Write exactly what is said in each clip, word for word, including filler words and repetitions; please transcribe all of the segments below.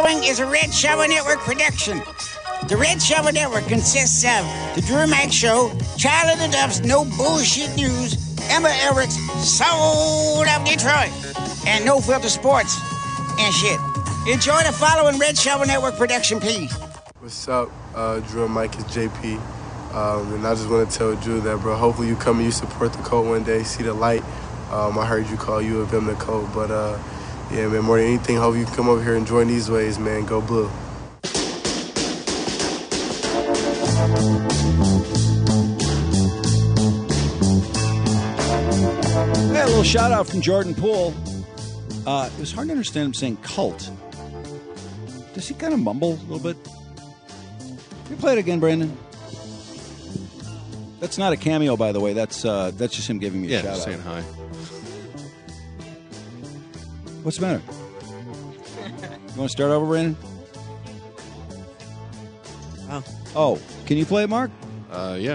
following is a Red Shovel Network production. The Red Shovel Network consists of The Drew Mike Show, Child of the Duff's No Bullshit News, Emma Everett's Soul of Detroit, and No Filter Sports and shit. Enjoy the following Red Shovel Network production, please. What's up, uh, Drew and Mike? It's J P. Um, and I just want to tell Drew that, bro, hopefully you come and you support the Colt one day, see the light. Um, I heard you call you of them the Colt, but uh, yeah, man, more than anything, hope you come over here and join these ways, man. Go Blue. Yeah, a little shout out from Jordan Poole. Uh, it was hard to understand him saying cult. Does he kind of mumble a little bit? Can you play it again, Brandon? That's not a cameo, by the way. That's uh, that's just him giving me a yeah, shout out. Yeah, saying hi. What's the matter? You want to start over, Brandon? Oh. Oh, can you play it, Mark? Uh, yeah.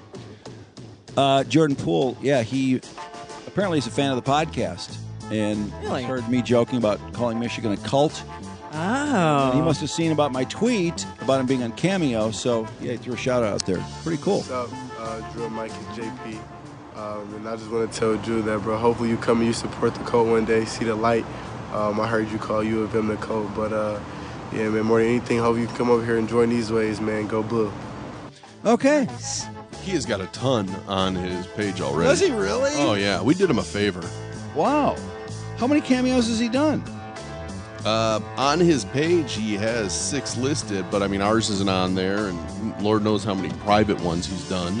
Uh, Jordan Poole, yeah, he apparently is a fan of the podcast. And Really? heard me joking about calling Michigan a cult. Oh. And he must have seen about my tweet about him being on Cameo, so yeah, he threw a shout out out there. Pretty cool. What's up, uh, Drew and Mike? It's J P. Um, and I just want to tell Drew that, bro, hopefully you come and you support the Colt one day, see the light. Um, I heard you call you of them the Colt, but uh, yeah, man, more than anything, hope you come over here and join these ways, man. Go Blue. Okay. He has got a ton on his page already. Does he really? Oh, yeah. We did him a favor. Wow. How many cameos has he done? Uh, on his page, he has six listed, but I mean, ours isn't on there, and Lord knows how many private ones he's done.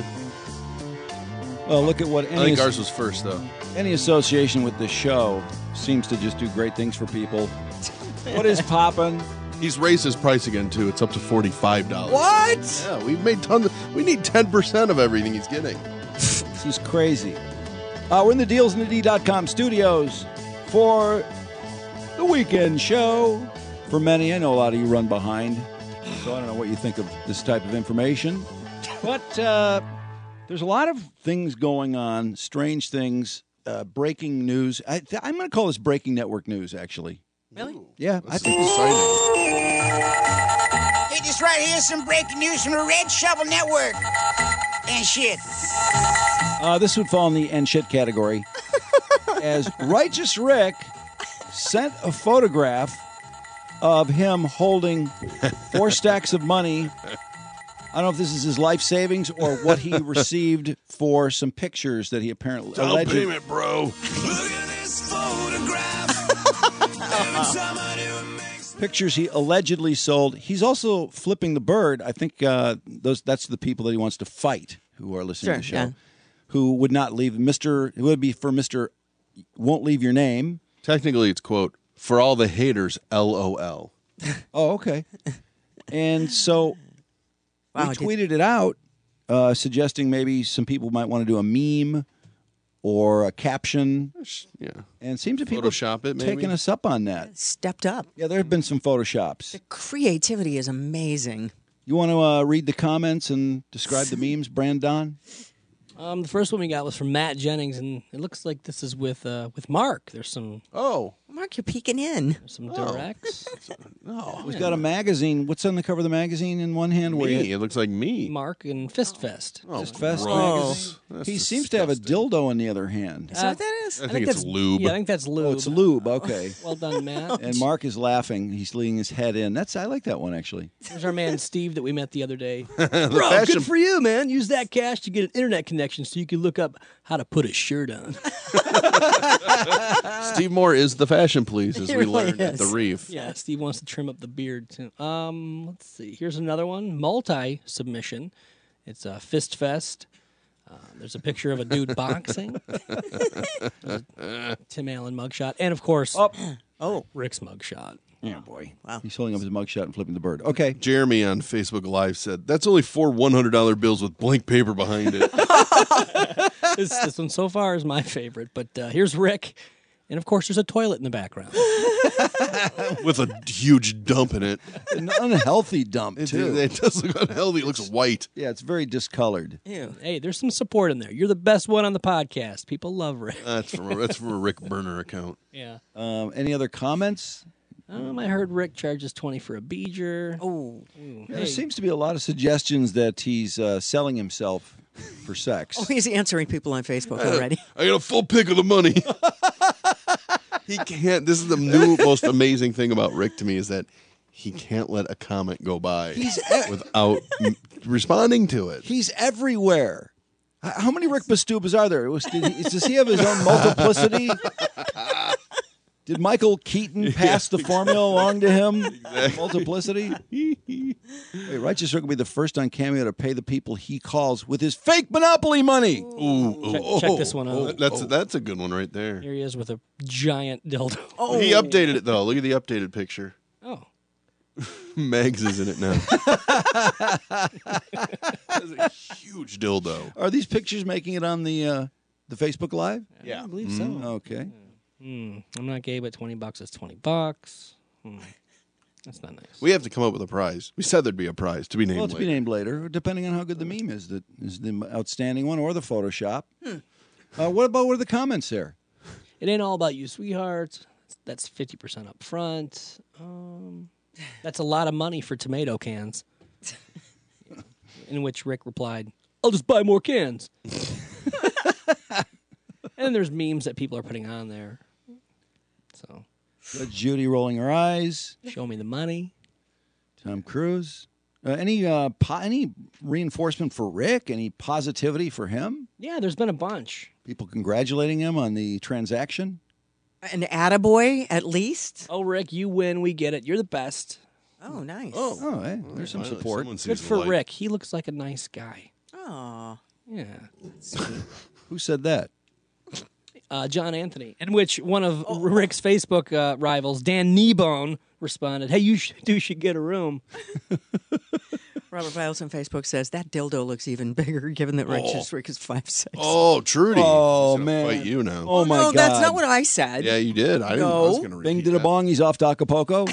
Well, look at what any, I think ours was first, though. any association with this show seems to just do great things for people. What is poppin'? He's raised his price again, too. It's up to forty-five dollars. What? Yeah, we've made tons of, we need ten percent of everything he's getting. This is crazy. Uh, we're in the deals in the D dot com studios for the weekend show. For many, I know a lot of you run behind, so I don't know what you think of this type of information. But uh, there's a lot of things going on, strange things, uh, breaking news. I, th- I'm going to call this breaking network news, actually. Really? Yeah, I That's think exciting. Hey, this right here is some breaking news from the Red Shovel Network and shit. uh, this would fall in the and shit category. As Righteous Rick sent a photograph of him holding four stacks of money. I don't know if this is his life savings or what he received for some pictures that he apparently Down alleged. payment, bro. Look at this photograph. Every time I do it makes Pictures he allegedly sold. He's also flipping the bird. I think uh, those that's the people that he wants to fight who are listening Sure, to the show. yeah. Who would not leave Mister It would be for Mister Won't leave your name. Technically, it's, quote, for all the haters, L O L. Oh, okay. And so Wow, we I did- tweeted it out, uh, suggesting maybe some people might want to do a meme or a caption. Yeah. And it seems that people Photoshop it, have maybe? taken us up on that. Stepped up. Yeah, there have been some Photoshops. Creativity is amazing. You want to uh, read the comments and describe the memes, Brandon? Um, the first one we got was from Matt Jennings, and it looks like this is with uh, with Mark. There's some Oh. Mark, you're peeking in. some directs. No. He's got a magazine. What's on the cover of the magazine in one hand? Where Me. you- It looks like me. Mark and Fist Fest. Oh, Fist Fest gross. magazine. That's He seems to have a disgusting. dildo in the other hand. Is that what that is? I think it's that's, lube. Yeah, I think that's lube. Oh, it's lube. Okay. Well done, Matt. And Mark is laughing. He's leaning his head in. That's I like that one actually. There's our man Steve that we met the other day. The Bro, fashion- good for you, man. Use that cash to get an internet connection so you can look up how to put a shirt on. Steve Moore is the fashion police, as He we really learned at the is. Reef. Yeah, Steve wants to trim up the beard too. Um, let's see. Here's another one. Multi submission. It's a Fist Fest. Uh, there's a picture of a dude boxing. Tim Allen mugshot, and of course, Oh, Rick's mugshot. Yeah, boy. Wow. He's holding up his mugshot and flipping the bird. Okay. Jeremy on Facebook Live said, that's only four one hundred dollar bills with blank paper behind it. This, this one so far is my favorite, but uh, here's Rick, and of course, there's a toilet in the background. With a huge dump in it. An unhealthy dump It, too. it does look unhealthy. It looks white. Yeah, it's very discolored. ew. Hey, there's some support in there. You're the best one on the podcast. People love Rick. That's from a, that's from a Rick Burner account. Yeah. Um, any other comments? Um, I heard Rick charges twenty for a beeger. Oh, Ooh, There hey. seems to be a lot of suggestions that he's uh, selling himself for sex. oh, he's answering people on Facebook already. I got a full pick of the money. He can't. This is the new most amazing thing about Rick to me is that he can't let a comment go by without m- responding to it. He's everywhere. H- How many Rick Bastubas are there? Was, did he, does he have his own multiplicity? Did Michael Keaton pass the formula along to him? Multiplicity? Wait, Righteous Rick will be the first on Cameo to pay the people he calls with his fake Monopoly money. Ooh, Check, ooh, check oh, this one oh, out. That's that's a good one right there. Here he is with a giant dildo. Oh, He updated it though. Look at the updated picture. Oh. Megs is in it now. That's a huge dildo. Are these pictures making it on the uh, the Facebook Live? Yeah, I believe so. Okay. Hmm. I'm not gay, but twenty bucks is twenty bucks. Hmm. That's not nice. We have to come up with a prize. We said there'd be a prize to be named Well, to be later. named later, depending on how good the meme is. That is the outstanding one or the Photoshop. Uh, what about what are the comments there? It ain't all about you, sweetheart. That's fifty percent up front. Um, that's a lot of money for tomato cans. In which Rick replied, I'll just buy more cans. And then there's memes that people are putting on there. So, Uh, Judy rolling her eyes. show me the money. Tom Cruise. Uh, any uh, po- any reinforcement for Rick? Any positivity for him? Yeah, there's been a bunch. People congratulating him on the transaction. an attaboy at least. Oh, Rick, you win. We get it. You're the best. Oh, nice. Oh, Oh, hey, there's some finally support. someone sees Good the for light. Rick. He looks like a nice guy. Oh, Yeah. Who said that? Uh, John Anthony, in which one of Rick's Facebook uh, rivals, Dan Kneebone, responded, "Hey, you should, you should get a room." Robert Viles on Facebook says that dildo looks even bigger, given that Righteous Rick is five six. Oh, Trudy. Oh, He's gonna man. Fight you now. Oh my no, God! that's not what I said. Yeah, you did. I, didn't, I was going to Bing repeat did a that. bong. He's off to Acapulco.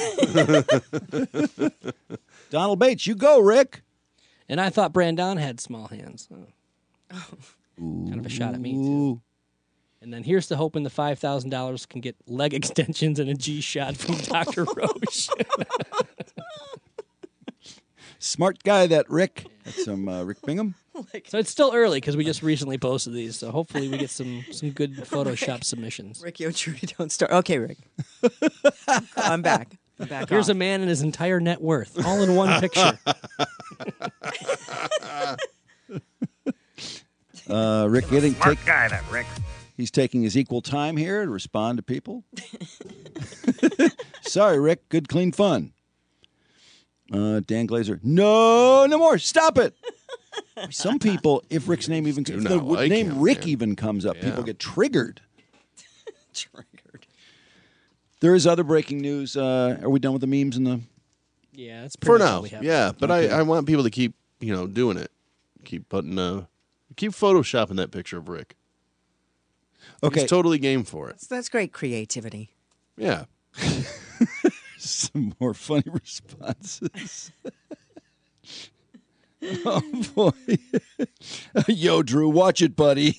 Donald Bates, you go, Rick. And I thought Brandon had small hands. Oh. Kind of a shot at me, too. Ooh. And then here's to hoping the five thousand dollars can get leg extensions and a G-shot from Doctor Roche. Smart guy, that Rick. That's some uh, Rick Bingham. So it's still early because we just recently posted these. So hopefully we get some, some good Photoshop submissions. Ricky O'Trudy, don't start. Okay, Rick. I'm back. I'm back. Here's off. a man and his entire net worth, all in one picture. Uh, Rick getting Smart take, guy, that Rick. he's taking his equal time here to respond to people. Sorry, Rick. Good, clean fun. Uh, Dan Glazer. No, no more. Stop it. Some people, if Rick's name even do if not the like name him, Rick man. even comes up, people Yeah. get triggered. Triggered. There is other breaking news. Uh, are we done with the memes and the? Yeah, that's For pretty much all now, we have. yeah. But I, I want people to keep, you know, doing it. Keep putting, uh, keep photoshopping that picture of Rick. Okay, He's totally game for it. So that's great creativity. Yeah. some more funny responses. Oh boy! Yo, Drew, watch it, buddy.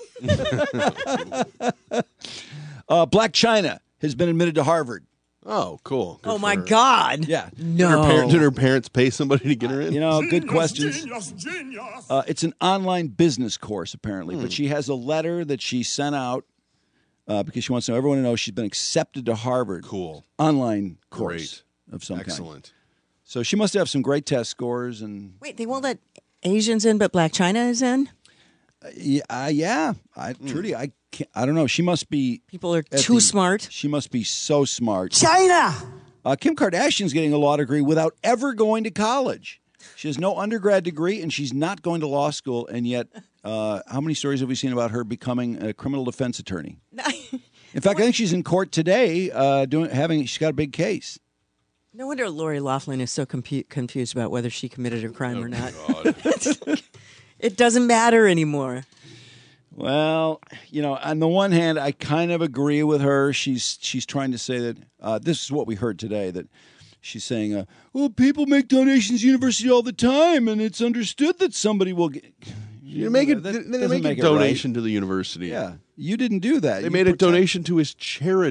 uh, Black China has been admitted to Harvard. Oh, cool. Good Oh for my her. God! Yeah, Did her, No. par- did her parents pay somebody to get her in? you know, good questions. Genius, genius. Uh, it's an online business course, apparently, but she has a letter that she sent out uh, because she wants to know everyone to know she's been accepted to Harvard. Cool. Online course Great. of some kind. Excellent. So she must have some great test scores and Wait, they won't let Asians in, but Black China is in. yeah, uh, yeah. I, Trudy, I can't, I don't know. She must be People are at too the- smart. She must be so smart. China! Uh, Kim Kardashian's getting a law degree without ever going to college. She has no undergrad degree, and she's not going to law school. And yet, uh, how many stories have we seen about her becoming a criminal defense attorney? In fact, I think she's in court today, uh, doing having. She's got a big case. No wonder Lori Laughlin is so compu- confused about whether she committed a crime or not. God. It doesn't matter anymore. Well, you know, on the one hand, I kind of agree with her. She's she's trying to say that uh, this is what we heard today. That she's saying, uh, "Well, people make donations to university all the time, and it's understood that somebody will get." You make it. That They doesn't make, make a it right. donation to the university. Yeah, you didn't do that. They You made a protect- donation to his charity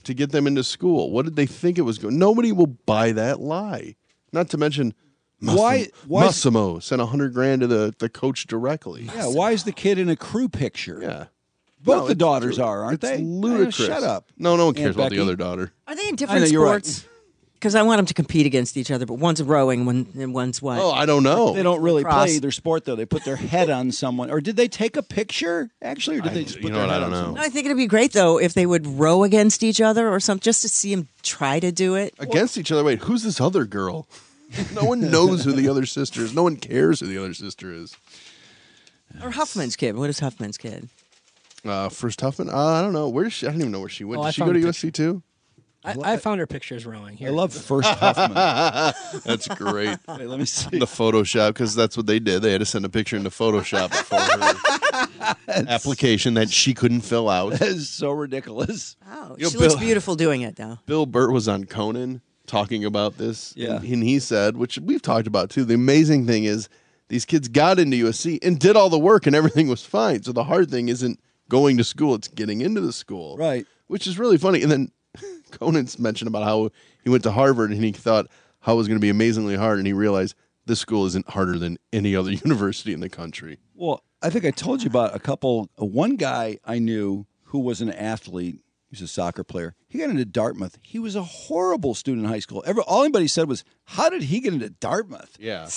to get them into school. What did they think it was going? Nobody will buy that lie. Not to mention, Massimo, Why- why is- Massimo sent a hundred grand to the, the coach directly. Yeah, why is the kid in a crew picture? Yeah. Both No, the it's daughters true. are, aren't It's they? ludicrous. Uh, shut up. No, no one cares Aunt about Becky. the other daughter. Are they in I different know, you're right. sports? Because I want them to compete against each other, but one's rowing one, and one's what? Oh, I don't know. They don't really Cross. play either sport, though. They put their head on someone. Or did they take a picture, actually? Or did I- they just put you know their what, I head don't on know. someone? I think it'd be great, though, if they would row against each other or something, just to see them try to do it. Against each other. Wait, who's this other girl? No one knows who the other sister is. No one cares who the other sister is. Or Huffman's kid. What is Huffman's kid? Uh, First Huffman? Uh, I don't know. Where does she? I don't even know where she went. Oh, Did I she go found to a U S C too? I, I found her pictures rowing. Here. I love First Huffman. That's great. Wait, let me see. The Photoshop, because that's what they did. They had to send a picture into Photoshop for her application that she couldn't fill out. That is so ridiculous. Oh, You know, she looks Bill- beautiful doing it, though. Bill Burr was on Conan talking about this. Yeah. And, and he said, which we've talked about too, the amazing thing is these kids got into U S C and did all the work and everything was fine. So the hard thing isn't going to school, it's getting into the school. Right. Which is really funny. And then Conan's mentioned about how he went to Harvard and he thought how it was going to be amazingly hard. And he realized this school isn't harder than any other university in the country. Well, I think I told you about a couple. uh, One guy I knew who was an athlete. He was a soccer player. He got into Dartmouth. He was a horrible student in high school. Ever, all anybody said was, "How did he get into Dartmouth?" Yeah.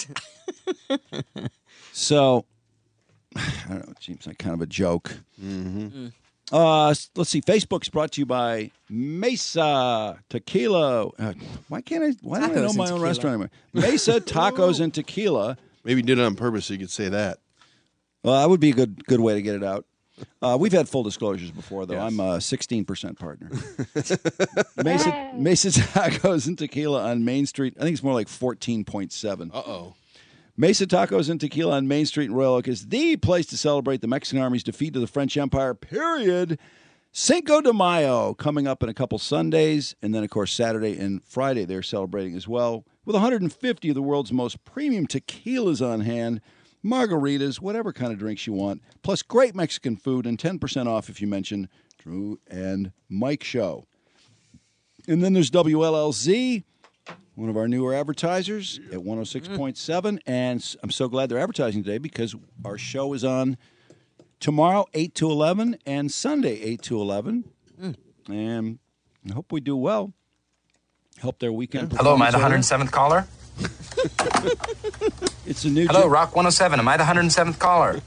So, I don't know. It seems like kind of a joke. Mm-hmm. Uh, s- let's see. Facebook's brought to you by Mesa Tequila. Uh, why can't I? Why don't I Tacos know and my own tequila. restaurant anymore? Mesa Tacos and Tequila. Maybe he did it on purpose so you could say that. Well, that would be a good good way to get it out. Uh, we've had full disclosures before, though. Yes. I'm a sixteen percent partner. Mesa, Mesa Tacos and Tequila on Main Street. I think it's more like fourteen point seven. Uh-oh. Mesa Tacos and Tequila on Main Street in Royal Oak is the place to celebrate the Mexican Army's defeat of the French Empire, period. Cinco de Mayo coming up in a couple Sundays. And then, of course, Saturday and Friday they're celebrating as well. With one hundred fifty of the world's most premium tequilas on hand, margaritas, whatever kind of drinks you want, plus great Mexican food and ten percent off if you mention Drew and Mike Show. And then there's W L L Z, one of our newer advertisers at one oh six point seven. And s- I'm so glad they're advertising today because our show is on tomorrow, eight to eleven, and Sunday, eight to eleven. And I hope we do well. Help their weekend. Hello, am I the performance one hundred seventh caller? It's a new Hello, gen- Rock one oh seven, am I the one hundred seventh caller?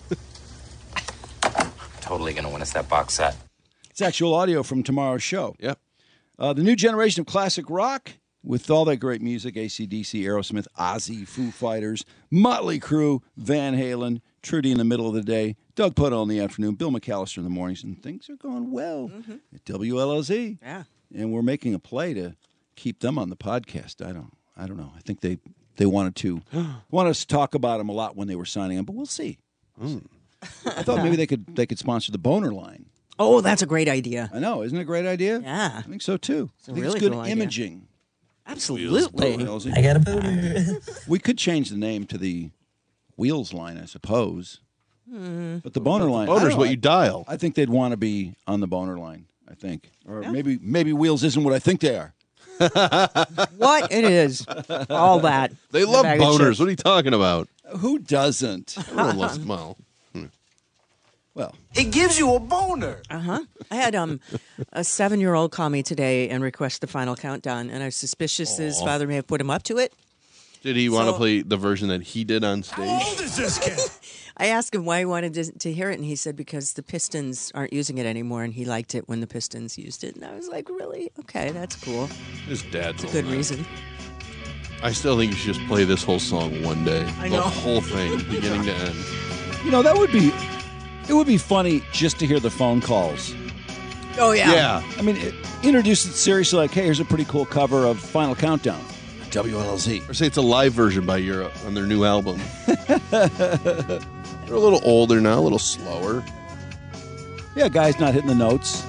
Totally gonna win us that box set. It's actual audio from tomorrow's show. Yep. Uh, the new generation of classic rock with all that great music, A C D C, Aerosmith, Ozzy, Foo Fighters, Motley Crue, Van Halen, Trudy in the middle of the day, Doug Puddle in the afternoon, Bill McAllister in the mornings, and things are going well at W L L Z. Yeah. And we're making a play to keep them on the podcast. I don't I don't know. I think they, they wanted to want us to talk about them a lot when they were signing them, but we'll see. I thought maybe they could they could sponsor the Boner line. Oh, that's a great idea. I know, isn't it a great idea? Yeah. I think so too. It's a I think really it's good cool idea. imaging. Absolutely. I got a boner. We could change the name to the Wheels line, I suppose. But the Boner line, I Boner's don't what know, you dial. I, I think they'd want to be on the Boner line. I think, or maybe maybe Wheels isn't what I think they are. What it is. All that. They The love bag of boners. chips. What are you talking about? Who doesn't? Everyone loves well. Well, It gives you a boner. Uh-huh. I had um a seven-year-old call me today and request the final countdown, and I was suspicious that his father may have put him up to it. Did he want to So- play the version that he did on How stage? old is this kid? I asked him why he wanted to, to hear it, and he said because the Pistons aren't using it anymore, and he liked it when the Pistons used it. And I was like, really? Okay, that's cool. His dad's It's a good reason. I still think you should just play this whole song one day. I The know. whole thing, beginning to end. you know that would be it would be funny just to hear the phone calls. Oh, yeah. Yeah. I mean, it, introduce it seriously, like, hey, here's a pretty cool cover of Final Countdown, W L L Z. Or say it's a live version by Europe on their new album. They're a little older now, a little slower. Yeah, guys not hitting the notes.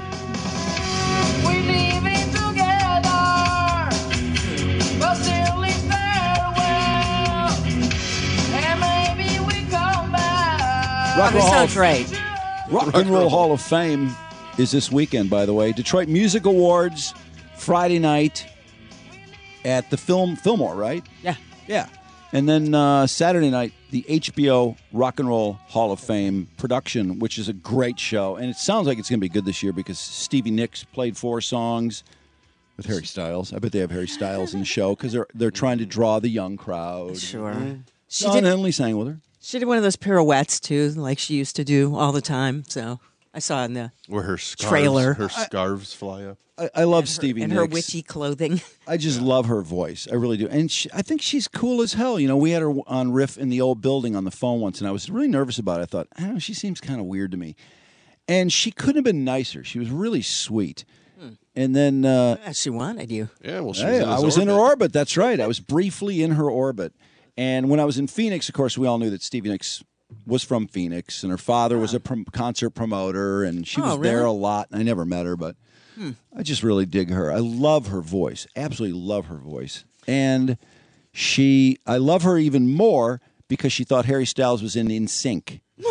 We living together, but still it's farewell. And maybe we come back. Rock, Oh, and this Roll sounds of- great. Rock and Roll Hall of Fame is this weekend, by the way. Detroit Music Awards, Friday night at the Film Fillmore, right? Yeah. Yeah. And then uh, Saturday night, the H B O Rock and Roll Hall of Fame production, which is a great show. And it sounds like it's going to be good this year because Stevie Nicks played four songs with Harry Styles. I bet they have Harry Styles in the show because they're, they're trying to draw the young crowd. Sure. She Don did, Henley sang with her. she did one of those pirouettes, too, like she used to do all the time. So I saw in the Where her scarves, trailer. her scarves fly up. I, I love and her, Stevie and Nicks. her witchy clothing. I just love her voice. I really do. And she, I think she's cool as hell. You know, we had her on Riff in the old building on the phone once, and I was really nervous about it. I thought, I don't know, she seems kind of weird to me. And she couldn't have been nicer. She was really sweet. Hmm. And then... Uh, Yeah, she wanted you. Yeah, well, she hey, was in I his was in her orbit. orbit. That's right. I was briefly in her orbit. And when I was in Phoenix, of course, we all knew that Stevie Nicks was from Phoenix, and her father was a prom- concert promoter, and she Oh, was there really? a lot. I never met her, but I just really dig her. I love her voice. Absolutely love her voice. And she, I love her even more because she thought Harry Styles was in In Sync. She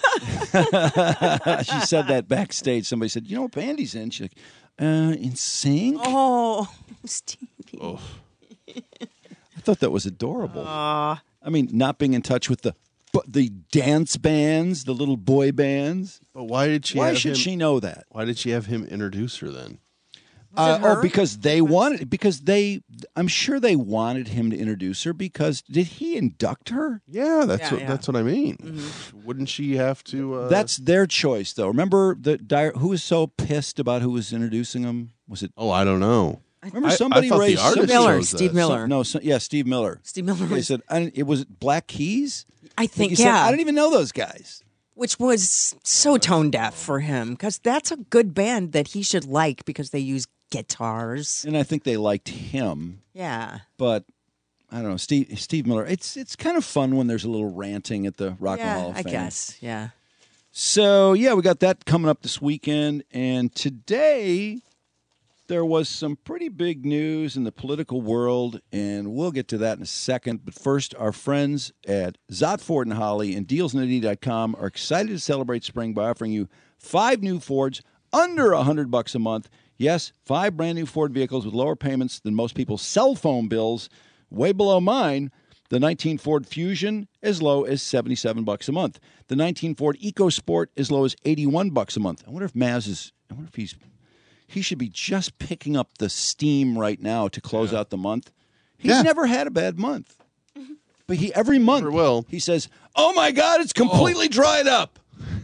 said that backstage. Somebody said, "You know what band he's in?" She's like, uh, "In Sync." Oh, Stevie. Oh. I thought that was adorable. I mean, not being in touch with the but the dance bands, the little boy bands. But why did she? Why have should him, she know that? Why did she have him introduce her then? Uh, it oh, her? because they wanted. Because they, I'm sure they wanted him to introduce her. Because did he induct her? Yeah, that's Yeah, what yeah. that's what I mean. Wouldn't she have to? Uh, That's their choice, though. Remember the dire, who was so pissed about who was introducing him? Was it? oh, I don't know. Remember I- I somebody thought the raised artist some- Miller, chose Steve that. Miller. some- no, so, yeah, Steve Miller. Steve Miller They was, said, I didn't, it was it Black Keys. I think, He said, yeah. I didn't even know those guys. Which was so tone deaf for him because that's a good band that he should like because they use guitars. And I think they liked him. Yeah. But I don't know, Steve Steve Miller. It's it's kind of fun when there's a little ranting at the Rock and Yeah, Hall of I Fame. guess. Yeah. So yeah, we got that coming up this weekend, and today there was some pretty big news in the political world, and we'll get to that in a second. But first, our friends at Zott Ford and Holly and deals nitty dot com are excited to celebrate spring by offering you five new Fords under a hundred bucks a month. Yes, five brand new Ford vehicles with lower payments than most people's cell phone bills, way below mine. The nineteen Ford Fusion as low as seventy-seven bucks a month. The nineteen Ford EcoSport as low as eighty-one bucks a month. I wonder if Maz is. I wonder if he's. He should be just picking up the steam right now to close out the month. He's Yeah. never had a bad month, but he every month Never will. he says, "Oh my God, it's completely dried up."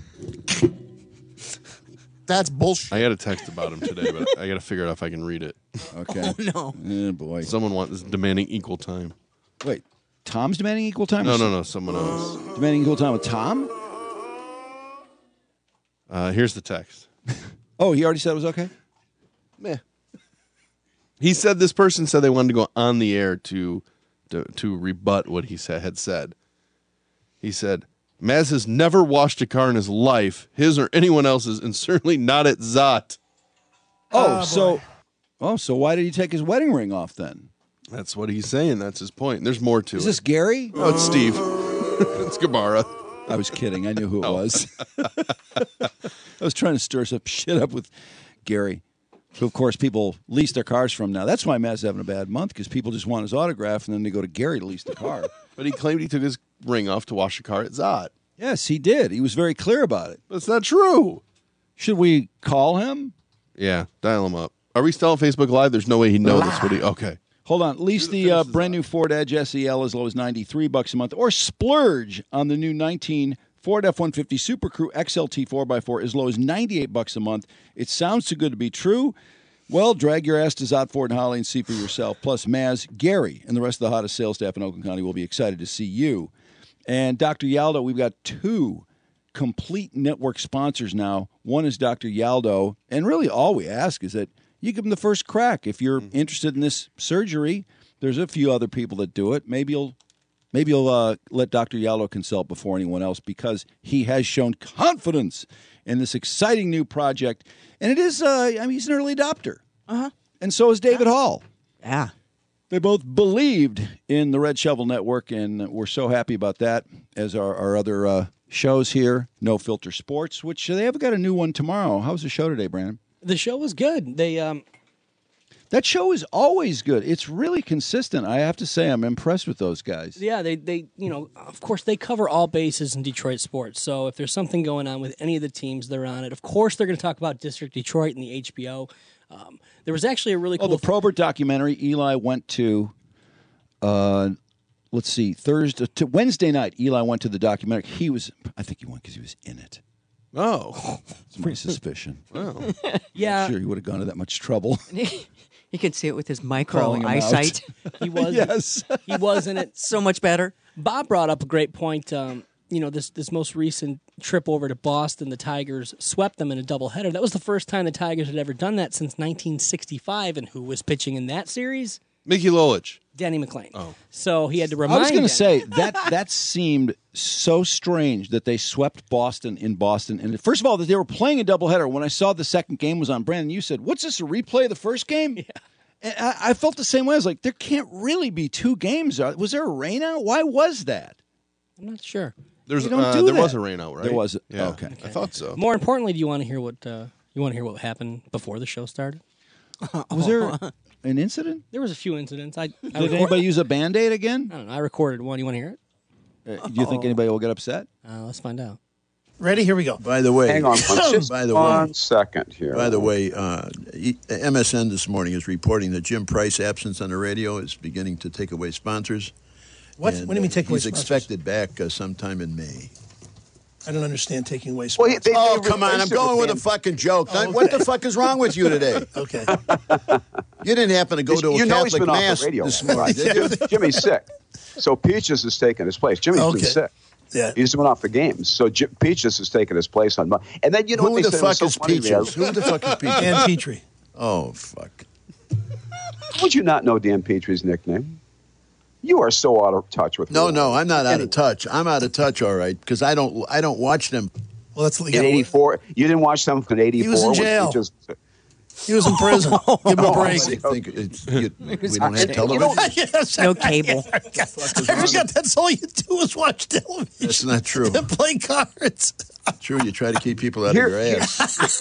That's bullshit. I got a text about him today, but I got to figure out if I can read it. Okay. No. Oh boy. Someone wants is demanding equal time. Wait, Tom's demanding equal time. No, no, no. Someone else. Demanding equal time with Tom. Uh, here's the text. Oh, he already said it was okay. Meh. He said this person said they wanted to go on the air to to, to rebut what he said had said. He said, Maz has never washed a car in his life, his or anyone else's, and certainly not at Zott. Oh, so, oh, so why did he take his wedding ring off then? That's what he's saying. That's his point. There's more to Is it. this Gary? Oh, it's Steve. It's Gabara. I was kidding. I knew who it Oh. was. I was trying to stir some shit up with Gary, who, of course, people lease their cars from now. That's why Matt's having a bad month, because people just want his autograph, and then they go to Gary to lease the car. But he claimed he took his ring off to wash a car at Zott. Yes, he did. He was very clear about it. That's not true. Should we call him? Yeah, dial him up. Are we still on Facebook Live? There's no way he'd know this. Would he? Okay. Hold on. Lease the uh, brand new Ford Edge S E L as low as ninety-three bucks a month, or splurge on the new nineteen Ford F one fifty Super Crew X L T four by four as low as ninety-eight bucks a month. It sounds too good to be true. Well, drag your ass to Zott Ford and Holly and see for yourself. Plus, Maz, Gary, and the rest of the hottest sales staff in Oakland County will be excited to see you. And Doctor Yaldo, we've got two complete network sponsors now. One is Doctor Yaldo, and really all we ask is that you give them the first crack. If you're interested in this surgery, there's a few other people that do it. Maybe you'll maybe you'll uh, let Doctor Yaldo consult before anyone else, because he has shown confidence in this exciting new project. And it is, uh, I mean, he's an early adopter. Uh-huh. And so is David Hall. Yeah. They both believed in the Red Shovel Network, and we're so happy about that, as our, our other uh, shows here, No Filter Sports, which they have got a new one tomorrow. How was the show today, Brandon? The show was good. They um, That show is always good. It's really consistent. I have to say, I'm impressed with those guys. Yeah, they, they, you know, of course, they cover all bases in Detroit sports. So if there's something going on with any of the teams, they're on it. Of course, they're going to talk about District Detroit and the H B O. Um, there was actually a really Oh, cool. the Probert documentary. Eli went to, uh, let's see, Thursday to Wednesday night. Eli went to the documentary. He was, I think he went because he was in it. Oh, It's my suspicion. wow. yeah, Sure, he would have gone to that much trouble. You could see it with his micro Calling him out. eyesight. he was. Yes. he was in it. So much better. Bob brought up a great point. Um, you know, this this most recent trip over to Boston, the Tigers swept them in a doubleheader. That was the first time the Tigers had ever done that since nineteen sixty-five. And who was pitching in that series? Mickey Lolich. Danny McClain. Oh. So he had to I remind was going to Danny- say that that seemed so strange that they swept Boston in Boston. And first of all, that they were playing a doubleheader. When I saw the second game was on, Brandon, you said, "What's this? A replay of the first game?" Yeah. And I, I felt the same way. I was like, "There can't really be two games. Was there a rainout? Why was that?" I'm not sure. There's You don't uh, do there that. was a rain out, right? There was. Yeah. Okay. I thought so. More importantly, do you want to hear what uh, you want to hear what happened before the show started? Was there an incident? There was a few incidents. I, I Did record- anybody use a Band-Aid again? I don't know. I recorded one. You want to hear it? Uh, do you think anybody will get upset? Uh, let's find out. Ready? Here we go. By the way, Hang on one, just by the one way, second here. by the way, uh, E- M S N this morning is reporting that Jim Price absence on the radio is beginning to take away sponsors. What? And, What do you mean uh, take away He's sponsors? expected back uh, sometime in May. I don't understand taking away Well, he- sponsors. they- Oh, they come on. I'm replaced it going with a Dan- fucking joke. Oh, What okay. the fuck is wrong with you today? Okay. You didn't happen to go to a you know he's Catholic been mass off the radio, this morning, right? did you? Jimmy's sick, so Peaches is taking his place. Jimmy's Okay. been sick. Yeah. He's been off the games, so J- Peaches is taking his place on Monday. And then you know Who what they the said was fuck so is funny, Peaches? Riaz? Who the fuck is Peaches? Dan Petrie. Oh, fuck. How would you not know Dan Petrie's nickname? You are so out of touch with. No, me. no, I'm not out Anyway. of touch. I'm out of touch, all right, because I don't, I don't watch them. Well, that's In eighty-four, you didn't watch them in eighty-four. He was in when jail. Peaches- He was in prison. Give him a break. I think it's, you, we don't have You television. don't- Yes, No cable. I forgot that's all you do is watch television. That's not true. And play cards. True, you try to keep people out Here- of your ass.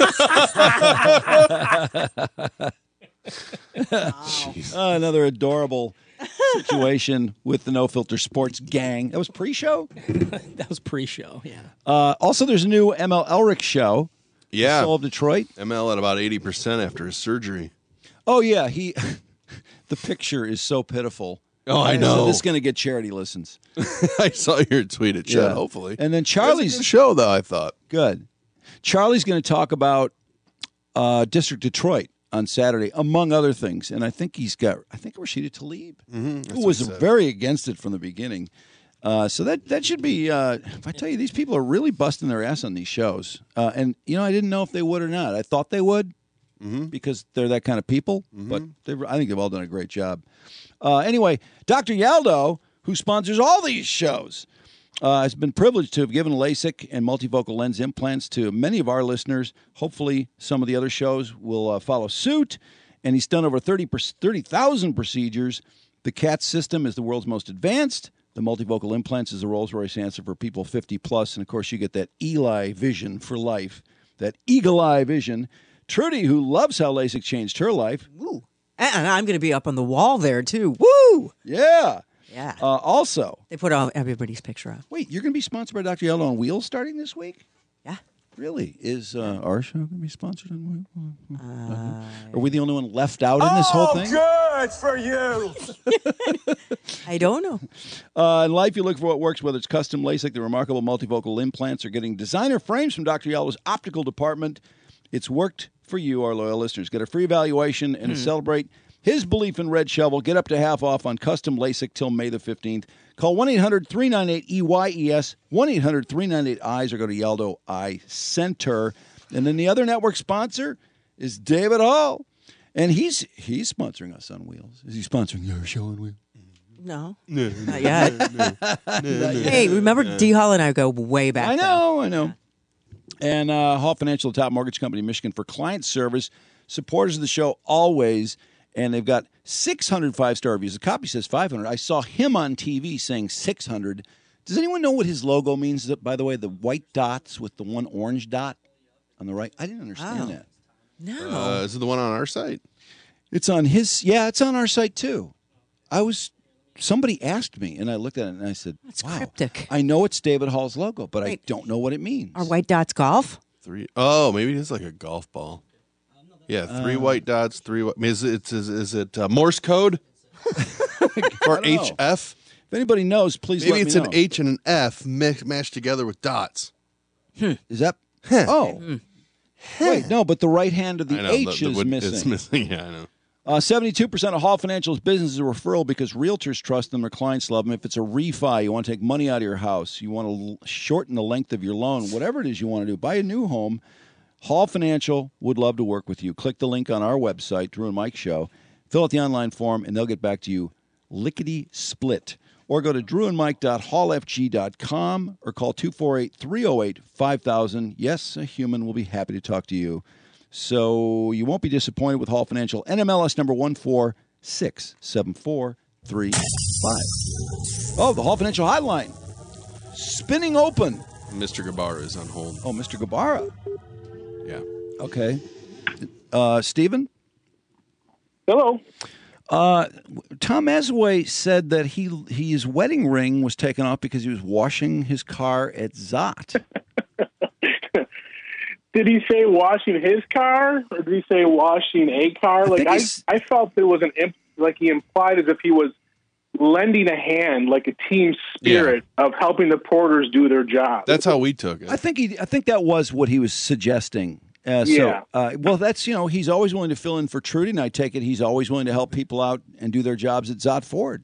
Uh, another adorable situation with the No Filter Sports gang. That was pre-show? That was pre-show. Yeah. Uh, also, there's a new M L Elric show. Yeah. Soul of Detroit. M L at about eighty percent after his surgery. Oh, yeah. He. The picture is so pitiful. Oh, I So know. this is going to get charity listens. I saw your tweet. It should, Yeah. hopefully. And then It was a Charlie's good show, though, I thought. Good. Charlie's going to talk about uh, District Detroit on Saturday, among other things. And I think he's got, I think Rashida Tlaib, Mm-hmm. who was very against it from the beginning. Uh, so that that should be, uh, if I tell you, these people are really busting their ass on these shows. Uh, and, you know, I didn't know if they would or not. I thought they would Mm-hmm. because they're that kind of people. But they, I think they've all done a great job. Uh, anyway, Doctor Yaldo, who sponsors all these shows, uh, has been privileged to have given LASIK and multifocal lens implants to many of our listeners. Hopefully, some of the other shows will uh, follow suit. And he's done over thirty thousand procedures. The C A T system is the world's most advanced. The multifocal implants is the Rolls-Royce answer for people fifty plus. And, of course, you get that Eli vision for life, that eagle-eye vision. Trudy, who loves how LASIK changed her life. Woo. And I'm going to be up on the wall there, too. Woo! Yeah. Yeah. Uh, also, They put all, everybody's picture up. wait, you're going to be sponsored by Doctor Yellow on Wheels starting this week? Yeah. Really? Is uh, our show going to be sponsored on Wheels? Uh, Are we the only one left out in this whole thing? Good for you. I don't know. Uh, in life, you look for what works, whether it's custom LASIK, the remarkable multifocal implants, or getting designer frames from Doctor Yellow's optical department. It's worked for you, our loyal listeners. Get a free evaluation and to celebrate his belief in Red Shovel. Get up to half off on custom LASIK till May the fifteenth. Call one eight hundred three nine eight E Y E S, one eight hundred three nine eight eyes, or go to Yaldo Eye Center. And then the other network sponsor is David Hall. And he's he's sponsoring us on Wheels. Is he sponsoring your show on Wheels? No. No, Not yet. Hey, remember D. Hall and I go way back. I know, I know. And uh, Hall Financial, the top mortgage company in Michigan for client service, supporters of the show always. And they've got six hundred five-star reviews. The copy says five hundred. I saw him on T V saying six hundred. Does anyone know what his logo means, by the way? The white dots with the one orange dot on the right? I didn't understand Oh. that. No. Uh, is it the one on our site? It's on his, yeah, it's on our site too. I was, somebody asked me, and I looked at it and I said, That's wow, cryptic. I know it's David Hall's logo, but Wait. I don't know what it means. Are white dots golf? Three. Oh, maybe it is like a golf ball. Yeah, three Uh, white dots, three. White, is it is, is it uh, Morse code or I don't know. H F? If anybody knows, please Maybe let it's me an know. H and an F mi- mashed together with dots. Is that? Oh. Wait, no, but the right hand of the I know, H the- the is wood- missing. It's missing. Yeah, I know. Uh, seventy-two percent of Hall Financial's business is a referral because realtors trust them, their clients love them. If it's a refi, you want to take money out of your house, you want to l- shorten the length of your loan, whatever it is you want to do, buy a new home, Hall Financial would love to work with you. Click the link on our website, Drew and Mike Show, fill out the online form, and they'll get back to you lickety-split. Or go to drew and mike dot hall f g dot com or call two four eight, three oh eight, five thousand. Yes, a human will be happy to talk to you. So you won't be disappointed with Hall Financial. N M L S number one four six seven four three five. Oh, the Hall Financial Hotline. Spinning open. Mister Gabarra is on hold. Oh, Mister Gabarra. Yeah. Okay. Uh, Stephen? Hello. Uh, Tom Azaway said that he, he his wedding ring was taken off because he was washing his car at Zott. Did he say washing his car, or did he say washing a car? I Like think I, he's- I felt there was an imp, like he implied as if he was lending a hand, like a team spirit of helping the porters do their job. That's how we took it. I think he. I think that was what he was suggesting. Uh, Yeah. So, uh, well, that's you know, he's always willing to fill in for Trudy, and I take it he's always willing to help people out and do their jobs at Zott Ford.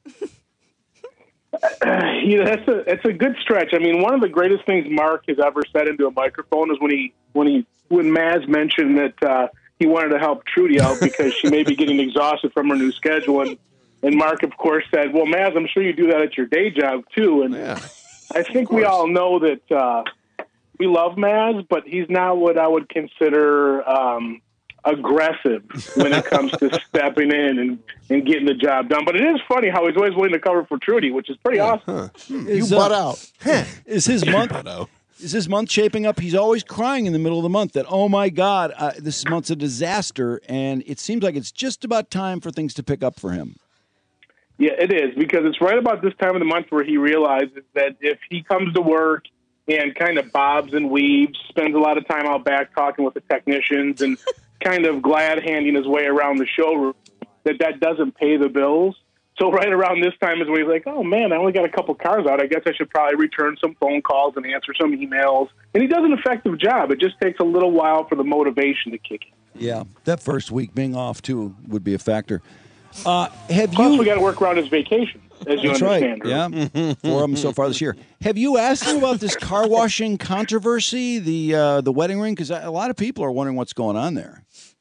You know, that's a it's a good stretch. I mean, one of the greatest things Mark has ever said into a microphone is when he when he when Maz mentioned that uh, he wanted to help Trudy out because she may be getting exhausted from her new schedule, and and Mark, of course, said, "Well, Maz, I'm sure you do that at your day job too." And yeah, I think we all know that uh, we love Maz, but he's not what I would consider um, aggressive when it comes to stepping in and, and getting the job done. But it is funny how he's always willing to cover for Trudy, which is pretty awesome. Is, butt uh, out. Is his month? out. Is his month shaping up? He's always crying in the middle of the month that, oh my God, uh, this month's a disaster, and it seems like it's just about time for things to pick up for him. Yeah, it is, because it's right about this time of the month where he realizes that if he comes to work and kind of bobs and weaves, spends a lot of time out back talking with the technicians and kind of glad-handing his way around the showroom, that that doesn't pay the bills. So right around this time is when he's like, oh, man, I only got a couple cars out. I guess I should probably return some phone calls and answer some emails. And he does an effective job. It just takes a little while for the motivation to kick in. Yeah, that first week being off, too, would be a factor. Uh, have Plus, you? we got to work around his vacation, as you That's understand. right. Drew. Yeah, four of them so far this year. Have you asked him about this car washing controversy, the uh, the wedding ring? Because a lot of people are wondering what's going on there.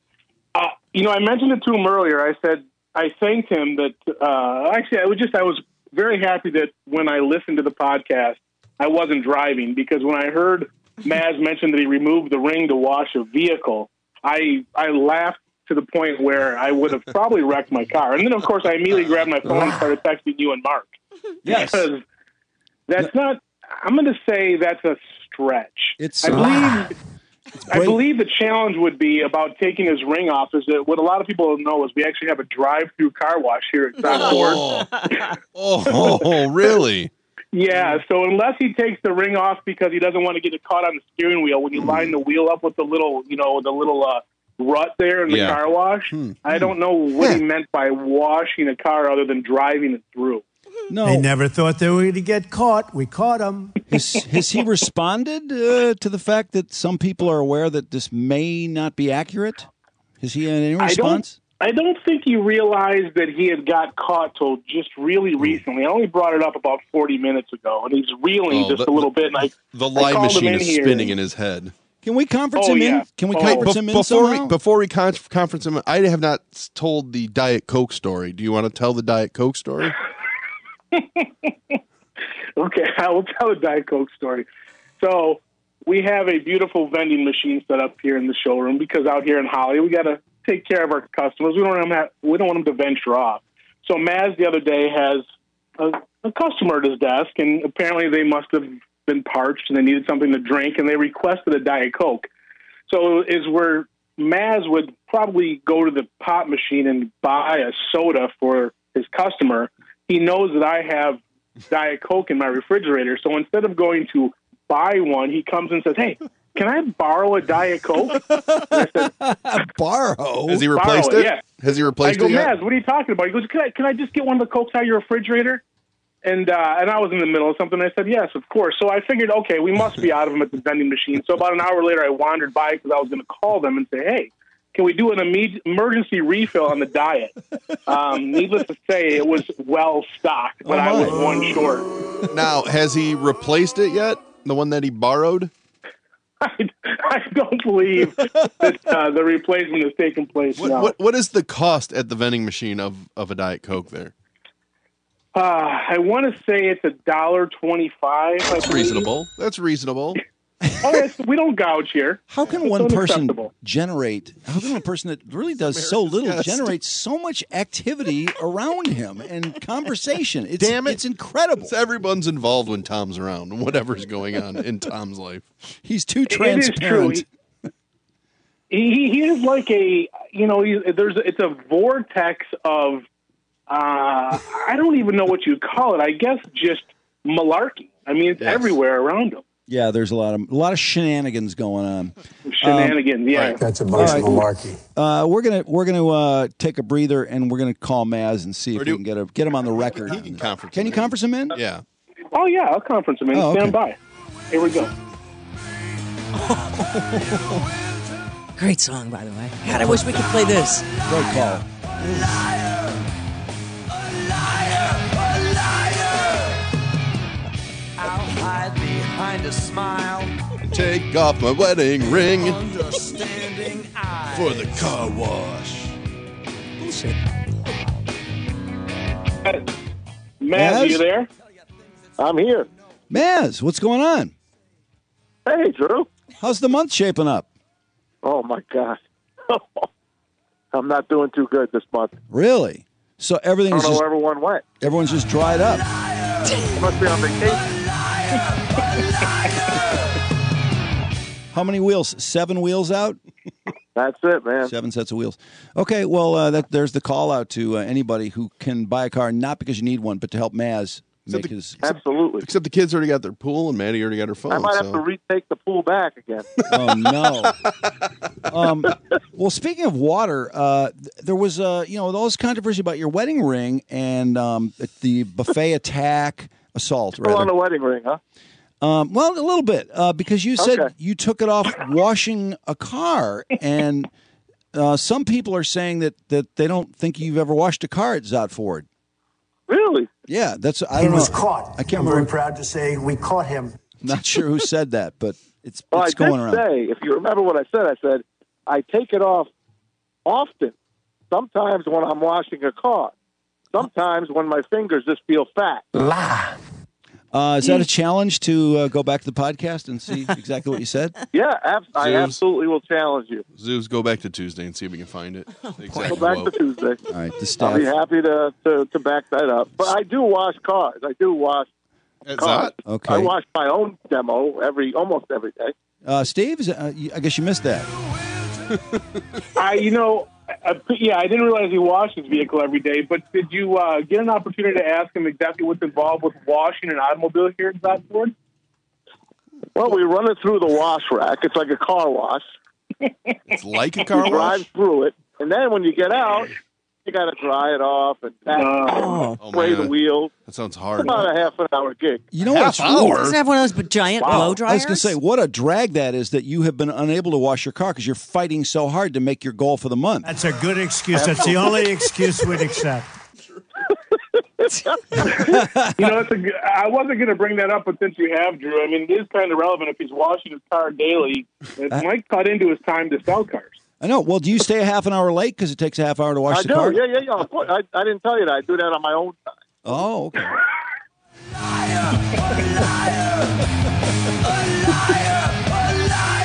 Uh, you know, I mentioned it to him earlier. I said I thanked him that. Uh, actually, I was just I was very happy that when I listened to the podcast, I wasn't driving, because when I heard Maz mention that he removed the ring to wash a vehicle, I I laughed to the point where I would have probably wrecked my car. And then, of course, I immediately grabbed my phone and started texting you and Mark. Yes. Because that's not. I'm going to say that's a stretch. It's. I believe. I great. believe the challenge would be about taking his ring off is that what a lot of people don't know is we actually have a drive-through car wash here at South Ford. Oh, oh, really? Yeah, so unless he takes the ring off because he doesn't want to get it caught on the steering wheel when you line the wheel up with the little, you know, the little uh, rut there in the Yeah. car wash, I don't know what he meant by washing a car other than driving it through. No, They never thought they were going to get caught. We caught them. has, has he responded uh, to the fact that some people are aware that this may not be accurate? Has he had any I don't, response? I don't think he realized that he had got caught till just really recently. I only brought it up about forty minutes ago, and he's reeling Oh, just the- a little bit. And I, The I live called him machine in is here. spinning in his head. Can we conference Oh, him yeah. in? Can we Oh. conference Be- him in before somehow? we before we con- conference him, I have not s- told the Diet Coke story. Do you want to tell the Diet Coke story? Okay, I will tell a Diet Coke story. So we have a beautiful vending machine set up here in the showroom because out here in Holly, we got to take care of our customers. We don't want them to, we don't want them to venture off. So Maz the other day has a, a customer at his desk, and apparently they must have been parched and they needed something to drink, and they requested a Diet Coke. So is where Maz would probably go to the pop machine and buy a soda for his customer. He knows that I have Diet Coke in my refrigerator. So instead of going to buy one, he comes and says, hey, can I borrow a Diet Coke? I said, borrow? Has he replaced borrow it? Yeah. Has he replaced I go, it yet? Maz, what are you talking about? He goes, can I, can I just get one of the Cokes out of your refrigerator? And uh, and I was in the middle of something. I said, yes, of course. So I figured, okay, we must be out of them at the vending machine. So about an hour later, I wandered by because I was going to call them and say, hey, can we do an immediate emergency refill on the Diet? Um, needless to say, it was well stocked, but Oh, I was my. one short. Now, has he replaced it yet? The one that he borrowed? I, I don't believe that uh, the replacement has taken place. What, no. what What is the cost at the vending machine of, of a Diet Coke there? Uh, I want to say it's a dollar twenty-five. That's reasonable. That's reasonable. Oh, yes, we don't gouge here. How can It's one person unacceptable. generate? How can one person that really does so little guest. generate so much activity around him and conversation? It's, Damn it. It's incredible. It's everyone's involved when Tom's around, whatever's going on in Tom's life. He's too It is true. transparent. He, he, he is like a, you know, he, there's it's a vortex of, uh, I don't even know what you call it. I guess just malarkey. I mean, it's Yes. everywhere around him. Yeah, there's a lot of a lot of shenanigans going on. Shenanigans, yeah. That's a bunch All of right. malarkey. Uh, we're gonna we're gonna uh, take a breather and we're gonna call Maz and see if Or we do- can get a, get him on the record. He can conference. Can you conference him in? Yeah. Oh, yeah, I'll conference him in. Oh, okay. Stand by. Here we go. Great song, by the way. God, I wish we could play this. Great call. I'll hide behind a smile. Take off my wedding ring Understanding eyes. for the car wash. Bullshit. Maz, Maz? you there? I'm here. Maz, what's going on? Hey, Drew. How's the month shaping up? Oh, my God. I'm not doing too good this month. Really? So I everything's don't know just where everyone went. everyone's just dried up. They must be on vacation. How many wheels? Seven wheels out? That's it, man. Seven sets of wheels. Okay, well, uh, that, there's the call out to uh, anybody who can buy a car, not because you need one, but to help Maz make the- his. Absolutely. Except the kids already got their pool and Maddie already got her phone. I might have so. to retake the pool back again. Oh no! um, well, speaking of water, uh, th- there was uh, you know all this controversy about your wedding ring and um, the buffet attack assault. Still on Rather. the wedding ring, huh? Um, well, a little bit uh, because you said Okay. you took it off washing a car, and uh, some people are saying that that they don't think you've ever washed a car at Zott Ford. Really? Yeah, that's I He don't was know. caught. I can't I'm remember. very proud to say we caught him. Not sure who said that, but it's Well, it's I did going around. say, if you remember what I said, I said, I take it off often. Sometimes when I'm washing a car. Sometimes when my fingers just feel fat. Lie. Uh, is that a challenge to uh, go back to the podcast and see exactly what you said? Yeah, ab- I Zeus. absolutely will challenge you. Zeus, go back to Tuesday and see if we can find it. The exact Go back quote. to Tuesday. All right, the I'll staff. be happy to, to, to back that up. But I do wash cars. I do wash At cars. Zott? Okay. I wash my own demo every almost every day. Uh, Steve, is, uh, you- I guess you missed that. I, you know, I, yeah, I didn't realize he washed his vehicle every day. But did you uh, get an opportunity to ask him exactly what's involved with washing an automobile here at Zott Ford? Well, we run it through the wash rack. It's like a car wash. It's like a You car drive wash. through it, and then when you get out, you got to dry it off and pack, Oh. Oh, spray the man. wheels. That sounds It's hard. about a half an hour gig. You know Half what's hour? Doesn't it have one of those giant Wow. blow I dryers? was going to say, what a drag that is that you have been unable to wash your car because you're fighting so hard to make your goal for the month. That's a good excuse. That's the only excuse we'd accept. You know, it's a, g- I wasn't going to bring that up, but since you have, Drew, I mean, it is kind of relevant. If he's washing his car daily, it Uh, might cut into his time to sell cars. I know. Well, do you stay a half an hour late because it takes a half hour to wash I the do. car? Yeah, yeah, yeah. Of course. I, I didn't tell you that. I do that on my own time. Oh, okay.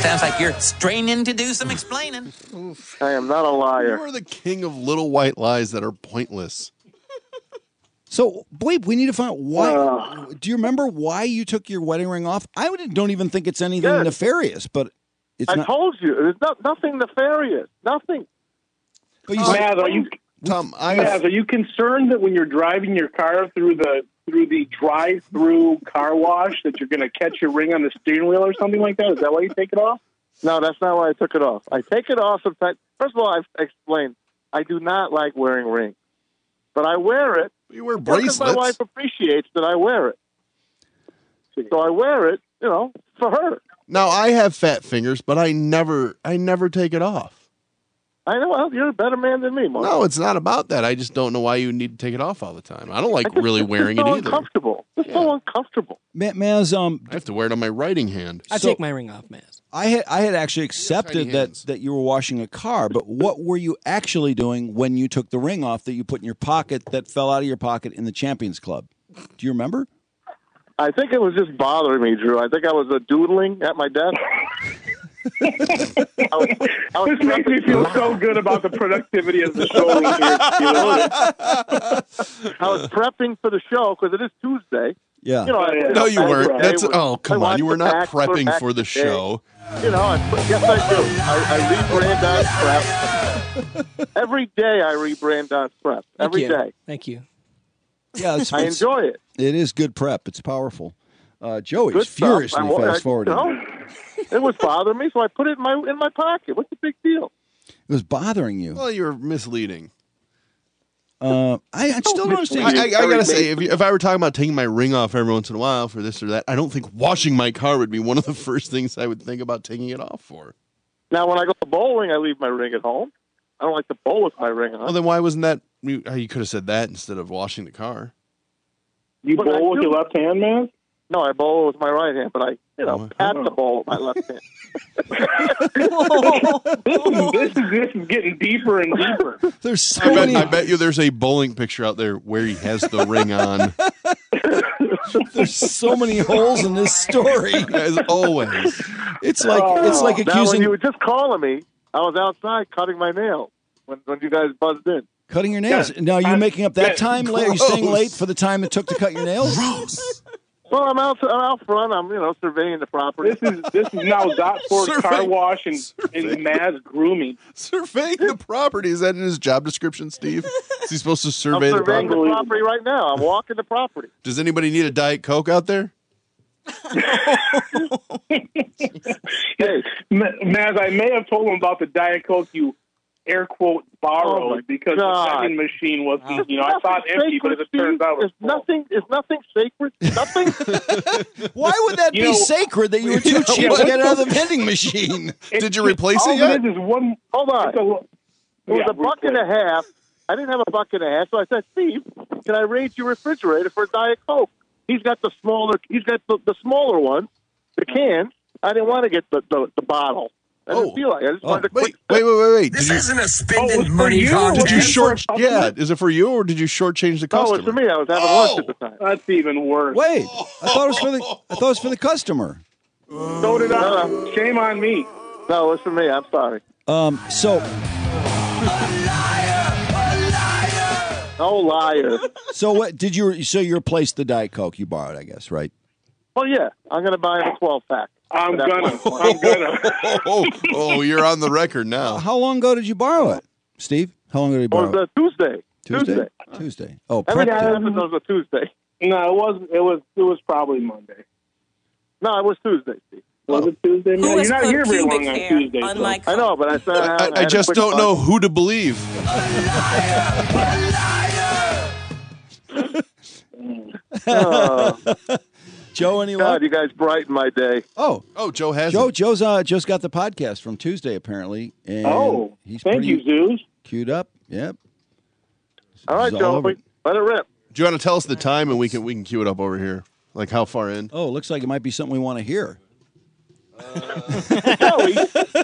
Sounds like you're straining to do some explaining. I am not a liar. You are the king of little white lies that are pointless. So, Bleep, we need to find out why. Uh. do you remember why you took your wedding ring off? I would- don't even think it's anything Yes. nefarious, but it's I not. told you, there's no, nothing nefarious. Nothing. But you Maz, are you Tom? I Maz, are you concerned that when you're driving your car through the through the drive-through car wash that you're going to catch your ring on the steering wheel or something like that? Is that why you take it off? No, that's not why I took it off. I take it off sometimes. First of all, I've explained I do not like wearing rings, but I wear it. You wear because bracelets. my wife appreciates that I wear it, so I wear it. You know, for her. Now I have fat fingers, but I never, I never take it off. I know. Well, you're a better man than me, Mark. No, it's not about that. I just don't know why you need to take it off all the time. I don't like I just- really it's wearing so it either. Uncomfortable. It's so uncomfortable. Ma- Maz, um, I have to wear it on my writing hand. I So- take my ring off, Maz. I had I had actually accepted tiny that hands. that you were washing a car, but what were you actually doing when you took the ring off that you put in your pocket that fell out of your pocket in the Champions Club? Do you remember? I think it was just bothering me, Drew. I think I was uh, doodling at my desk. I was, I was This makes me feel so good about the productivity of the show here. I was prepping for the show because it is Tuesday. Yeah. You know, I, No, you I- weren't. I- That's I- oh, come I on. watched You were the not Bachelor prepping back for the in day. show. You know, I, yes, I do. I, I read Brandon's prep. Every day I read Brandon's prep. Thank Every you. day. Thank you. Yeah, it's, I it's- enjoy it. It is good prep. It's powerful. Uh, Joey's Good stuff. furiously I- I- fast forwarding. you know, it was bothering me, so I put it in my in my pocket. What's the big deal? It was bothering you. Well, you're misleading. Uh, I, I still don't understand. I, I, I gotta say, if, you, if I were talking about taking my ring off every once in a while for this or that, I don't think washing my car would be one of the first things I would think about taking it off for. Now, when I go bowling, I leave my ring at home. I don't like to bowl with my ring on. Well, then why wasn't that? You, you could have said that instead of washing the car. You But I bowl with do- your left hand, man? No, I bowl with my right hand, but I, you know, pat the ball with my left hand. this, is, this, is, this is getting deeper and deeper. There's so I bet, many. I bet you there's a bowling picture out there where he has the ring on. There's so many holes in this story. As always. It's like it's like Now, when accusing you were just calling me, I was outside cutting my nails when, when you guys buzzed in. cutting your nails. Yeah. Now, are you Uh, making up that yeah, time? Late? Are you staying gross. late for the time it took to cut your nails? Well, I'm out, I'm out front. I'm, you know, surveying the property. This is this is now Dot Ford Survey- car wash and, and Maz grooming. Surveying the property. Is that in his job description, Steve? Is he supposed to I'm survey the surveying property? the property right now. I'm walking the property. Does anybody need a Diet Coke out there? Hey, Ma- Maz, I may have told him about the Diet Coke you air quote borrowed Oh, my because God. the vending machine wasn't, Wow. you know, I thought nothing empty, but as sacred, it turns Steve. out it was It's nothing. It's nothing sacred. Nothing. Why would that You be know- sacred that you were too cheap Yeah, to get what's out of the vending machine? Did you replace all it yet? It is, is one. Hold on. It's a, lo- It was yeah, a buck and a half. I didn't have a buck and a half, so I said, Steve, can I raise your refrigerator for a Diet Coke? He's got the smaller. He's got the, the smaller one, the can. I didn't want to get the the, the bottle. I didn't Oh. feel like it. I just Oh, wanted to Wait, quick. wait, wait, wait, wait. This Did you, isn't a Oh, it was spending for money you? contest. did you And short? for a customer? Yeah, is it for you or did you shortchange the No, customer? it's for me. I was having Oh. lunch at the time. That's even worse. Wait, I thought it was for the I thought it was for the customer. So did I. Shame on me. No, it's for me. I'm sorry. Um, so No liar. so what did you? So you replaced the Diet Coke you borrowed, I guess, right? Well, yeah, I'm going to buy him a twelve pack. I'm That's gonna. my- I'm gonna. oh, oh, you're on the record now. How long ago did you borrow it, Steve? How long ago did you Well, borrow it it? was, uh, Tuesday. Tuesday. Tuesday. Oh, Every prep time day. it was a Tuesday. No, it wasn't. It was. It was probably Monday. No, it was Tuesday, Steve. Was it Tuesday? Who No, has you're not put here very pubic long on hair Tuesday. on so. my I know, but I said I, I had a just quick don't thought. know who to believe. Oh, Joe, any luck? God, you guys brighten my day. Oh, Oh, Joe has Joe, it. Joe's uh, just got the podcast from Tuesday apparently, and Oh, he's thank pretty you, Zeus. queued up. Yep. All right, He's all Joe, over it. let it rip. Do you want to tell us the time and we can we can cue it up over here? Like how far in? Oh, looks like it might be something we want to hear. Joey,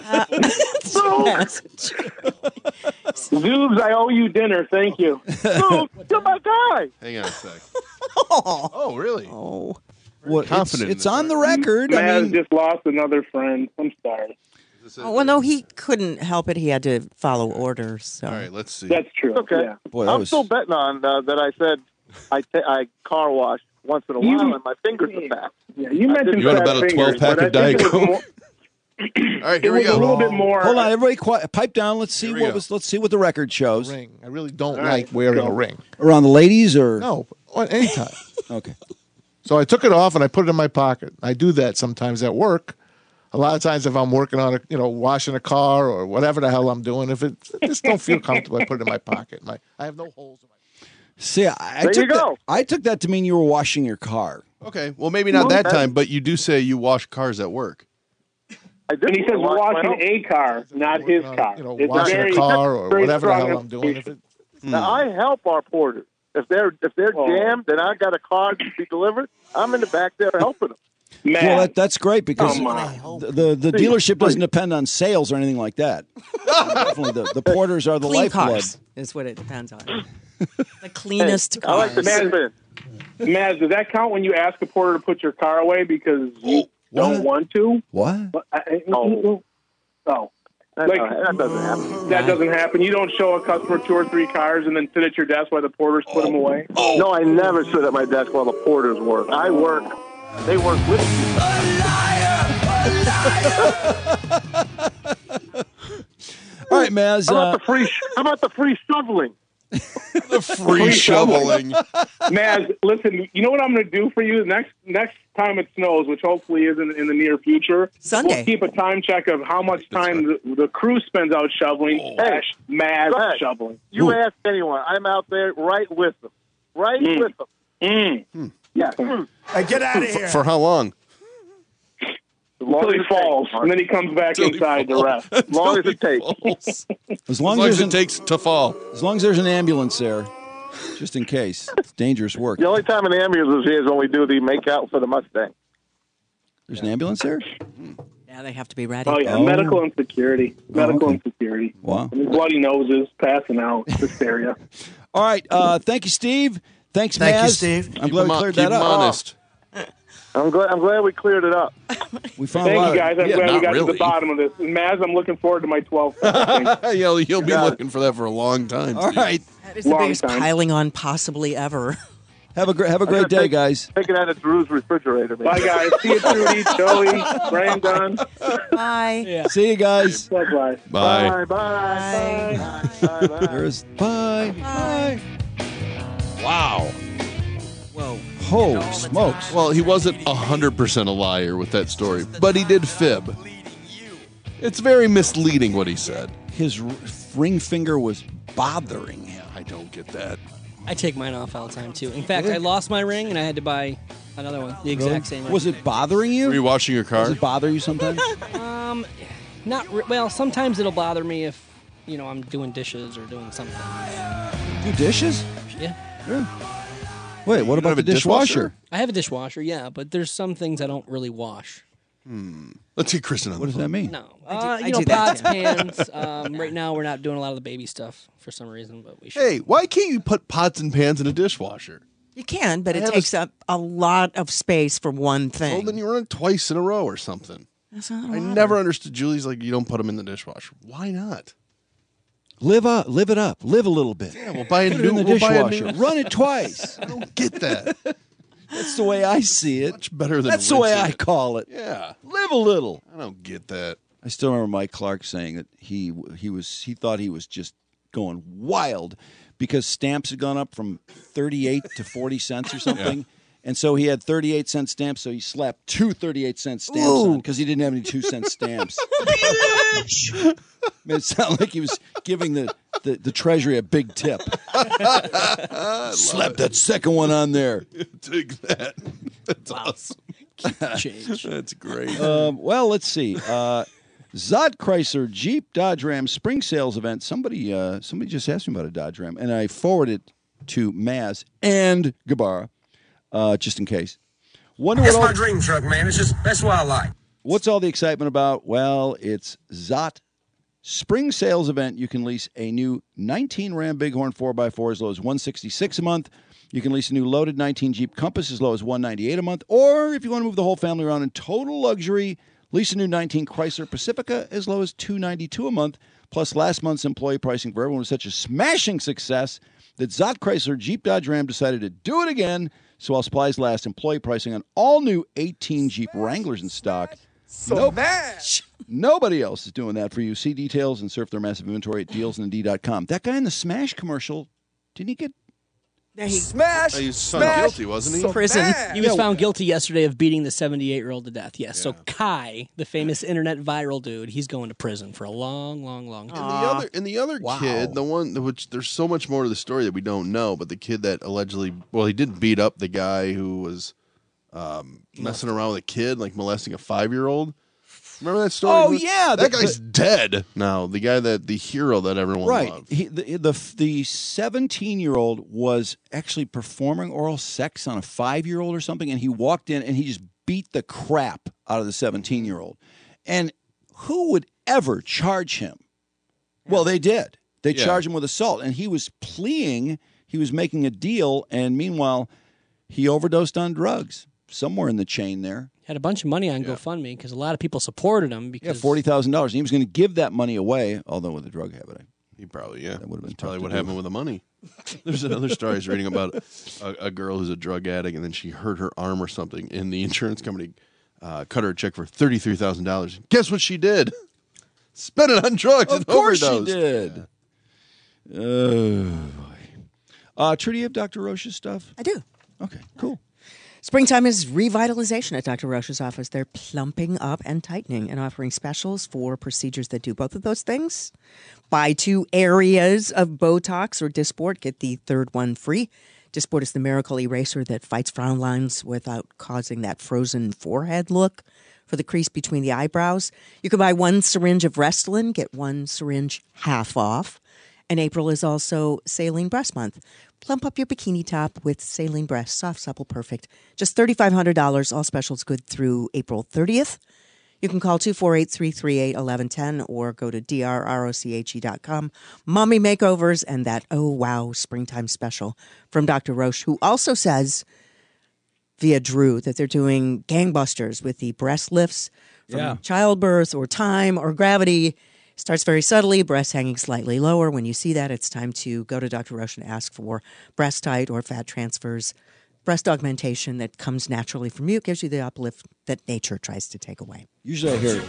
Zoobs, I owe you dinner. Thank you. dude, you're my guy. Hang on a sec. Oh, really? Oh. Well, it's, confident in it's this, on the record. I Maz mean, just lost another friend. I'm sorry. Oh, well, no, he couldn't help it. He had to follow orders. So. All right, let's see. That's true. Okay. Yeah. boy, that I'm was still betting on uh, that. I said I ta- I car wash once in a You- while, and my fingers are fat. Yeah, you mentioned You want fat about a fingers, twelve pack but I of Diet think it was Coke? more- All right, It here we was a go. little bit more. Hold on, everybody, quiet, pipe down. Let's see Here we what go. was. Let's see what the record shows. Ring. I really don't All like right, wearing go. a ring. Around the ladies or No, on any time. okay. So I took it off and I put it in my pocket. I do that sometimes at work. A lot of times if I'm working on a, you know, washing a car or whatever the hell I'm doing, if it I just don't feel comfortable, I put it in my pocket. My I have no holes in my See, I, I There took you go. That, I took that to mean you were washing your car. Okay, well, maybe not that time, but you do say you wash cars at work. I did And he says wash my washing own. a car, not his on, car. you know, It's washing very- a car or very whatever the strong hell I'm doing. If implication. it, Now, I help our porters. If they're if they're Oh. jammed and I got a car to be delivered, I'm in the back there helping them. Man, Well, that, that's great because Come on. the the, the dealership doesn't depend on sales or anything like that. Definitely, the, the porters are the Clean lifeblood. cars is what it depends on. The cleanest I cars. like the Maz, Maz, does that count when you ask a porter to put your car away because you don't What? want to? What? But I- I- No. Oh. That, Like- that doesn't happen. That doesn't happen. You don't show a customer two or three cars and then sit at your desk while the porters put them away. No, I never sit at my desk while the porters work. I work. They work with me. All right, Maz. How about Uh, the free? How about the free shoveling? The free shoveling. Maz, listen, you know what I'm going to do for you next next time it snows, which hopefully isn't in the near future. Sunday. We'll keep a time check of how much time the, the crew spends out shoveling. Dash Maz Go ahead. shoveling. You ask anyone. I'm out there right with them. Right Mm. with them. Mm. Yeah. Mm. hey, get out of For, here. for how long? As long Until as he it falls, takes, and then he comes back Until he inside the falls. rest. As long as it takes. as As long long as as there's it an, takes to fall. as long as there's an ambulance there, just in case. It's dangerous work. The only time an ambulance is here is when we do the make out for the Mustang. There's an ambulance there. Yeah, they have to be ready. Oh yeah, Oh. medical insecurity. Medical okay. insecurity. Wow. I mean, bloody noses, passing out, hysteria. All right. Uh, thank you, Steve. Thanks, Thank you, Maz. Steve. I'm Keep glad them we on- cleared keep that them up. honest. I'm glad. I'm glad we cleared it up. We found a Thank lot you of- guys. I'm Yeah, glad we not got to really. the bottom of this. And Maz, I'm looking forward to my twelfth. you'll you'll be looking for that for a long time. All right. That is the Long biggest time. piling on possibly ever. Have a great have a great day, guys. Taking out of Drew's refrigerator. Man. Bye, guys. See you, Trudy, Joey, Brian, Don. Bye. See you guys. Bye-bye. Bye. Bye. Bye. Bye. Bye. There's bye. Bye. Wow. Whoa. Oh, smokes. Well, he wasn't a hundred percent a liar with that story, but he did fib. It's very misleading what he said. His r- ring finger was bothering him. I don't get that. I take mine off all the time too. In fact, I lost my ring and I had to buy another one, the exact same ring. Was it bothering you? Were you washing your car? Does it bother you sometimes? Um, not re- well. Sometimes it'll bother me if you know I'm doing dishes or doing something. Do dishes? Yeah. Yeah. Wait, what You about don't the have a dishwasher? dishwasher? I have a dishwasher, yeah, but there's some things I don't really wash. Hmm. Let's get Kristen on What the does phone. that mean? No, I do- uh, I you know, do that, pots, too. pans. Um, right now, we're not doing a lot of the baby stuff for some reason, but we should. Hey, why can't you put pots and pans in a dishwasher? You can, but I it have a takes s- up a lot of space for one Well, thing. then you run it twice in a row or something. That's not a I lot. never understood Julie's like, you don't put them in the dishwasher. Why not? Live up, live it up, live a little bit. Yeah, we'll buy a Put it new, in the we'll buy a dishwasher. new. Run it twice. I don't get that. That's the way I see it. Much better than That's the way rinsing I it. call it. Yeah, Live a little. I don't get that. I still remember Mike Clark saying that he he was he thought he was just going wild because stamps had gone up from thirty-eight to forty cents or something. And so he had thirty-eight cent stamps, so he slapped two thirty-eight cent stamps Ooh. on because he didn't have any two cent stamps. Made it sound like he was giving the, the, the treasury a big tip. Slap that second one on there. Take that. That's awesome. Change. That's great. Um, well, let's see. Uh, Zod Chrysler Jeep Dodge Ram spring sales event. Somebody uh, somebody just asked me about a Dodge Ram, and I forwarded it to Maz and Gabara, uh, just in case. Wonder That's what my all, dream truck, man. It's just, that's what I like. what's all the excitement about? Well, it's Zot spring sales event. You can lease a new nineteen Ram Bighorn four by four as low as one hundred sixty-six dollars a month. You can lease a new loaded nineteen Jeep Compass as low as one hundred ninety-eight dollars a month, or if you want to move the whole family around in total luxury, lease a new nineteen Chrysler Pacifica as low as two hundred ninety-two dollars a month. Plus, last month's employee pricing for everyone was such a smashing success that Zott Chrysler Jeep Dodge Ram decided to do it again. So while supplies last, employee pricing on all new eighteen Jeep Wranglers in stock. Nope. Nobody else is doing that for you. See details and surf their massive inventory at deals and d dot com. That guy in the Smash commercial, didn't he get... Smash! He was found guilty, wasn't he? So prison. mad. He was Yeah. found guilty yesterday of beating the seventy-eight-year-old to death. Yes. So Kai, the famous internet viral dude, he's going to prison for a long, long, long time. And the other, and the other kid, the one which there's so much more to the story that we don't know, but the kid that allegedly, well, he did beat up the guy who was um, messing around with a kid, like molesting a five-year-old. Remember that story? Oh, yeah. that The- guy's dead now. The guy that the hero that everyone Right. loved. He, the the the seventeen-year-old was actually performing oral sex on a five-year-old or something, and he walked in and he just beat the crap out of the seventeen-year-old. And who would ever charge him? Well, they did. They Yeah. charged him with assault, and he was pleading. He was making a deal, and meanwhile, he overdosed on drugs somewhere in the chain there. Had a bunch of money on GoFundMe because a lot of people supported him. Yeah, Because forty thousand dollars. He was going to give that money away, although with a drug habit, He probably, yeah. that would have been tough Probably to what do. happened with the money. There's another story I was reading about a, a girl who's a drug addict, and then she hurt her arm or something, and the insurance company uh, cut her a check for thirty-three thousand dollars. Guess what she did? Spent it on drugs Of and course she overdosed. did. Oh, boy. Uh, Trudy, you have Doctor Roche's stuff? I do. Okay, cool. Springtime is revitalization at Doctor Roche's office. They're plumping up and tightening and offering specials for procedures that do both of those things. Buy two areas of Botox or Dysport, get the third one free. Dysport is the miracle eraser that fights frown lines without causing that frozen forehead look for the crease between the eyebrows. You can buy one syringe of Restylane, get one syringe half off. And April is also Saline Breast Month. Plump up your bikini top with Saline Breast, soft, supple, perfect. Just three thousand five hundred dollars. All specials good through April thirtieth. You can call two four eight, three three eight, one one one zero or go to D R R O C H E dot com. Mommy Makeovers and that Oh Wow Springtime special from Doctor Roche, who also says via Drew that they're doing gangbusters with the breast lifts from Yeah. childbirth or time or gravity. Starts very subtly, breasts hanging slightly lower. When you see that, it's time to go to Doctor Roche and ask for breast height or fat transfers. Breast augmentation that comes naturally from you gives you the uplift that nature tries to take away. Usually I hear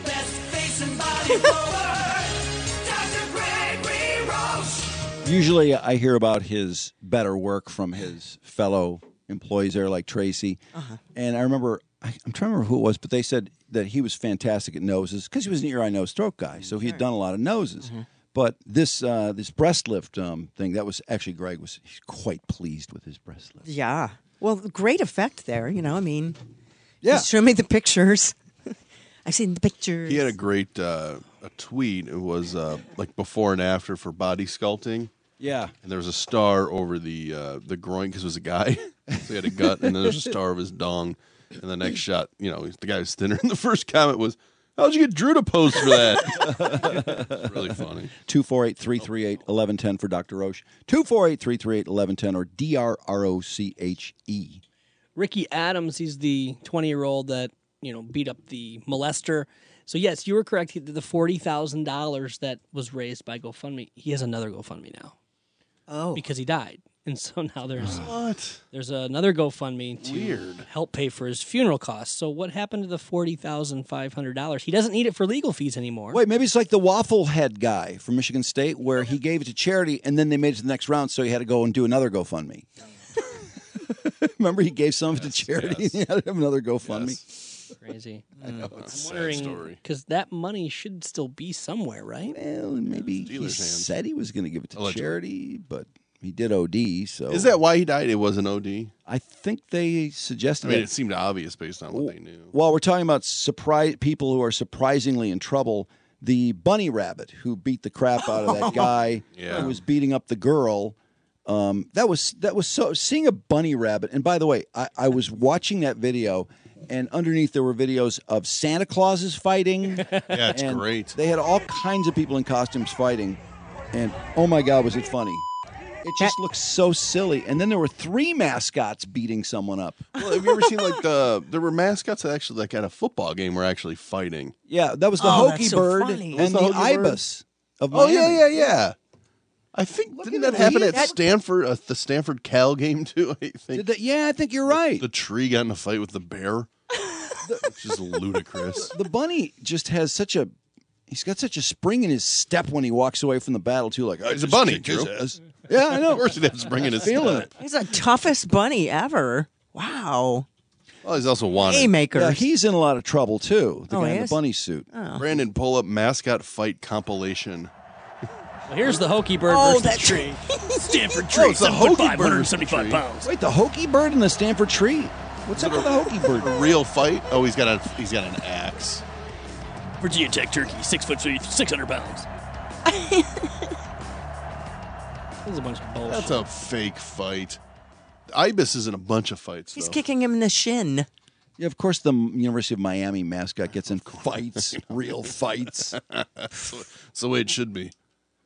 Usually I hear about his better work from his fellow employees there, like Tracy. Uh-huh. And I remember, I, I'm trying to remember who it was, but they said that he was fantastic at noses because he was an ear, eye, nose, throat guy. So he had done a lot of noses. Mm-hmm. But this uh, this breast lift um, thing, that was actually Greg was quite pleased with his breast lift. Yeah. Well, great effect there. You know, I mean, Yeah. just show me the pictures. I've seen the pictures. He had a great uh, a tweet. It was uh, like before and after for body sculpting. Yeah. And there was a star over the uh, the groin because it was a guy. So he had a gut, and then there's a star of his dong. And the next shot, you know, the guy was thinner. And the first comment was, how'd you get Drew to pose for that? It's really funny. two four eight, three three eight, one one one zero for Doctor Roche. two four eight, three three eight, one one one zero or D R R O C H E. Ricky Adams, he's the twenty-year-old that, you know, beat up the molester. So, yes, you were correct. He- The forty thousand dollars that was raised by GoFundMe, he has another GoFundMe now. Oh. Because he died. And so now there's What? there's another GoFundMe to Weird. help pay for his funeral costs. So what happened to the forty thousand five hundred dollars? He doesn't need it for legal fees anymore. Wait, maybe it's like the waffle head guy from Michigan State where he gave it to charity and then they made it to the next round, so he had to go and do another GoFundMe. Remember, he gave some of it to charity yes. and he had to have another GoFundMe. Yes. Crazy. I know, it's a sad I'm wondering, story. because that money should still be somewhere, right? Well, maybe he Dealer's hands. said he was going to give it to Allegedly. charity, but he did O D, so... Is that why he died? It was an O D? I think they I suggested mean, that- it seemed obvious based on what they knew. While we're talking about surprise people who are surprisingly in trouble, the bunny rabbit who beat the crap out of that guy Yeah. who was beating up the girl, um, that was that was so seeing a bunny rabbit. And by the way, I, I was watching that video, and underneath there were videos of Santa Clauses fighting. Yeah, it's and great. They had all kinds of people in costumes fighting, and oh my God, was it funny! It just looks so silly. And then there were three mascots beating someone up. Well, have you ever seen like the there were mascots that actually like at a football game were actually fighting? Yeah, that was the Oh, Hokey that's so Bird funny. and Was the, the Hokey Bird? Ibis of Oh Miami. yeah, yeah, yeah. I think Look didn't at that the happen lead. at Stanford, uh, the Stanford Cal game too? I think. Did that, yeah, I think you're right. The tree got in a fight with the bear, which is ludicrous. The bunny just has such a he's got such a spring in his step when he walks away from the battle too. Like, I He's a just bunny, kicked his Drew. ass. Yeah, I know. Of course, he'd have spring in his Feeling step. it. He's the toughest bunny ever. Wow. Well, he's also wanted. Haymaker. Yeah, he's in a lot of trouble too. The Oh, guy he in the is? bunny suit. Oh. Brandon, pull up mascot fight compilation. Well, here's the Hokey Bird Oh, versus the that tree. Stanford Oh, tree, it's the seven foot Hokey five, Bird one hundred versus the seventy-five tree. pounds. Wait, the Hokey Bird and the Stanford tree. What's up with the Hokey Bird? A real fight? Oh, he's got a he's got an axe. Virginia Tech turkey, six foot three, six hundred pounds. This is a bunch of bullshit. That's a fake fight. Ibis is in a bunch of fights. He's though. kicking him in the shin. Yeah, of course, the University of Miami mascot gets in fights, real fights. That's the way it should be.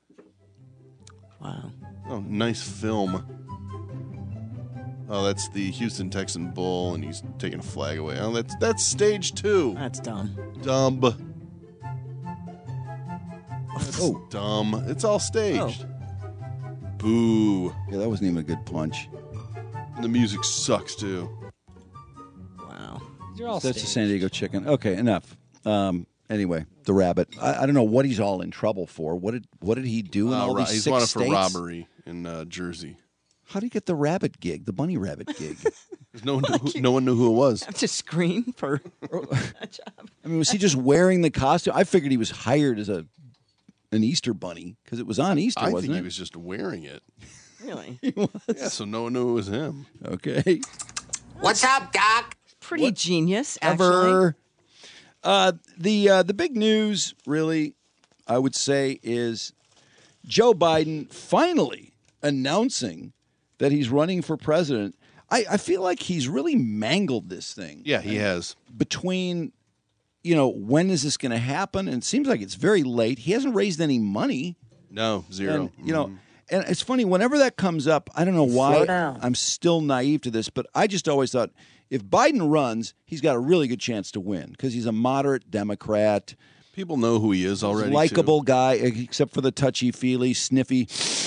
Wow. Oh, nice film. Oh, that's the Houston Texan Bull, and he's taking a flag away. Oh, that's that's stage two. That's dumb. Dumb. That's Oh. dumb. It's all staged. Boo. Yeah, that wasn't even a good punch. And the music sucks too. Wow. You're all That's a staged. San Diego chicken. Okay, enough. Um, anyway, the rabbit. I, I don't know what he's all in trouble for. What did what did he do in Uh, all ro- these he's six wanted states? for robbery in uh, Jersey. How do you get the rabbit gig, the bunny rabbit gig? No one, knew who, no one knew who it was. Have to screen for a job. I mean, was he just wearing the costume? I figured he was hired as a an Easter bunny because it was on Easter, I wasn't think it? he was just wearing it. Really? He was. Yeah, so no one knew it was him. Okay. What's up, Doc? Pretty genius, actually. Ever. Uh, the uh, the big news, really, I would say, is Joe Biden finally announcing that he's running for president. I, I feel like he's really mangled this thing. Yeah, he has. Between, you know, when is this going to happen? And it seems like it's very late. He hasn't raised any money. No, zero. And, you know, Mhm. and it's funny, whenever that comes up, I don't know why Slow down. I'm still naive to this, but I just always thought if Biden runs, he's got a really good chance to win because he's a moderate Democrat. People know who he is already. Likable guy, except for the touchy-feely, sniffy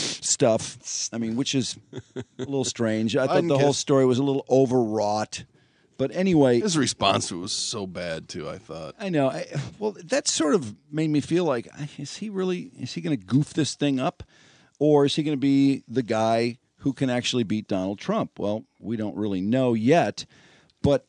stuff. I mean, which is a little strange. I thought Biden the whole gets- story was a little overwrought. But anyway, His response to it was so bad too. I thought. I know. I, well, that sort of made me feel like, is he really? Is he going to goof this thing up, or is he going to be the guy who can actually beat Donald Trump? Well, we don't really know yet. But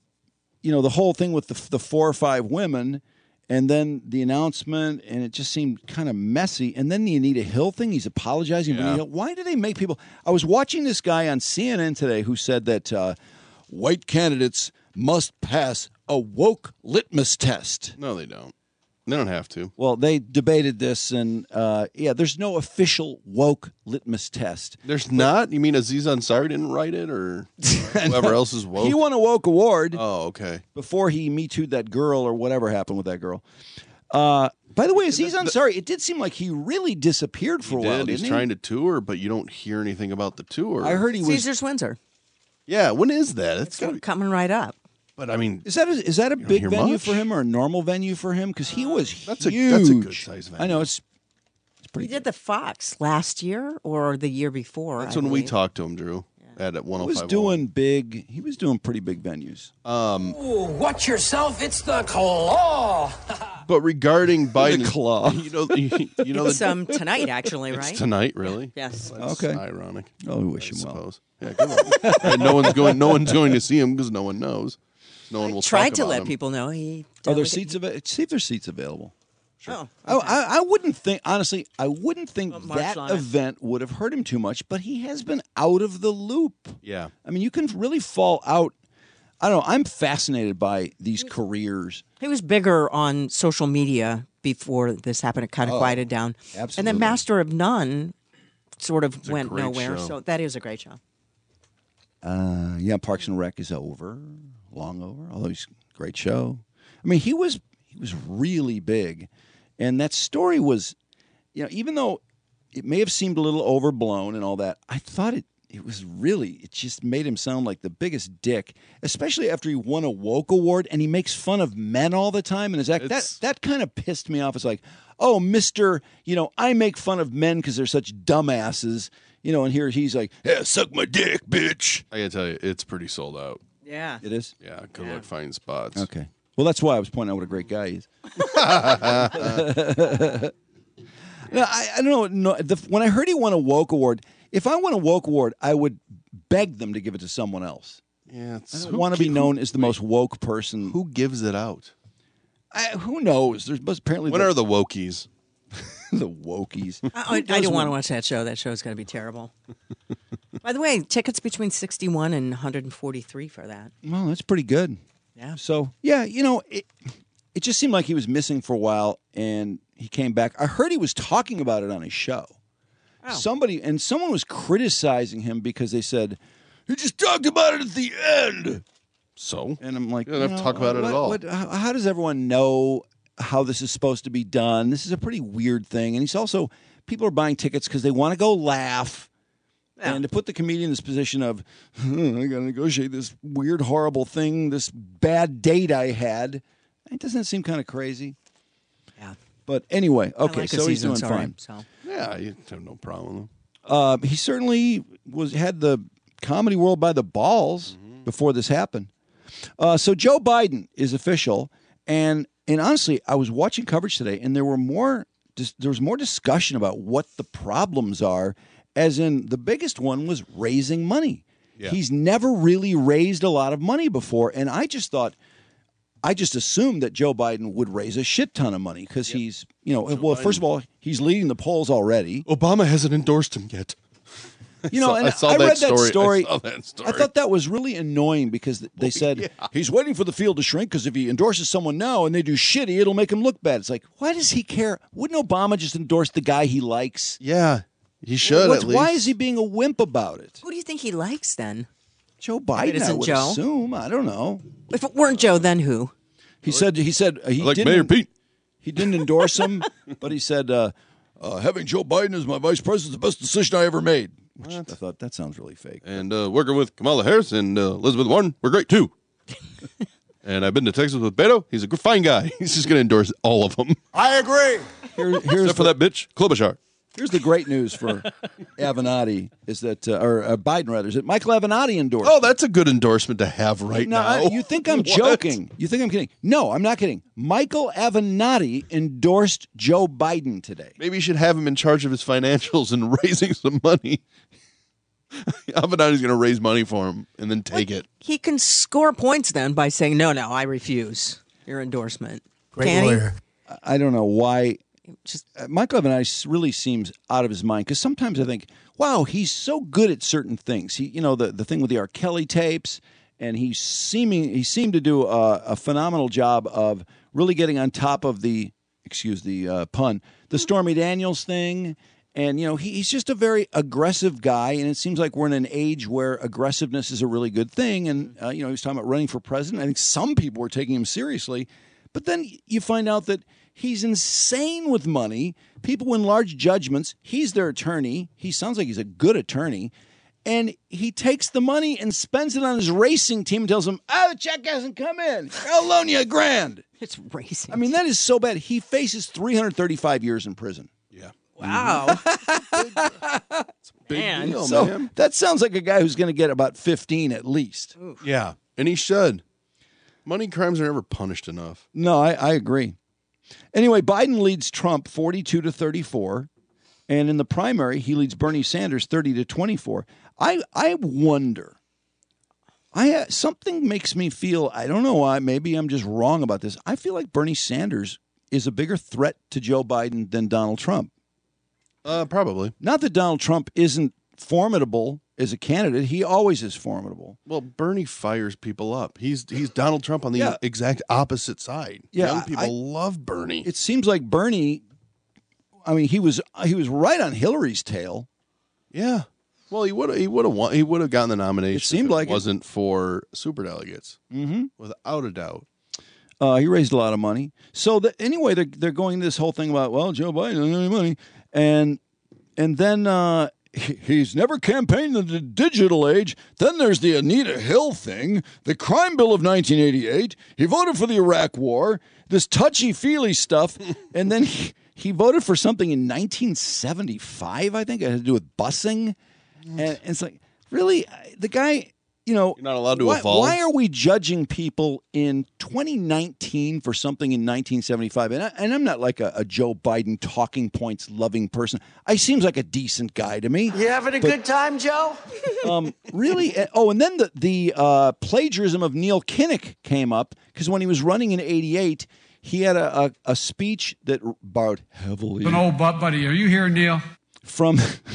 you know, the whole thing with the, the four or five women, and then the announcement, and it just seemed kind of messy. And then the Anita Hill thing. He's apologizing. for Yeah. Anita Hill. Why do they make people? I was watching this guy on C N N today who said that. Uh, White candidates must pass a woke litmus test. No, they don't. They don't have to. Well, they debated this, and uh, yeah, there's no official woke litmus test. There's not. You mean Aziz Ansari didn't write it, or whoever else is woke? He won a woke award Oh, okay. before he Me Too'd that girl or whatever happened with that girl. Uh, by the way, Aziz Ansari, it did seem like he really disappeared for He a while. did. He's didn't trying to tour, but you don't hear anything about the tour. I heard he was. Caesar's Windsor. Yeah, when is that? It's It's gotta be, coming right up. but I mean, Is that a, is that a don't big hear venue much. for him or a normal venue for him? Because he was That's a- huge. that's a good-sized venue. I know it's it's He pretty. did the Fox last year or the year before. that's I when we believe. talked to him, Drew, at at one He oh was five. doing big. He was doing pretty big venues. Um, Ooh, watch yourself, it's the claw. but regarding Biden, claw. you know, you, you know, It's the, um, tonight, actually, right? it's tonight, really. Yes. That's Okay. ironic. Oh, we wish I him well. suppose. Yeah, come on. And no one's going. No one's going to see him because no one knows. No one will Tried talk to about let him. people know he. Are there delegate- seats available? See if there's seats available. Oh, I, I, I wouldn't think, honestly, I wouldn't think Well, March that on it. event would have hurt him too much, but he has been out of the loop. Yeah. I mean, you can really fall out. I don't know. I'm fascinated by these careers. he was bigger on social media before this happened. It kind of Oh, quieted down. And absolutely. then Master of None sort of a went great nowhere. show. So that is a great show. Uh, yeah, Parks and Rec is over, long over. Although he's a great show. I mean, he was he was really big, and that story was, you know, even though it may have seemed a little overblown and all that. I thought it it was really, it just made him sound like the biggest dick, especially after he won a Woke Award and he makes fun of men all the time in his act. That, that kind of pissed me off. It's like, oh, Mister, you know, I make fun of men because they're such dumbasses, you know, and here he's like, yeah, suck my dick, bitch. I gotta tell you, it's pretty sold out. Yeah. It is? Yeah, good luck finding spots. Okay. Well, that's why I was pointing out what a great guy he is. No, I, I don't know. No, the, when I heard he won a Woke Award, if I won a Woke Award, I would beg them to give it to someone else. Yeah, I don't want to be known as the most woke person. Who gives it out? I, who knows? There's but apparently. When the, are the wokies? the wokies. I, I, I don't want to watch that show. That show's going to be terrible. By the way, tickets between sixty-one and one hundred forty-three for that. Well, that's pretty good. Yeah. So yeah, you know, it, it just seemed like he was missing for a while, and he came back. I heard he was talking about it on his show. Oh. Somebody and someone was criticizing him because they said he just talked about it at the end. So, and I'm like, you don't have to talk about it what, at all. What, how, how does everyone know how this is supposed to be done? This is a pretty weird thing. And he's also, people are buying tickets because they want to go laugh. Yeah. And to put the comedian in this position of, hmm, I got to negotiate this weird, horrible thing, this bad date I had, it doesn't seem kind of crazy. Yeah. But anyway, okay, like so he's doing sorry, fine. So. Yeah, you have no problem. Uh, he certainly was had the comedy world by the balls mm-hmm. before this happened. Uh, so Joe Biden is official, and and honestly, I was watching coverage today, and there were more. There was more discussion about what the problems are. As in, the biggest one was raising money. Yeah. He's never really raised a lot of money before, and I just thought. I just assumed that Joe Biden would raise a shit ton of money because yep. he's, you know, Joe well, Biden. First of all, he's leading the polls already. Obama hasn't endorsed him yet. You know, I and saw, I, I read that that story. I saw that story. I thought that was really annoying because they said yeah. he's waiting for the field to shrink because if he endorses someone now and they do shitty, it'll make him look bad. It's like, why does he care? Wouldn't Obama just endorse the guy he likes? Yeah, he should What's, at least. Why is he being a wimp about it? Who do you think he likes then? Joe Biden, It I isn't would Joe. assume. I don't know. If it weren't Joe, then who? He said he said uh, he I like didn't, Mayor Pete. He didn't endorse him, but he said uh, uh, having Joe Biden as my vice president is the best decision I ever made. Which I thought that sounds really fake. And uh, working with Kamala Harris and uh, Elizabeth Warren, we're great too. And I've been to Texas with Beto. He's a good, fine guy. He's just going to endorse all of them. I agree. Here, here's Except for the, that bitch, Klobuchar. Here's the great news for Avenatti is that, uh, or uh, Biden rather, is that Michael Avenatti endorsed. Oh, that's a good endorsement to have right now. now. I, you think I'm What? joking? You think I'm kidding? No, I'm not kidding. Michael Avenatti endorsed Joe Biden today. Maybe you should have him in charge of his financials and raising some money. Avenatti's going to raise money for him and then take it. He can score points then by saying, no, no, I refuse your endorsement. Great Can he? lawyer. I don't know why. Just uh, Michael Avenatti really seems out of his mind because sometimes I think, wow, he's so good at certain things. He, you know, the, the thing with the R. Kelly tapes, and he's seeming he seemed to do a, a phenomenal job of really getting on top of the, excuse the uh, pun, the Stormy Daniels thing. And, you know, he, he's just a very aggressive guy, and it seems like we're in an age where aggressiveness is a really good thing. And, uh, you know, he was talking about running for president. I think some people were taking him seriously. But then you find out that he's insane with money. People win large judgments. He's their attorney. He sounds like he's a good attorney. And he takes the money and spends it on his racing team and tells them, oh, the check hasn't come in. I'll loan you a grand. It's racing. I mean, that is so bad. He faces three hundred thirty-five years in prison. Yeah. Wow. Big Man. deal, So man. that sounds like a guy who's going to get about fifteen at least. Yeah, and he should. Money crimes are never punished enough. No, I, I agree. Anyway, Biden leads Trump forty-two to thirty-four, and in the primary, he leads Bernie Sanders thirty to twenty-four. I I wonder. I uh, something makes me feel, I don't know why, maybe I'm just wrong about this. I feel like Bernie Sanders is a bigger threat to Joe Biden than Donald Trump. Uh, probably. Not that Donald Trump isn't formidable as a candidate. He always is formidable. Well, Bernie fires people up. He's he's Donald Trump on the Yeah. exact opposite side. Yeah, Young I- people I- love Bernie. It seems like Bernie, I mean, he was he was right on Hillary's tail. Yeah. Well, he would he would have won. He would have gotten the nomination. It seemed if like it it. wasn't for superdelegates, Mm-hmm. without a doubt. Uh, he raised a lot of money. So the, anyway, they're they're going this whole thing about, well, Joe Biden doesn't have any money, and and then uh, he- he's never campaigned in the digital age. Then there's the Anita Hill thing, the crime bill of nineteen eighty-eight. He voted for the Iraq War, this touchy-feely stuff, and then he, he voted for something in nineteen seventy-five, I think. It had to do with busing. And it's like, really? The guy... You know, You're not allowed to why, evolve. why are we judging people in twenty nineteen for something in nineteen seventy-five? And, I, and I'm not like a, a Joe Biden talking points loving person. I seems like a decent guy to me. You having a But, good time, Joe? Um, really? Uh, Oh, and then the the uh, plagiarism of Neil Kinnock came up because when he was running in eighty-eight, he had a, a, a speech that borrowed heavily An old butt buddy. Are you here, Neil? from.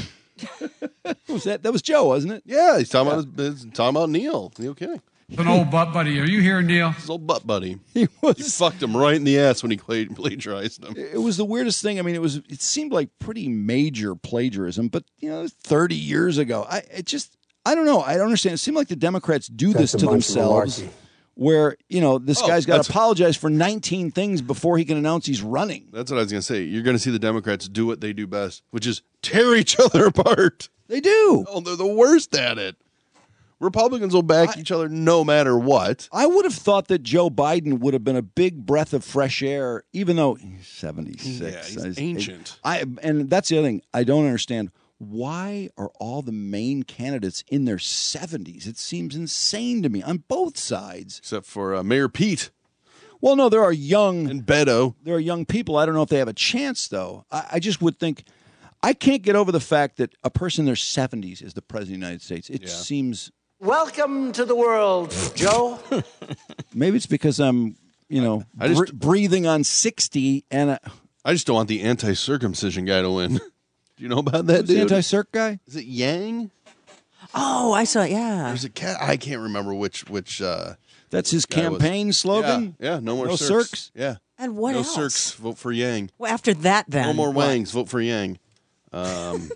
Who was that? That was Joe, wasn't it? Yeah, he's talking about his, he's talking about Neil. Neil Kinnock. An old butt buddy. Are you here, Neil? His old butt buddy. He was. You fucked him right in the ass when he pla- plagiarized him. It was the weirdest thing. I mean, it was. It seemed like pretty major plagiarism, but you know, it was thirty years ago. I it just. I don't know. I don't understand. It seemed like the Democrats do That's this a to bunch of themselves, malarkey. where you know this Oh, guy's got that's- to apologize for nineteen things before he can announce he's running. That's what I was going to say. You're going to see the Democrats do what they do best, which is tear each other apart. They do. Oh, they're the worst at it. Republicans will back each other no matter what. I would have thought that Joe Biden would have been a big breath of fresh air, even though he's seventy-six. Yeah, he's I- ancient. I and that's the other thing. I don't understand. Why are all the main candidates in their seventies? It seems insane to me on both sides. Except for uh, Mayor Pete. Well, no, there are young and Beto. There are young people. I don't know if they have a chance, though. I, I just would think. I can't get over the fact that a person in their seventies is the president of the United States. It Yeah. seems. Welcome to the world, Joe. Maybe it's because I'm, you know, I just- br- breathing on sixty, and I, I just don't want the anti-circumcision guy to win. Do you know about that, Who's the dude? anti-circ guy? Is it Yang? Oh, I saw. Yeah. There's a cat. I can't remember which which. Uh, That's his guy was. campaign slogan? Yeah, yeah, no more No circs. circs? Yeah. And what no else? circs. Vote for Yang. Well, after that, then No more what? Wangs. Vote for Yang. Um,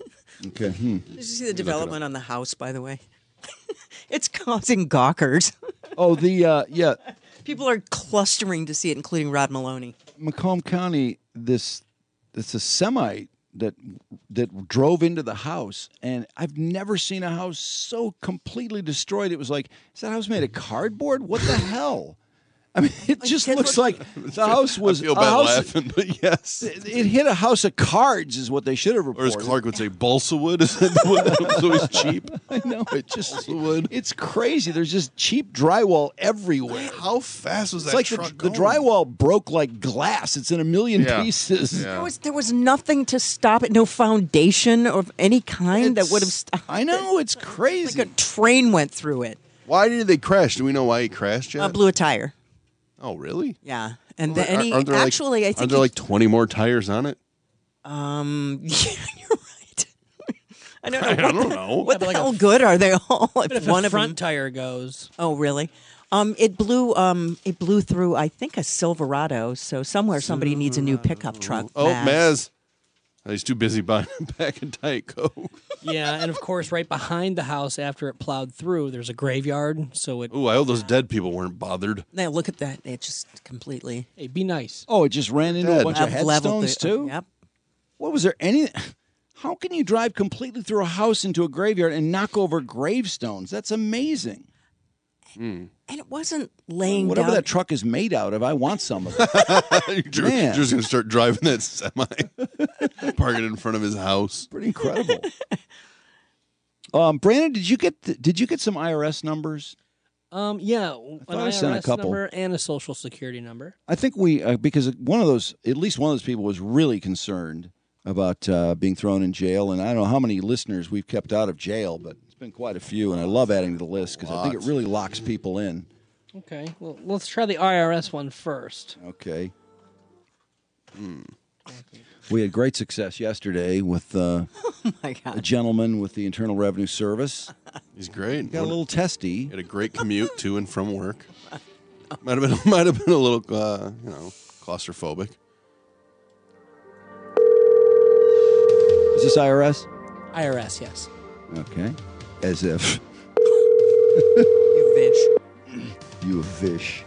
okay. Hmm. Did you see the development on the house? By the way, it's causing gawkers. Oh, the uh, yeah, People are clustering to see it, including Rod Maloney. Macomb County. This it's a semi that that drove into the house, and I've never seen a house so completely destroyed. It was like, is that house made of cardboard? What the hell? I mean, it just looks like the house was I feel a bad house. laughing, but yes. It, it hit a house of cards, is what they should have Or reported. as Clark would say, balsa wood. Is that what- so it's cheap. I know it just it's crazy. There's just cheap drywall everywhere. How fast was It's that like truck the, the going? drywall broke like glass. It's in a million Yeah. pieces. Yeah. There was there was nothing to stop it. No foundation of any kind that would have stopped. I know it's crazy. Like a train went through it. Why did they crash? Do we know why he crashed yet? Uh, blew a tire. Oh, really? Yeah, and Well, the, and he, aren't there like- actually, I Aren't think there he- like twenty more tires on it? Um, yeah, you're right. I don't know. I What don't the, know. What Yeah, the but like hell a- good are they all? But If if one a of front them. tire goes, Oh, really? Um, it blew. Um, it blew through. I think a Silverado. So somewhere somebody needs a new pickup truck. Oh, Maz. Maz. Oh, he's too busy buying a pack of Diet Coke. yeah, and of course, right behind the house, after it plowed through, there's a graveyard. So it. Ooh, I hope those dead people weren't bothered. Now look at that. It just completely. Hey, be nice. Oh, it just ran into a Dead. bunch of Lev- leveled headstones the- too. Yep. What was there any? How can you drive completely through a house into a graveyard and knock over gravestones? That's amazing. Mm. And it wasn't laying Whatever down. that truck is made out of, I want some of it. You're, Man. you're just going to start driving that semi, park it in front of his house. Pretty incredible. um, Brandon, did you get th- did you get some I R S numbers? Um, yeah, an thought I sent a I R S couple. number and a social security number. I think we uh, because one of those, at least one of those people was really concerned about uh, being thrown in jail, and I don't know how many listeners we've kept out of jail, but it's been quite a few, and I love adding to the list because I think it really locks people in. Okay, well, let's try the I R S one first. Okay. Hmm. We had great success yesterday with uh, Oh my God. a gentleman with the Internal Revenue Service. He's great. Got a little testy. Had a great commute to and from work. Might have been might have been a little uh, you know claustrophobic. Is this I R S? I R S, yes. Okay. As if You fish. you a fish.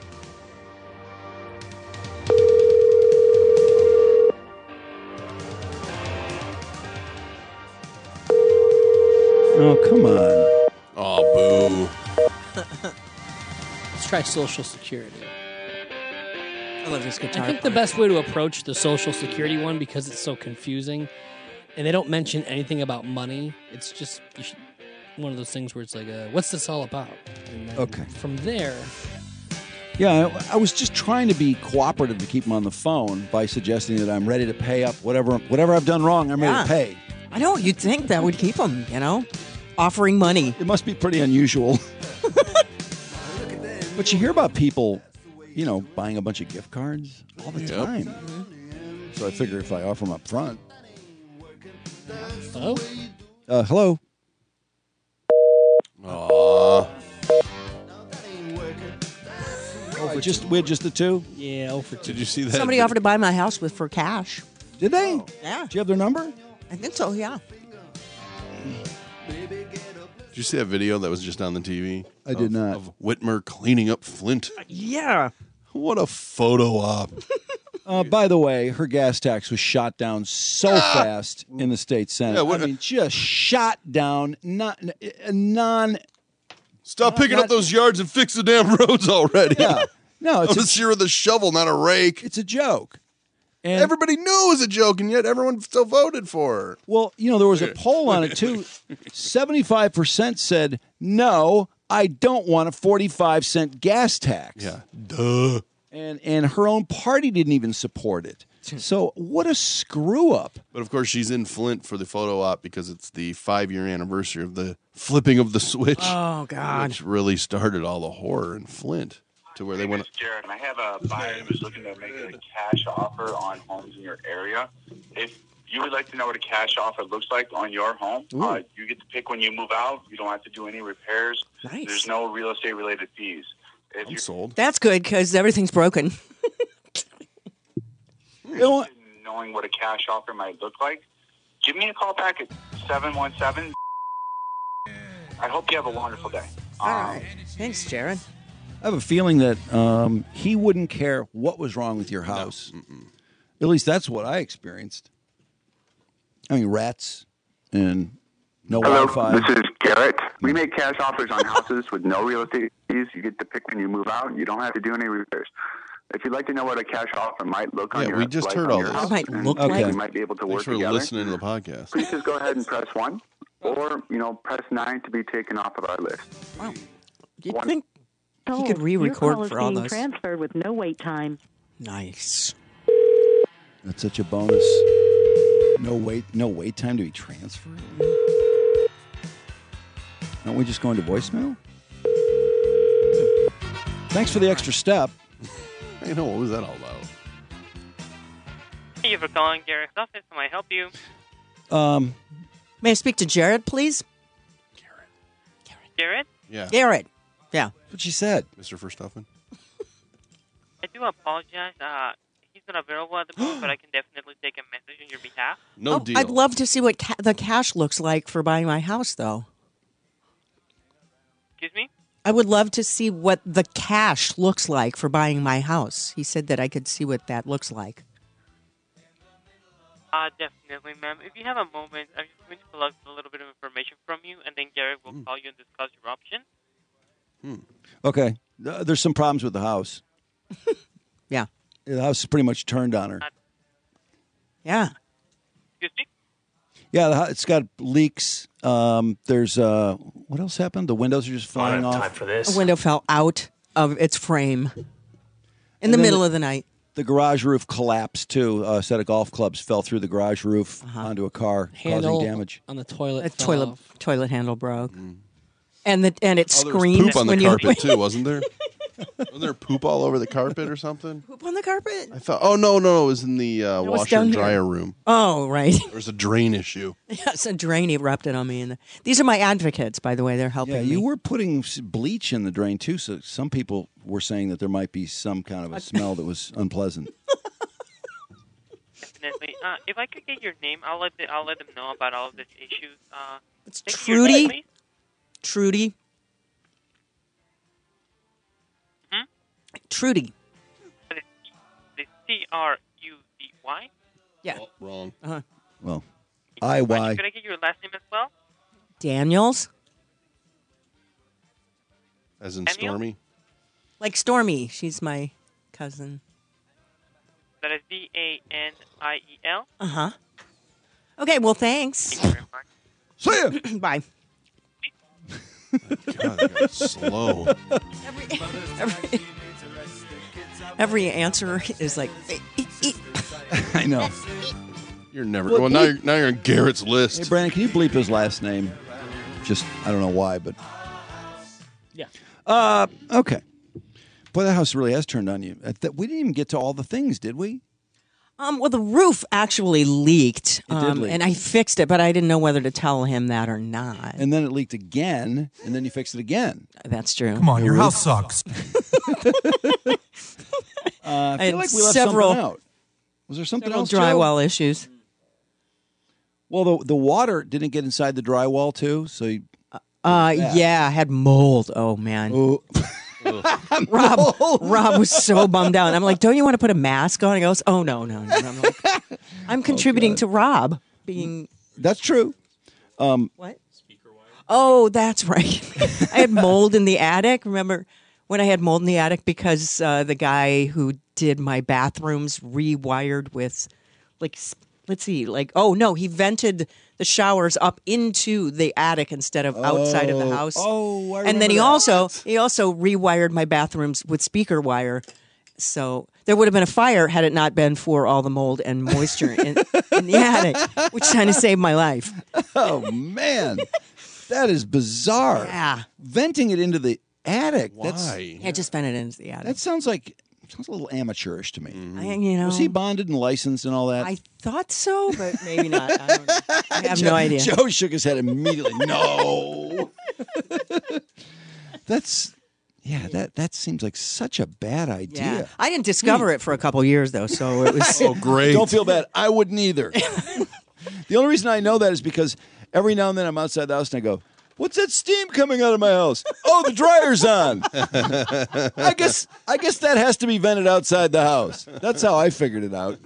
Oh, come on. Oh, boo. Let's try Social Security. I love this guitar. I think the best way to approach the Social Security one, because it's so confusing, and they don't mention anything about money. It's just you should, one of those things where it's like, uh, what's this all about? And then Okay. From there, Yeah, I, I was just trying to be cooperative to keep him on the phone by suggesting that I'm ready to pay up whatever whatever I've done wrong. I'm ready Yeah. to pay. I know. You'd think that would keep them, you know, offering money. It must be pretty unusual. But you hear about people, you know, buying a bunch of gift cards all the Yep. time. So I figure if I offer them up front. Hello? Uh, hello? Aw. Oh, just, we had just the two? Yeah, over Did you see that? Somebody offered to buy my house with for cash. Did they? Yeah. Do you have their number? I think so, yeah. Did you see that video that was just on the T V? I did of, not. Of Whitmer cleaning up Flint. Yeah. What a photo op. Uh, by the way, her gas tax was shot down so fast in the state Senate. Yeah, what- I mean, just shot down. Not a non. Stop Not- picking not- up those yards and fix the damn roads already. Yeah. No, it's It's a, here with a shovel, not a rake. it's a joke. And Everybody knew it was a joke, and yet everyone still voted for her. well, you know, there was a poll on it too. seventy-five percent said no. I don't want a forty-five cent gas tax. Yeah. Duh. And and her own party didn't even support it. So what a screw up. But of course, she's in Flint for the photo op because it's the five year anniversary of the flipping of the switch. Oh, God. Which really started all the horror in Flint to where they went. Jared, and I have a buyer who's looking to make a cash offer on homes in your area. If you would like to know what a cash offer looks like on your home, uh, you get to pick when you move out. You don't have to do any repairs. Nice. There's no real estate related fees. If I'm you're sold. That's good because everything's broken. You know what? knowing what a cash offer might look like, give me a call back at seven one seven. I hope you have a wonderful day. All right. Thanks, Jared. I have a feeling that um, he wouldn't care what was wrong with your house. At least that's what I experienced. I mean, rats and no Hello, Wi-Fi. this is Garrett. We make cash offers on houses with no real estate fees. You get to pick when you move out. You don't have to do any repairs. If you'd like to know what a cash offer might look on Yeah, your we just like heard on all your this. house, It might and look we like- might be able to Thanks work for together. listening to the podcast. Please just go ahead and press one, or you know, press nine to be taken off of our list. Wow. You One. think he could Your call re-record is for all being those? transferred with no wait time. Nice. That's such a bonus. No wait, no wait time to be transferred. Aren't we just going to voicemail? Thanks for the extra step. I know, what was that all about? Thank you for calling Garrett's office. How may I help you? Um, May I speak to Jared, please? Garrett? Yeah. Garrett. Yeah. That's what she said. Mister Verstappen? I do apologize. Uh, he's not available at the moment, but I can definitely take a message on your behalf. No Oh, deal. I'd love to see what ca- the cash looks like for buying my house, though. Excuse me? I would love to see what the cash looks like for buying my house. He said that I could see what that looks like. Uh, definitely, ma'am. If you have a moment, I'm just going to collect a little bit of information from you, and then Garrett will call you and discuss your option. Okay. Uh, there's some problems with the house. Yeah. The house is pretty much turned on her. Yeah. Excuse me? Yeah, the, hou- it's got leaks. Um, there's uh, what else happened? The windows are just flying off. A window fell out of its frame in And the then middle the- of the night. The garage roof collapsed too. A set of golf clubs fell through the garage roof Uh-huh. onto a car, Handle causing damage. on the toilet. A fell toilet off. toilet handle broke, and the and it Oh, there was screamed poop on the when you carpet too, wasn't there? Wasn't there poop all over the carpet or something? poop on the carpet. I thought. Oh no, no, it was in the uh, It was washer down and here. dryer room. Oh, right. There was a drain issue. Yes, a drain erupted on me. And the, these are my advocates, by the way. They're helping Yeah, me. you were putting s- bleach in the drain too, so some people were saying that there might be some kind of a smell that was unpleasant. Definitely. Uh, if I could get your name, I'll let the, I'll let them know about all of these issues. Uh, it's thank you. Your name, Trudy. please. Trudy. Hmm? Trudy. The C R U D Y. Yeah. Oh, wrong. Uh-huh. Well, I Y. Could I get your last name as well? Daniels? As in Daniel? Stormy? Like Stormy. She's my cousin. That is D A N I E L. Uh huh. Okay, well, thanks. Thank you very much. See ya. Bye. God, that guy's slow. Every, every, every answer is like, "Eh, eh, eh." I know. You're never. Well, Well, now you're, now you're on Garrett's Hey, list. Brandon, can you bleep his last name? Just, I don't know why, but. Yeah. Uh, okay. Boy, that house really has turned on you. Uh, th- We didn't even get to all the things, did we? Um, well, the roof actually leaked, It did um, leak. and I fixed it, but I didn't know whether to tell him that or not. And then it leaked again, and then you fixed it again. That's true. Come on, your house sucks. Uh, I I feel had like we left several- something out. Was there something Several else, Joe? drywall issues. Well, the the water didn't get inside the drywall too, so you, Uh, Yeah. yeah, I had mold. Oh man, oh, Rob, Rob was so bummed out. I'm like, don't you want to put a mask on? He goes, oh no, no, no. I'm like, I'm contributing to Rob being. that's true. Um, What? Oh, that's right. I had mold in the attic. Remember when I had mold in the attic because uh, the guy who did my bathrooms rewired with, like, s- let's see, like, oh no, he vented the showers up into the attic instead of outside of the Oh. house. Oh, I and then remember he that. also he also rewired my bathrooms with speaker wire. So there would have been a fire had it not been for all the mold and moisture in, in the attic, which kind of saved my life. oh man, that is bizarre. Yeah. Venting it into the attic. That's, Why? Yeah, just vented into the attic. that sounds like sounds a little amateurish to me. I, you know, Was he bonded and licensed and all that? I thought so, but maybe not. I, don't know. I have Joe, no idea. Joe shook his head immediately. No. That's yeah. That that seems like such a bad idea. Yeah. I didn't discover it for a couple years though, so it was. Oh, great. Don't feel bad. I wouldn't either. The only reason I know that is because every now and then I'm outside the house and I go, "What's that steam coming out of my house? Oh, the dryer's on." I guess I guess that has to be vented outside the house. That's how I figured it out.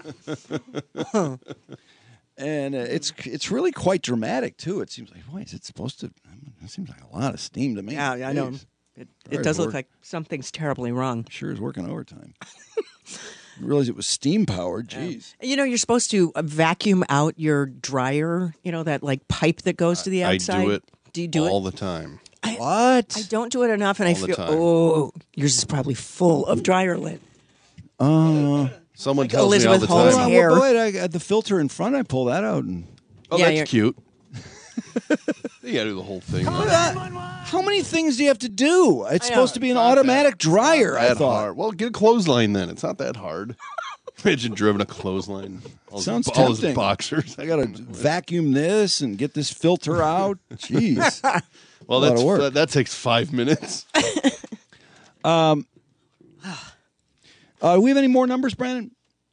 And uh, it's it's really quite dramatic too. It seems like, boy, is it supposed to? It seems like a lot of steam to me. Yeah, I know. Jeez. It, Sorry, it does look Lord. like something's terribly wrong. Sure is working overtime. I realized it was steam powered. Jeez. You know, you're supposed to uh, vacuum out your dryer. You know that like pipe that goes to the I outside. do it Do you do all it? the time. What? I don't do it enough, and I All the feel time. oh, yours is probably full of dryer lint. Uh, Someone tells Elizabeth me all the Holmes' time. hair. well, boy, I got the filter in front. I pull that out and. Oh, Yeah, that's cute. You got to do the whole thing. How many things do you have to do? It's I know. supposed to be an automatic dryer. I That thought. hard. Well, get a clothesline then. It's not that hard. Imagine driven a clothesline. All his- Sounds all his tempting. boxers. I got to vacuum this and get this filter out. Jeez. Well, A lot that's of work. that, that takes five minutes. Um. Uh, do we have any more numbers, Brandon?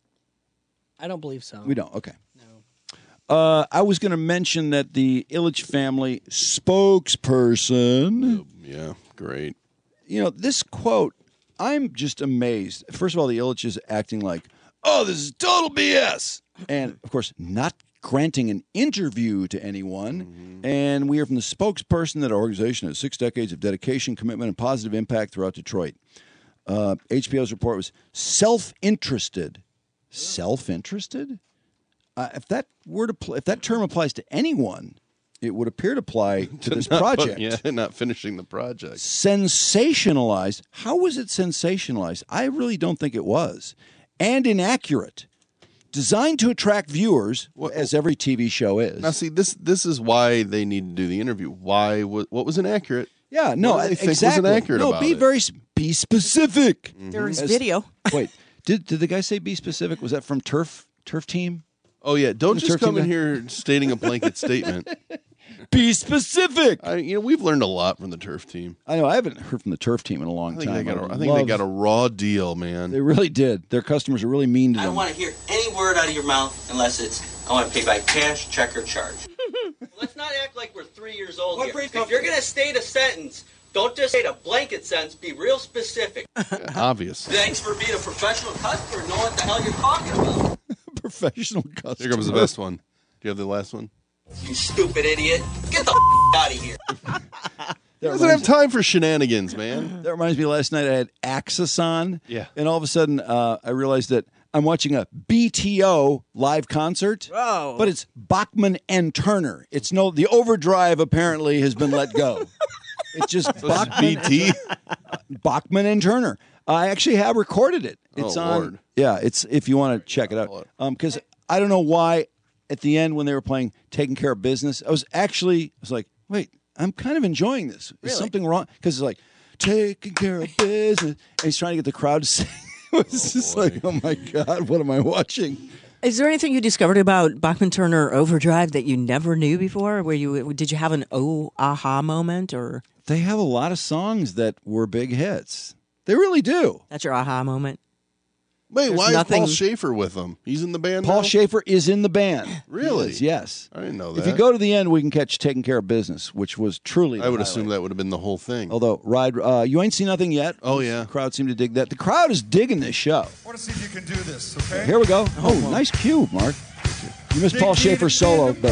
I don't believe so. We don't. Okay. No. Uh, I was going to mention that the Illich family spokesperson. Yeah, great. You know, this quote, I'm just amazed. First of all, the Illich is acting like, oh, this is total B S. And, of course, not granting an interview to anyone. Mm-hmm. And we hear from the spokesperson that our organization has six decades of dedication, commitment, and positive impact throughout Detroit. Uh, H B O's report was self-interested. Self-interested? Uh, if that word, appl- if that term applies to anyone, it would appear to apply to this Not put- project. yeah, not finishing the project. Sensationalized. How was it sensationalized? I really don't think it was. And inaccurate. Designed to attract viewers, as every T V show is. Now, see, this this is why they need to do the interview. Why? What, what was inaccurate? Yeah, no, What do they think exactly. was inaccurate no, about be it? very s- be specific. There's As- video. Wait, did did the guy say be specific? Was that from Turf Turf Team? Oh yeah, don't The just turf come team in guy? here stating a blanket statement. Be specific. I, you know, we've learned a lot from the turf team. I know I haven't heard from the Turf Team in a long I think, time. they got, a, I I think they love- got a raw deal, man. They really did. Their customers are really mean to I them. don't want to hear any word out of your mouth unless it's, I want to pay by cash, check, or charge. Let's not act like we're three years old here. If you're going to state a sentence, don't just state a blanket sentence, be real specific. Obvious. Thanks for being a professional customer, know what the hell you're talking about. Professional customer. Here comes the best one. Do you have the last one? You stupid idiot. Get the out out of here. He doesn't have time for shenanigans, man. That reminds me, last night I had Axis on. Yeah. And all of a sudden uh, I realized that I'm watching a B T O live concert. Oh. But it's Bachman and Turner. It's no, the overdrive apparently has been let go. It's just So it's Bachman, B T? Bachman and Turner. I actually have recorded it. It's Oh, on. Lord. Yeah, it's if you want to check it out. Because I don't know why at the end when they were playing Taking Care of Business, I was actually, I was like, wait, I'm kind of enjoying this. Is Really? something wrong? Because it's like, taking care of business. And he's trying to get the crowd to sing. It was just like, oh my God, what am I watching? Is there anything you discovered about Bachman Turner Overdrive that you never knew before? Where you did you have an oh aha moment or? They have a lot of songs that were big hits. They really do. That's your aha moment. Wait, There's why nothing- is Paul Schaefer with them? He's in the band Paul now? Schaefer is in the band. Really? He is, yes. I didn't know that. If you go to the end, we can catch Taking Care of Business, which was truly the I would highlight. assume that would have been the whole thing. Although, Ride, uh, you ain't seen nothing yet. Oh, yeah. The crowd seemed to dig that. The crowd is digging this show. I want to see if you can do this, okay? Here we go. Oh, nice cue, Mark. You missed Paul Schaefer's solo, but...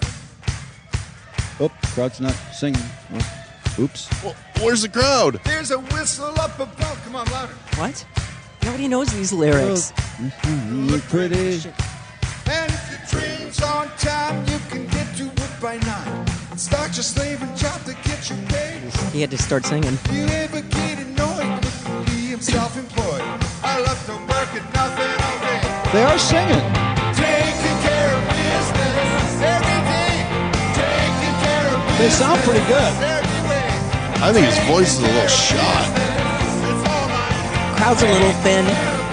Oh, crowd's not singing. Oh, oops. Well, where's the crowd? There's a whistle up above. Come on, louder. What? Nobody knows these lyrics. Look pretty. And if your dream's on time, you can get to it by nine. Start your slaving job to get you paid. He had to start singing. You ever get annoyed with being self-employed? I love to work at nothing all day. They are singing. Taking care of business every day. Taking care of business They sound pretty good. every way. I think his voice is a little shot. Crowd's a little thin.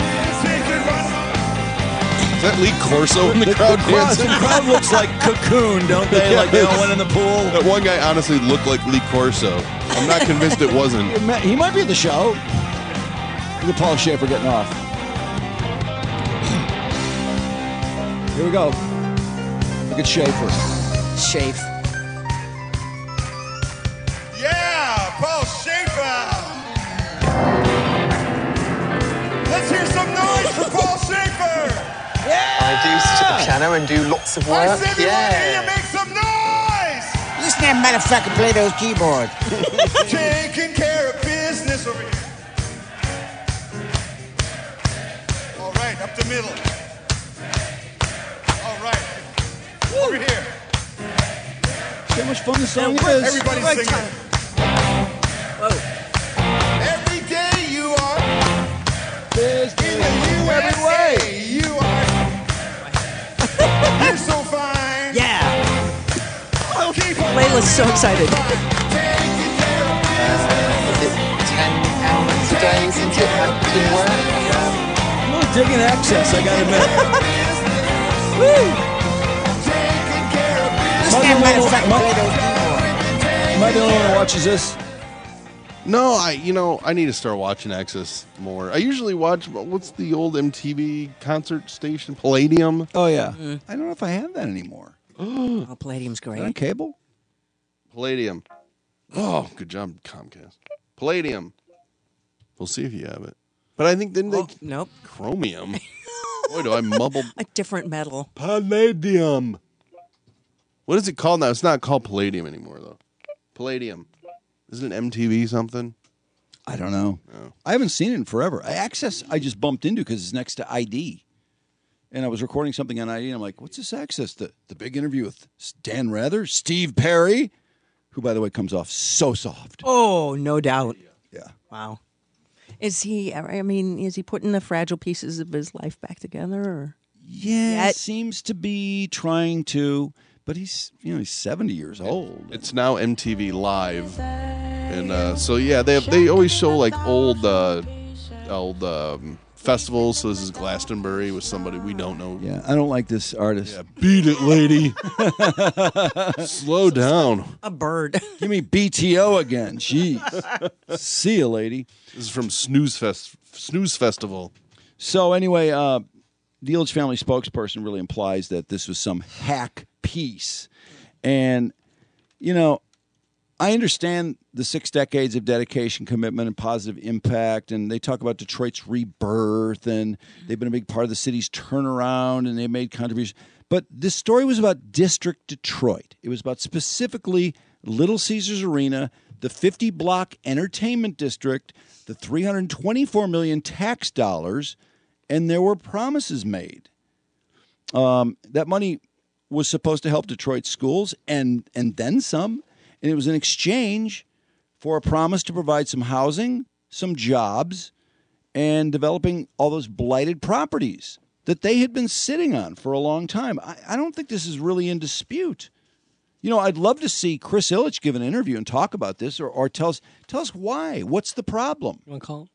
Is that Lee Corso in the, crowd the crowd, dancing? the crowd looks like Cocoon, don't they? Like they all went in the pool. That one guy honestly looked like Lee Corso. I'm not convinced it wasn't. He might- He might be at the show. Look at Paul Schaefer getting off. Here we go. Look at Schaefer. Shafe. Yeah, Paul Schaefer. Let's hear some noise for Paul Schaefer. I do sit at the piano and do lots of I work. said we want to hear Yeah. you make some noise. Listen to that motherfucker play those keyboards. Taking care of business over here. All right, up the middle. All right, over here. See how much fun this song is? Everybody's Right singing. time. Whoa. Every day you are There's in the U S A. You are. You're so fine. Yeah. Keep on Layla's so excited. taking care of business. Is it ten pounds a day, isn't it? Like, in work? I'm really digging Access, I gotta admit. Taking care of business. Listen to that Am I the only motherfucker one- play those keyboards. Am I the only one who watches this? No, I you know I need to start watching Access more. I usually watch what's the old M T V concert station Palladium. Oh, yeah. I don't know if I have that anymore. Oh, Palladium's Is that on great. cable? Palladium. Oh, good job, Comcast. Palladium. We'll see if you have it. But I think then they Oh, nope. Chromium. Boy, do I mumble. A different metal. Palladium. What is it called now? It's not called Palladium anymore, though. Palladium. Isn't it M T V something? I don't know. No. I haven't seen it in forever. Access, I just bumped into because it's next to I D. And I was recording something on I D, and I'm like, what's this Access? The, the big interview with Dan Rather, Steve Perry, who, by the way, comes off so soft. Oh, no doubt. Yeah. Wow. Is he, I mean, is he putting the fragile pieces of his life back together? Or? Yeah, Yet? seems to be trying to, but he's, you know, he's seventy years old. It's now M T V Live, and uh, so yeah, they have, they always show like old uh, old um, festivals. So this is Glastonbury with somebody we don't know. Yeah, I don't like this artist. Yeah, beat it, lady. Slow down. A bird. Give me B T O again. Jeez. See you, lady. This is from Snooze Fest Snooze Festival. So anyway, uh, the Ilitch family spokesperson really implies that this was some hack piece. And, you know, I understand the six decades of dedication, commitment, and positive impact. And they talk about Detroit's rebirth, and they've been a big part of the city's turnaround, and they made contributions. But this story was about District Detroit. It was about specifically Little Caesars Arena, the fifty-block entertainment district, the three hundred twenty-four million dollars tax dollars, and there were promises made. Um, that money was supposed to help Detroit schools and, and then some, and it was in exchange for a promise to provide some housing, some jobs, and developing all those blighted properties that they had been sitting on for a long time. I, I don't think this is really in dispute. You know, I'd love to see Chris Ilitch give an interview and talk about this, or, or tell us tell us why. What's the problem? You want to call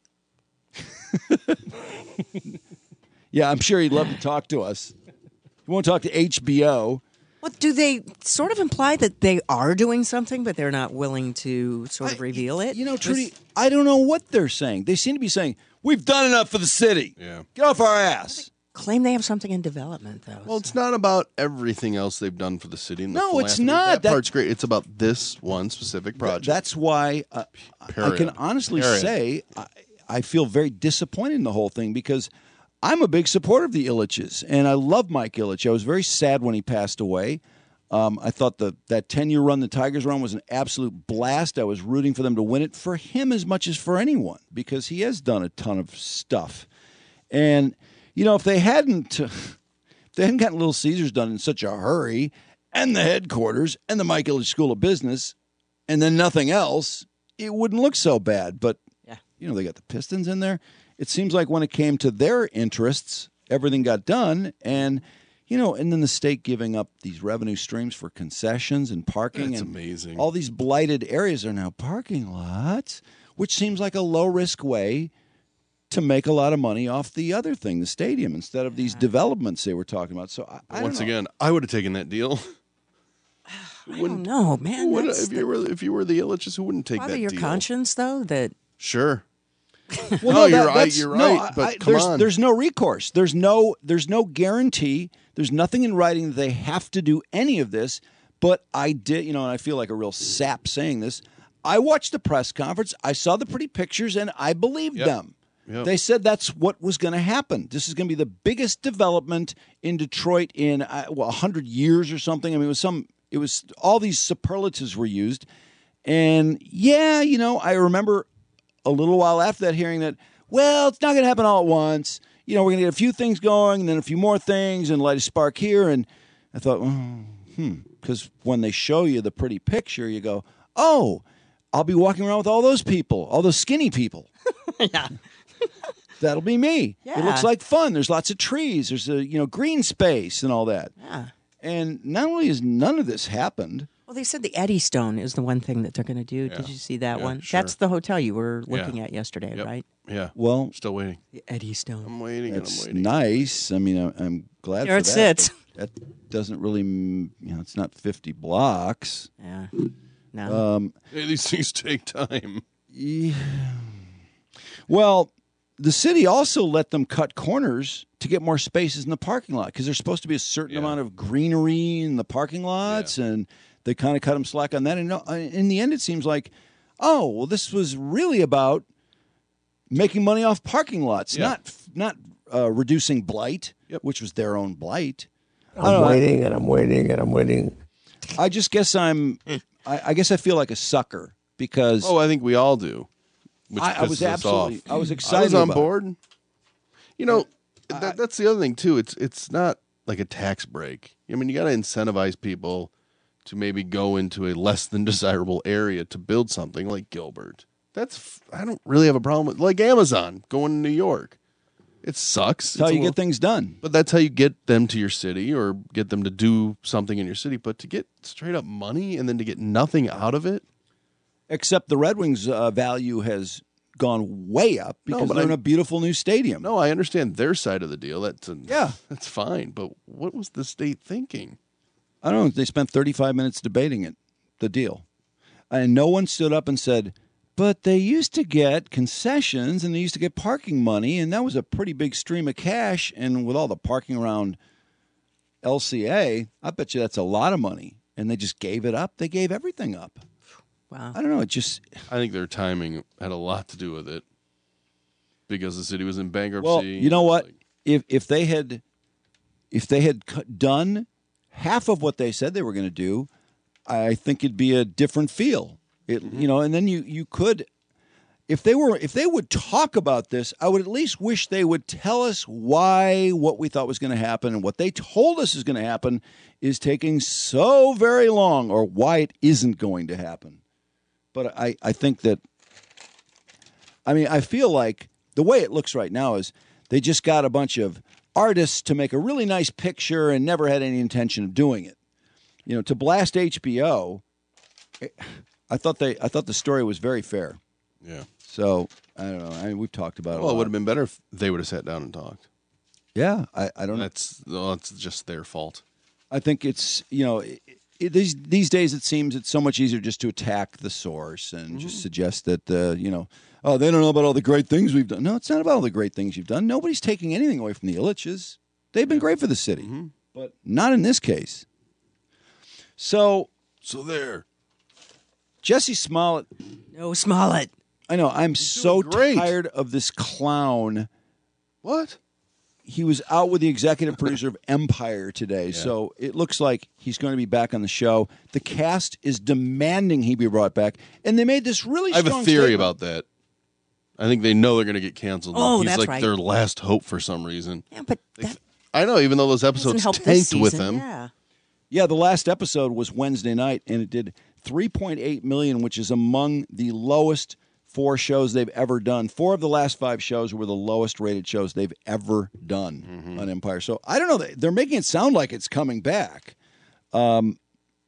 him? Yeah, I'm sure he'd love to talk to us. He won't talk to H B O. Well, do they sort of imply that they are doing something, but they're not willing to sort of reveal it? You know, Trudy, I don't know what they're saying. They seem to be saying, we've done enough for the city. Yeah. Get off our ass. Claim they have something in development, though. Well, it's not about everything else they've done for the city. And the No, it's philanthropy. not. That, That- part's great. It's about this one specific project. That's why uh, I Period. can honestly Period. say I, I feel very disappointed in the whole thing because I'm a big supporter of the Illiches, and I love Mike Ilitch. I was very sad when he passed away. Um, I thought the, that ten-year run the Tigers run was an absolute blast. I was rooting for them to win it for him as much as for anyone because he has done a ton of stuff. And, you know, if they hadn't, if they hadn't gotten Little Caesars done in such a hurry and the headquarters and the Mike Ilitch School of Business and then nothing else, it wouldn't look so bad. But, yeah. you know, they got the Pistons in there. It seems like when it came to their interests, everything got done. And, you know, and then the state giving up these revenue streams for concessions and parking. That's and amazing. All these blighted areas are now parking lots, which seems like a low-risk way to make a lot of money off the other thing, the stadium, instead of these developments they were talking about. So I, I Once don't know. again, I would have taken that deal. I don't know, man. Who would- That's if you were if you were the Illiches, who wouldn't take bother that your deal? conscience, though, that Sure. Well, no, you're that- right. that's- You're no, right. I- But I- come there's, on. there's no recourse. There's no there's no guarantee. There's nothing in writing that they have to do any of this. But I did, you know, and I feel like a real sap saying this. I watched the press conference. I saw the pretty pictures, and I believed Yep. them. Yep. They said that's what was going to happen. This is going to be the biggest development in Detroit in uh, well, one hundred years or something. I mean, it was some. It was all these superlatives were used, and yeah, you know, I remember a little while after that hearing that. Well, it's not going to happen all at once. You know, we're going to get a few things going, and then a few more things, and light a spark here. And I thought, oh, hmm, because when they show you the pretty picture, you go, oh, I'll be walking around with all those people, all those skinny people. yeah. That'll be me. Yeah. It looks like fun. There's lots of trees. There's a you know green space and all that. Yeah. And not only has none of this happened. Well, they said the Eddystone is the one thing that they're going to do. Yeah. Did you see that Yeah, one? sure. That's the hotel you were Yeah. looking at yesterday, Yep. right? Yeah. Well, Still waiting. The Eddystone. I'm waiting and I'm It's waiting. nice. I mean, I'm, I'm glad There for it that. sits. but That doesn't really, mm, you know, it's not fifty blocks. Yeah. No. Um, Hey, these things take time. yeah. Well, the city also let them cut corners to get more spaces in the parking lot because there's supposed to be a certain Yeah. amount of greenery in the parking lots, and they kind of cut them slack on that. And no- in the end, it seems like, oh, well, this was really about making money off parking lots, Yeah. not not uh, reducing blight, which was their own blight. I don't I'm know, I- waiting and I'm waiting and I'm waiting. I just guess I'm. I, I guess I feel like a sucker because Oh, I think we all do. Which I, I was pisses us absolutely. off. I was I excited. was on about it. board. You know, that, that's the other thing too. It's it's not like a tax break. I mean, you got to incentivize people to maybe go into a less than desirable area to build something like Gilbert. That's I don't really have a problem with like Amazon going to New York. It sucks. That's how It's a you little- get things done. But that's how you get them to your city or get them to do something in your city. But to get straight up money and then to get nothing out of it. Except the Red Wings' uh, value has gone way up No, because but they're I- in a beautiful new stadium. No, I understand their side of the deal. That's a, Yeah. that's fine. But what was the state thinking? I don't know. They spent thirty-five minutes debating it, the deal. And no one stood up and said, but they used to get concessions and they used to get parking money, and that was a pretty big stream of cash. And with all the parking around L C A, I bet you that's a lot of money. And they just gave it up. They gave everything up. Wow. I don't know. It just. I think their timing had a lot to do with it because the city was in bankruptcy. Well, you know what? If if they had, if they had cu- done half of what they said they were going to do, I think it'd be a different feel. It, you know, and then you you could, if they were, if they would talk about this, I would at least wish they would tell us why what we thought was going to happen and what they told us is going to happen is taking so very long, or why it isn't going to happen. But I, I think that, I mean, I feel like the way it looks right now is they just got a bunch of artists to make a really nice picture and never had any intention of doing it. You know, to blast H B O, I thought they, I thought the story was very fair. Yeah. So I don't know. I mean, we've talked about it. Well, it would have been better if they would have sat down and talked. Yeah, I, I don't know. That's well, it's just their fault. I think it's, you know, it, it, these these days it seems it's so much easier just to attack the source and mm-hmm. just suggest that, uh, you know, oh, they don't know about all the great things we've done. No, it's not about all the great things you've done. Nobody's taking anything away from the Ilitches. They've been great for the city, mm-hmm. but not in this case. So, so there. Jesse Smollett. No, Smollett. I know. I'm so tired of this clown. What? He was out with the executive producer of Empire today, yeah. so it looks like he's going to be back on the show. The cast is demanding he be brought back, and they made this really I have strong a theory statement. about that. I think they know they're going to get canceled. Oh, he's that's like right. their last hope for some reason. Yeah, but that I know, even though those episodes help this tanked with season, him. Yeah. Yeah, the last episode was Wednesday night, and it did three point eight million dollars, which is among the lowest four shows they've ever done. Four of the last five shows were the lowest rated shows they've ever done mm-hmm. on Empire. So I don't know. They're making it sound like it's coming back. Um,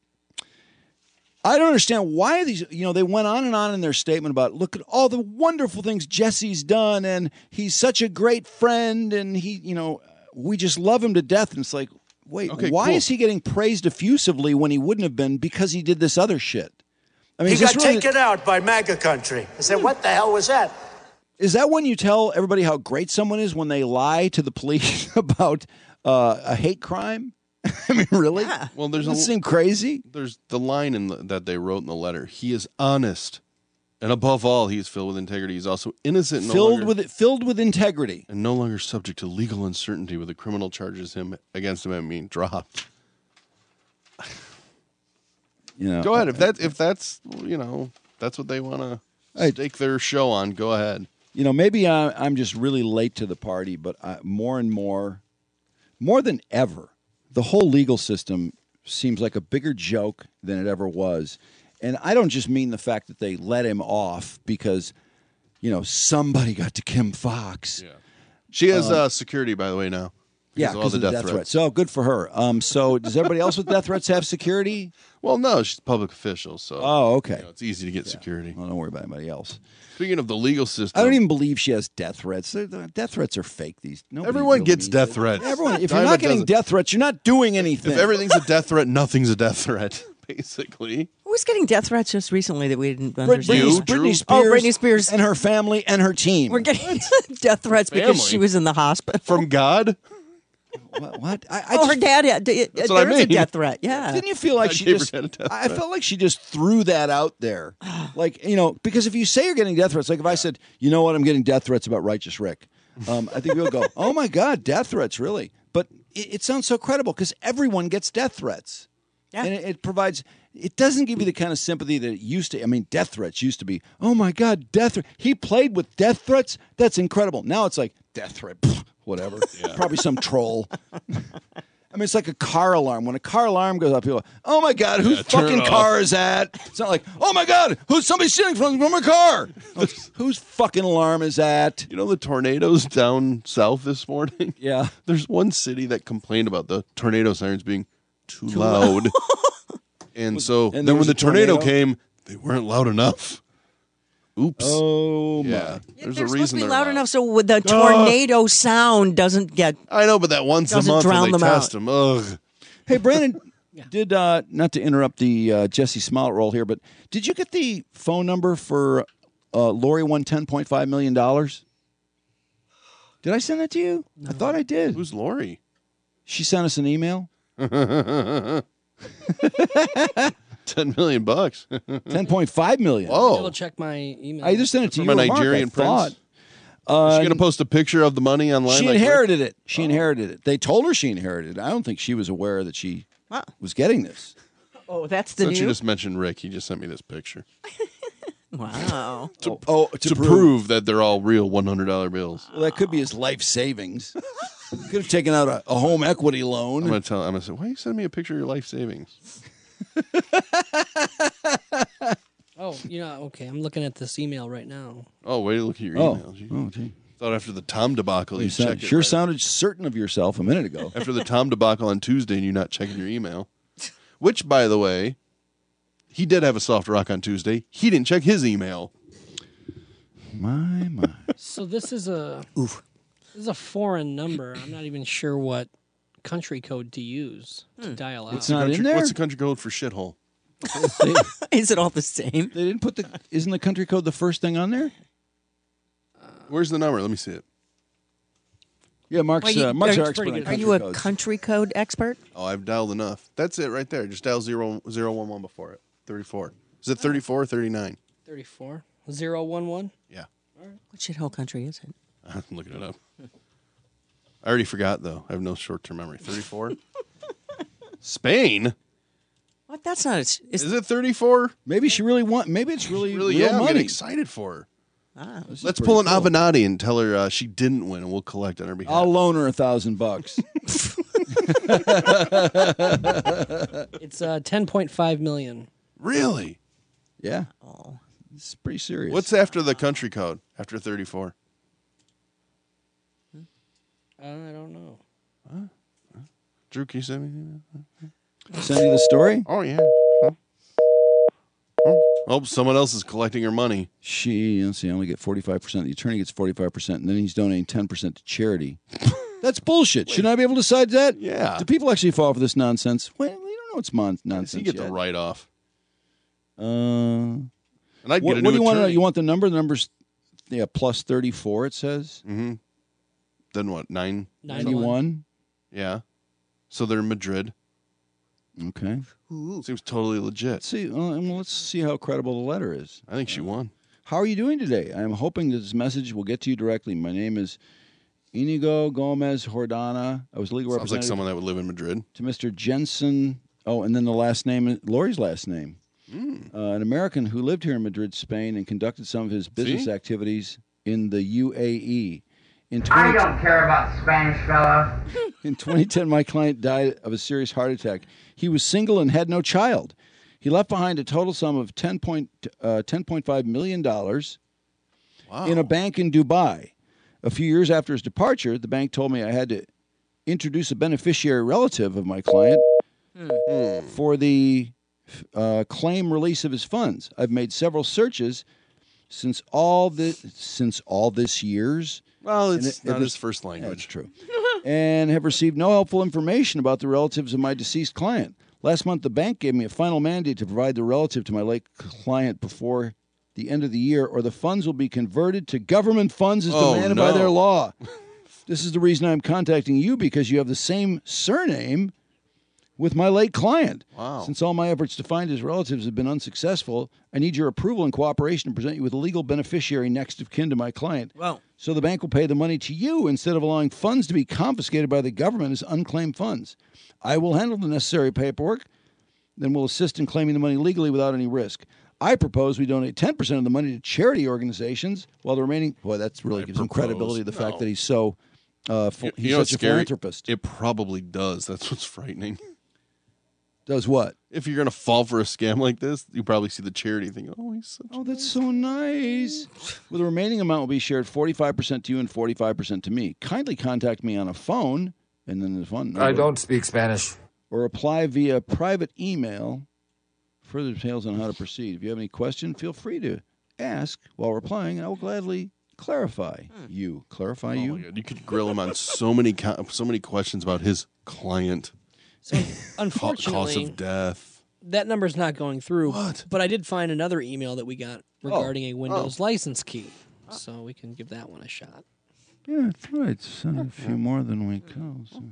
I don't understand why these, you know, they went on and on in their statement about, look at all the wonderful things Jesse's done, and he's such a great friend, and he, you know, we just love him to death. And it's like, wait, okay, why cool. is he getting praised effusively when he wouldn't have been because he did this other shit? I mean, he is this got really, taken out by MAGA country. I said, what the hell was that? Is that when you tell everybody how great someone is when they lie to the police about uh, a hate crime? I mean, really? Yeah. Well, there's Doesn't a, it seem crazy? There's the line in the, that they wrote in the letter. He is honest, and above all, he is filled with integrity. He's also innocent, and Filled no longer, with it, filled with integrity, and no longer subject to legal uncertainty with the criminal charges him against him and being dropped. You know, go ahead if that if that's you know that's what they want to stake their show on. Go ahead. You know, maybe I, I'm just really late to the party, but I, more and more, more than ever, the whole legal system seems like a bigger joke than it ever was. And I don't just mean the fact that they let him off because, you know, somebody got to Kim Fox. Yeah, she has Um, uh, security, by the way, now. Yeah, Because of because all of the the death death threats. threats. So good for her. Um, so does everybody else with death threats have security? Well, no, she's a public official, so Oh, okay. you know, it's easy to get security. Well, don't worry about anybody else. Speaking of the legal system, I don't even believe she has death threats. The- the Death threats are fake. These nobody everyone really gets needs death it. threats. Everyone, if you're Diamond not getting doesn't- death threats, you're not doing anything. If everything's a death threat, nothing's a death threat, basically. Who was getting death threats just recently that we didn't Brit- understand? Britney, You, Britney Drew? Spears, Oh, Britney Spears. and her family and her team. We're getting death threats because Family? she was in the hospital. From God? What? what? I, I oh, her just- dad. Yeah, d- That's there what I is a mean. death threat. Yeah. Didn't you feel like I she gave her just? dad a death I threat. felt like she just threw that out there, like you know, because if you say you're getting death threats, like if I said, you know what, I'm getting death threats about Righteous Rick, um, I think people go, oh my god, death threats, really? But it, it sounds so credible because everyone gets death threats, Yeah. and it, it provides. It doesn't give you the kind of sympathy that it used to. I mean, death threats used to be, oh my god, death threat. He played with death threats. That's incredible. Now it's like death threat, pff, whatever. Probably some troll. I mean, it's like a car alarm. When a car alarm goes up, people go, oh, my God, whose Yeah, turn it fucking off. car is that? It's not like, oh, my God, who's somebody stealing from, from a car? Whose fucking alarm is that? You know the tornadoes down south this morning? Yeah. There's one city that complained about the tornado sirens being too, loud. and so and there then when was the a tornado, tornado? came, they weren't loud enough. Oops. Oh, my. yeah. Yeah, There's they're a supposed reason to be they're loud enough so with the tornado sound doesn't get. I know, but that once a Doesn't month drown when they them test out. them. Ugh. Hey, Brandon, did uh, not to interrupt the uh, Jesse Smollett roll here, but did you get the phone number for uh, Lori won ten point five million dollars? Did I send that to you? I thought I did. Who's Lori? She sent us an email. Ten million bucks. ten point five million. Whoa. Double check my email. I just sent it to From you, a and Mark, Nigerian I thought. prince? Is she going to post a picture of the money online? She like inherited it. She inherited it. They told her she inherited it. I don't think she was aware that she was getting this. Oh, that's the Since new. you just mentioned Rick, he just sent me this picture Wow. To, oh, to, to prove. prove that they're all real one hundred dollar bills. Well, that could be his life savings. Could have taken out a, a home equity loan. I'm gonna tell. I'm gonna say, why are you sending me a picture of your life savings? Oh, you know, okay. I'm looking at this email right now. Oh, way to look at your Oh. emails. You Oh, gee. thought after the Tom debacle, You you sound- check it. sure right? sounded certain of yourself a minute ago. After the Tom debacle on Tuesday, and you not checking your email, which, by the way, he did have a soft rock on Tuesday. He didn't check his email. My my. So this is a Oof. This is a foreign number. I'm not even sure what country code to use to dial out. It's not country, in there? What's the country code for shithole? Is it all the same? They didn't put the. Isn't the country code the first thing on there? Where's the number? Let me see it. Yeah, Mark's, Well, you- uh, Mark's are, our expert on are country you a codes. country code expert? Oh, I've dialed enough. That's it right there. Just dial zero zero one one before it. Thirty-four. Is it thirty-four or thirty-nine? thirty-four. zero one one? Yeah. What shithole country is it? I'm looking it up. I already forgot though. I have no short-term memory. Thirty-four. Spain. What? That's not. It's, it's, Is it thirty-four? Maybe she really want. Maybe it's really Really? real Yeah, I'm money. getting excited for her. ah. This is Let's pretty pull an cool. Avenatti and tell her uh, she didn't win, and we'll collect on her behalf. I'll loan her a thousand bucks. It's uh, ten point five million. Really? Yeah. Oh, it's pretty serious. What's after the country code? After thirty-four? Uh, I don't know. Drew, can you send me? Send you the story? Oh yeah. Huh? Oh, oh, someone else is collecting her money. She, let's see, I only get forty-five percent. The attorney gets forty-five percent, and then he's donating ten percent to charity. That's bullshit. Shouldn't I be able to decide that? Yeah. Do people actually fall for this nonsense? Well, you don't know it's mon- nonsense You get yet. the write-off. Uh, And I'd what, get a what new do you want to know? attorney. You want the number? The number's, yeah, plus thirty-four, it says. Mm-hmm. Then what? Nine? ninety-one. Yeah. So they're in Madrid. Okay. Seems totally legit. Let's see, uh, well, let's see how credible the letter is. I think she won. How are you doing today? I am hoping that this message will get to you directly. My name is Inigo Gomez Jordana. I was legal Sounds like representative someone that would live in Madrid. to Mister Jensen. Oh, and then the last name, Lori's last name. Mm. Uh, an American who lived here in Madrid, Spain, and conducted some of his business See? activities in the U A E. In I twenty don't care about Spanish, fella. In twenty ten, my client died of a serious heart attack. He was single and had no child. He left behind a total sum of ten point five million dollars Wow. in a bank in Dubai. A few years after his departure, the bank told me I had to introduce a beneficiary relative of my client Hmm. for the uh, claim release of his funds. I've made several searches since all this since all this years. Well, And it's it- not it his was- first That's language. true. And have received no helpful information about the relatives of my deceased client. Last month, the bank gave me a final mandate to provide the relative to my late client before the end of the year, or the funds will be converted to government funds as Oh, demanded by no. their law. This is the reason I'm contacting you, because you have the same surname with my late client. Wow. Since all my efforts to find his relatives have been unsuccessful, I need your approval and cooperation to present you with a legal beneficiary next of kin to my client. Well, So the bank will pay the money to you instead of allowing funds to be confiscated by the government as unclaimed funds. I will handle the necessary paperwork, then we'll assist in claiming the money legally without any risk. I propose we donate ten percent of the money to charity organizations, while the remaining... Boy, that's really I gives him propose- credibility, the fact no. that he's so... Uh, ph- You, he's you know what's such a scary? philanthropist. It probably does. That's what's frightening. Does what? If you're going to fall for a scam like this, you probably see the charity thing. Oh, he's such Oh, that's so nice. Well, the remaining amount will be shared forty-five percent to you and forty-five percent to me. Kindly contact me on a phone, and then the phone number. I don't speak Spanish. Or apply via private email. Further details on how to proceed. If you have any question, feel free to ask while replying, and I will gladly clarify you. Clarify Oh you? my God. You could grill him on so many co- so many questions about his client. So Ca- unfortunately, cause of death. that number's not going through. What? But I did find another email that we got regarding Oh. a Windows license key. So we can give that one a shot. Yeah, that's right. Send a few more than we call. So.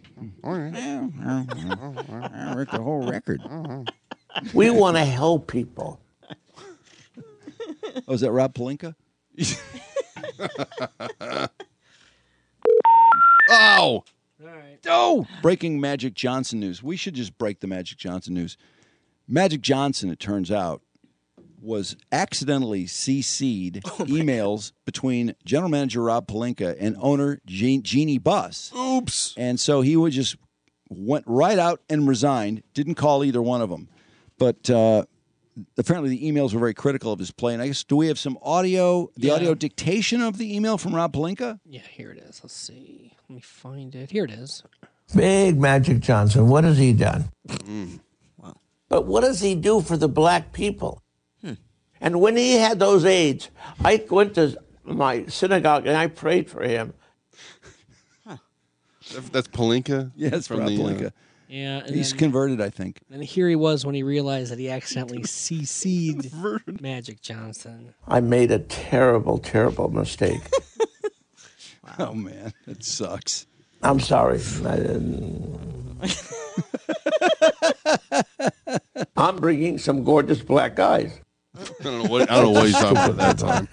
I wrote the whole record. We want to help people. Oh, is that Rob Palinka? Oh! Oh! Breaking Magic Johnson news. We should just break the Magic Johnson news. Magic Johnson, it turns out, was accidentally C C'd Oh, emails between general manager Rob Pelinka and owner Jean- Jeannie Buss. Oops. And so he would just went right out and resigned, didn't call either one of them. But uh, apparently the emails were very critical of his play. And I guess, do we have some audio, the Yeah. audio dictation of the email from Rob Pelinka? Yeah, here it is. Let's see. Let me find it. Here it is. Big Magic Johnson. What has he done? Mm. But what does he do for the black people? And when he had those AIDS, I went to my synagogue and I prayed for him. That's Pelinka? Yeah, it's from Rob the, uh, Pelinka. Yeah, and He's then- converted, I think. And here he was when he realized that he accidentally C C'd Magic Johnson. I made a terrible, terrible mistake. Oh, man, it sucks. I'm sorry. I didn't... I'm bringing some gorgeous black guys. I don't know what, I don't know what he's talking about at that time.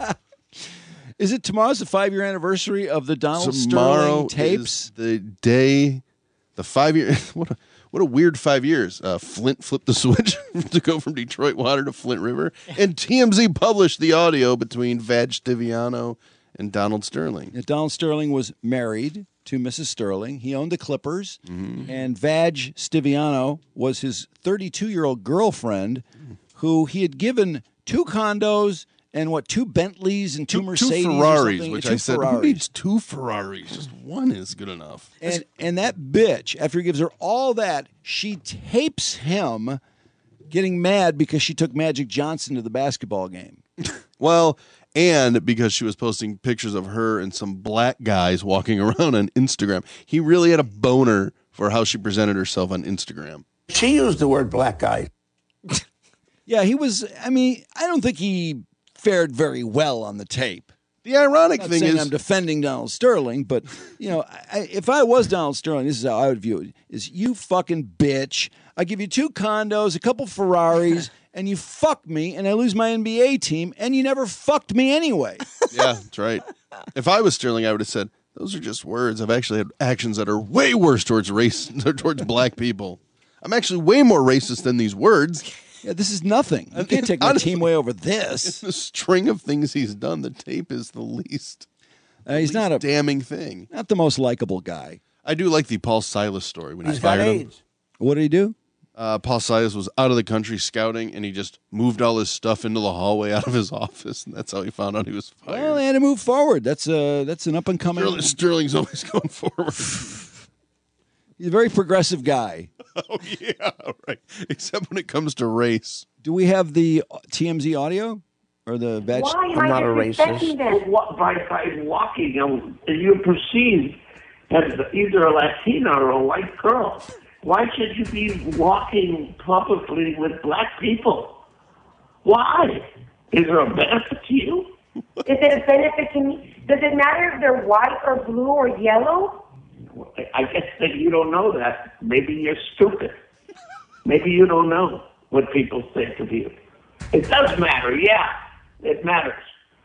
Is it tomorrow's the five-year anniversary of the Donald Tomorrow Sterling tapes? is the day, the five year. What a, what a weird five years. Uh, Flint flipped the switch to go from Detroit Water to Flint River, and T M Z published the audio between Vag Stiviano and Donald Sterling. Yeah, Donald Sterling was married to Missus Sterling. He owned the Clippers, Mm-hmm. and Vag Stiviano was his thirty-two-year-old girlfriend, who he had given two condos and what two Bentleys and two, Two, Mercedes, two or Ferraris, something. which two I said, Ferraris. who needs two Ferraris? Just one is good enough. And and that bitch, after he gives her all that, she tapes him getting mad because she took Magic Johnson to the basketball game. Well, and because she was posting pictures of her and some black guys walking around on Instagram. He really had a boner for how she presented herself on Instagram. She used the word black guy. Yeah, he was. I mean, I don't think he fared very well on the tape. The ironic Not thing saying is, I'm defending Donald Sterling, but you know, I, if I was Donald Sterling, this is how I would view it: is you fucking bitch. I give you two condos, a couple Ferraris, and you fuck me, and I lose my N B A team, and you never fucked me anyway. yeah, that's right. If I was Sterling, I would have said, those are just words. I've actually had actions that are way worse towards race, towards black people. I'm actually way more racist than these words. Yeah, this is nothing. You can't take my Honestly, team way over this. In the string of things he's done, the tape is the least. Uh, he's the not a damning thing. Not the most likable guy. I do like the Paul Silas story when He's he got fired him. AIDS. What did he do? Uh, Paul Silas was out of the country scouting, and he just moved all his stuff into the hallway out of his office, and that's how he found out he was fired. Well, they had to move forward. That's uh that's an up and coming. Sterling, Sterling's always going forward. He's a very progressive guy. Oh yeah, right. Except when it comes to race. Do we have the T M Z audio or the veg? Why am I disrespecting them? What, by, by walking, um, you're perceived as either a Latina or a white girl. Why should you be walking publicly with black people? Why? Is there a benefit to you? Is it a benefit to me? Does it matter if they're white or blue or yellow? I guess that you don't know that. Maybe you're stupid. Maybe you don't know what people think of you. It does matter, yeah. It matters.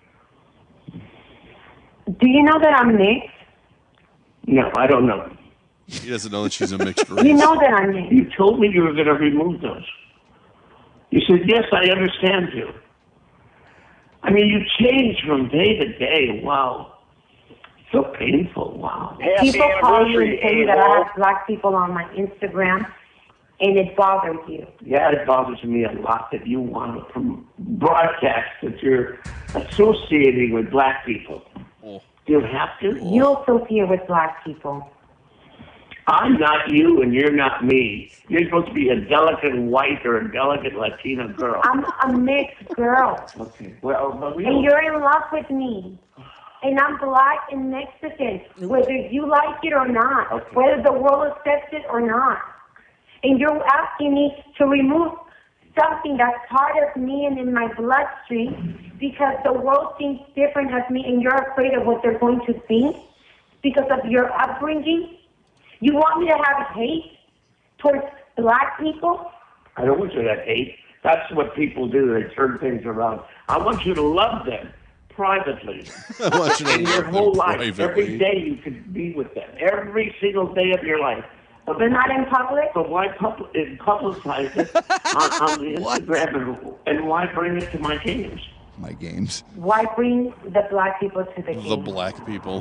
Do you know that I'm mixed? No, I don't know. He doesn't know that she's a mixed race. You know that I'm mixed. You told me you were going to remove those. You said, yes, I understand you. I mean, you change from day to day. Wow. So painful. Wow. People call you and tell you that I have black people on my Instagram, and it bothers you. Yeah, it bothers me a lot that you want to prom- broadcast that you're associating with black people. Oh. Do you have to? You associate with black people. I'm not you, and you're not me. You're supposed to be a delicate white or a delicate Latina girl. I'm a mixed girl, Okay. Well, but we and don't- you're in love with me. And I'm black and Mexican, whether you like it or not, Okay. whether the world accepts it or not. And you're asking me to remove something that's part of me and in my bloodstream because the world thinks different of me and you're afraid of what they're going to think because of your upbringing. You want me to have hate towards black people? I don't want you to hate. That's what people do. They turn things around. I want you to love them privately. I want you to In your love whole them life, privately. every day you could be with them. Every single day of your life. But not in public? But why pub- publicize it on, on the Instagram and, and why bring it to my games? My games. Why bring the black people to the game? The black people.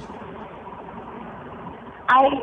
I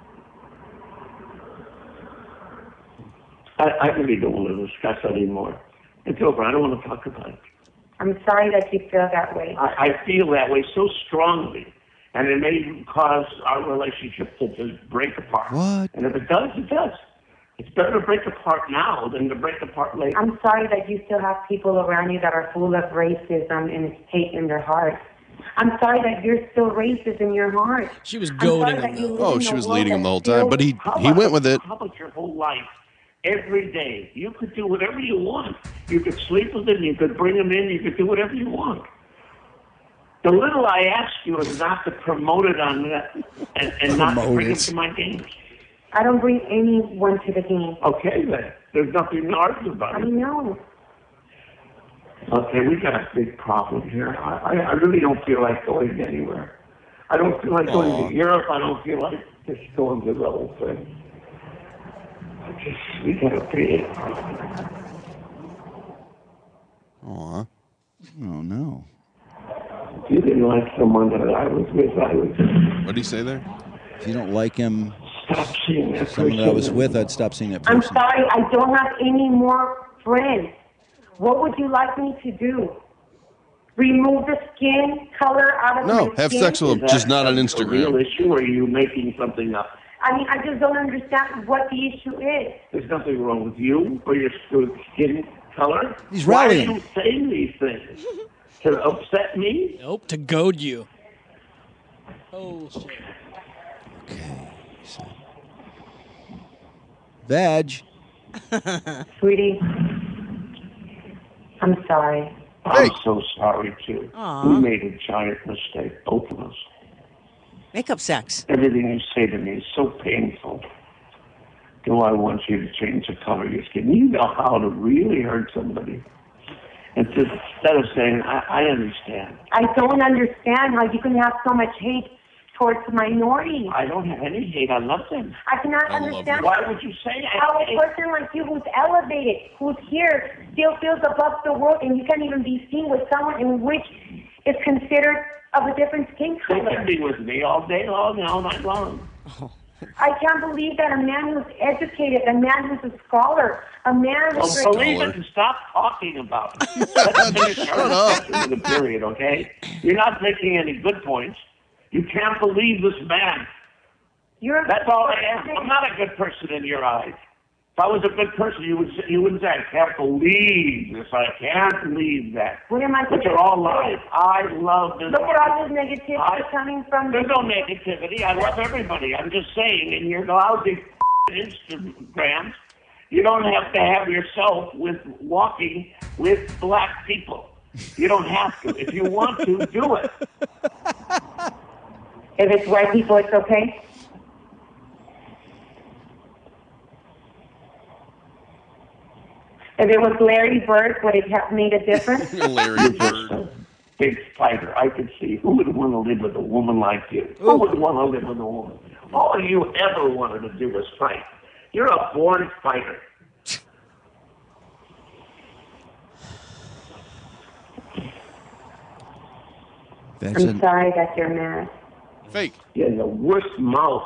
I, I really don't want to discuss it anymore. It's over. I don't want to talk about it. I'm sorry that you feel that way. I, I feel that way so strongly, and it may cause our relationship to just break apart. What? And if it does, it does. It's better to break apart now than to break apart later. I'm sorry that you still have people around you that are full of racism and hate in their hearts. I'm sorry that you're still racist in your heart. She was I'm goading sorry him. that you live Oh, in she a was world leading him the whole that time, but he How he about- went with it. How about your whole life? Every day. You could do whatever you want. You could sleep with him. You could bring him in. You could do whatever you want. The little I ask you is not to promote it on that and, and not to Promote bring him it. to my games. I don't bring anyone to the game. Okay, then. There's nothing to argue about. I know. Okay, we got a big problem here. I, I, I really don't feel like going anywhere. I don't feel like going Aw. to Europe. I don't feel like just going to the whole thing. I just, we got to create. Aw. Oh, no. If you didn't like someone that I was with, I would What did he say there? If you don't like him, stop seeing that someone that I was person. with, I'd stop seeing that I'm person. sorry, I don't have any more friends. What would you like me to do? Remove the skin color out of No, my have skin? sex with him, Is just that not on a Instagram. real issue, or are you making something up? I mean, I just don't understand what the issue is. There's nothing wrong with you or your skin color. He's Why are rallying. you saying these things? To upset me? Nope, to goad you. Oh, shit. Okay. So. Vag. Sweetie, I'm sorry. I'm so sorry, too. Aw. We made a giant mistake, both of us. Makeup sex. Everything you say to me is so painful. Do I want you to change the color of your skin? You know how to really hurt somebody. And just, instead of saying, I, I understand. I don't understand how you can have so much hate towards minorities. I don't have any hate. I love them. I cannot I love understand you. Why would you say that? how a person like you who's elevated, who's here, still feels above the world, and you can't even be seen with someone in which is considered of a different skin They color. can be with me all day long, all night long. I can't believe that a man who's educated, a man who's a scholar, a man Well, who's believe it and stop talking about it. Let's finish our discussion with the period, okay? You're not making any good points. You can't believe this man. You're That's all I am. I'm not a good person in your eyes. If I was a good person, you would say, you wouldn't say, I can't believe this. I can't believe that. What am I Which are all lies. I love this. Look at all this negativity I- coming from There's no negativity. I love everybody. I'm just saying, in your lousy Instagrams, you don't have to have yourself with walking with black people. You don't have to. If you want to, do it. If it's white people, it's okay. If it was Larry Bird, would it have made a difference? Larry Bird. Big fighter. I could see who would want to live with a woman like you. Who would want to live with a woman? All you ever wanted to do was fight. You're a born fighter. That's I'm a, sorry that you're mad. Fake. You're the worst mouth.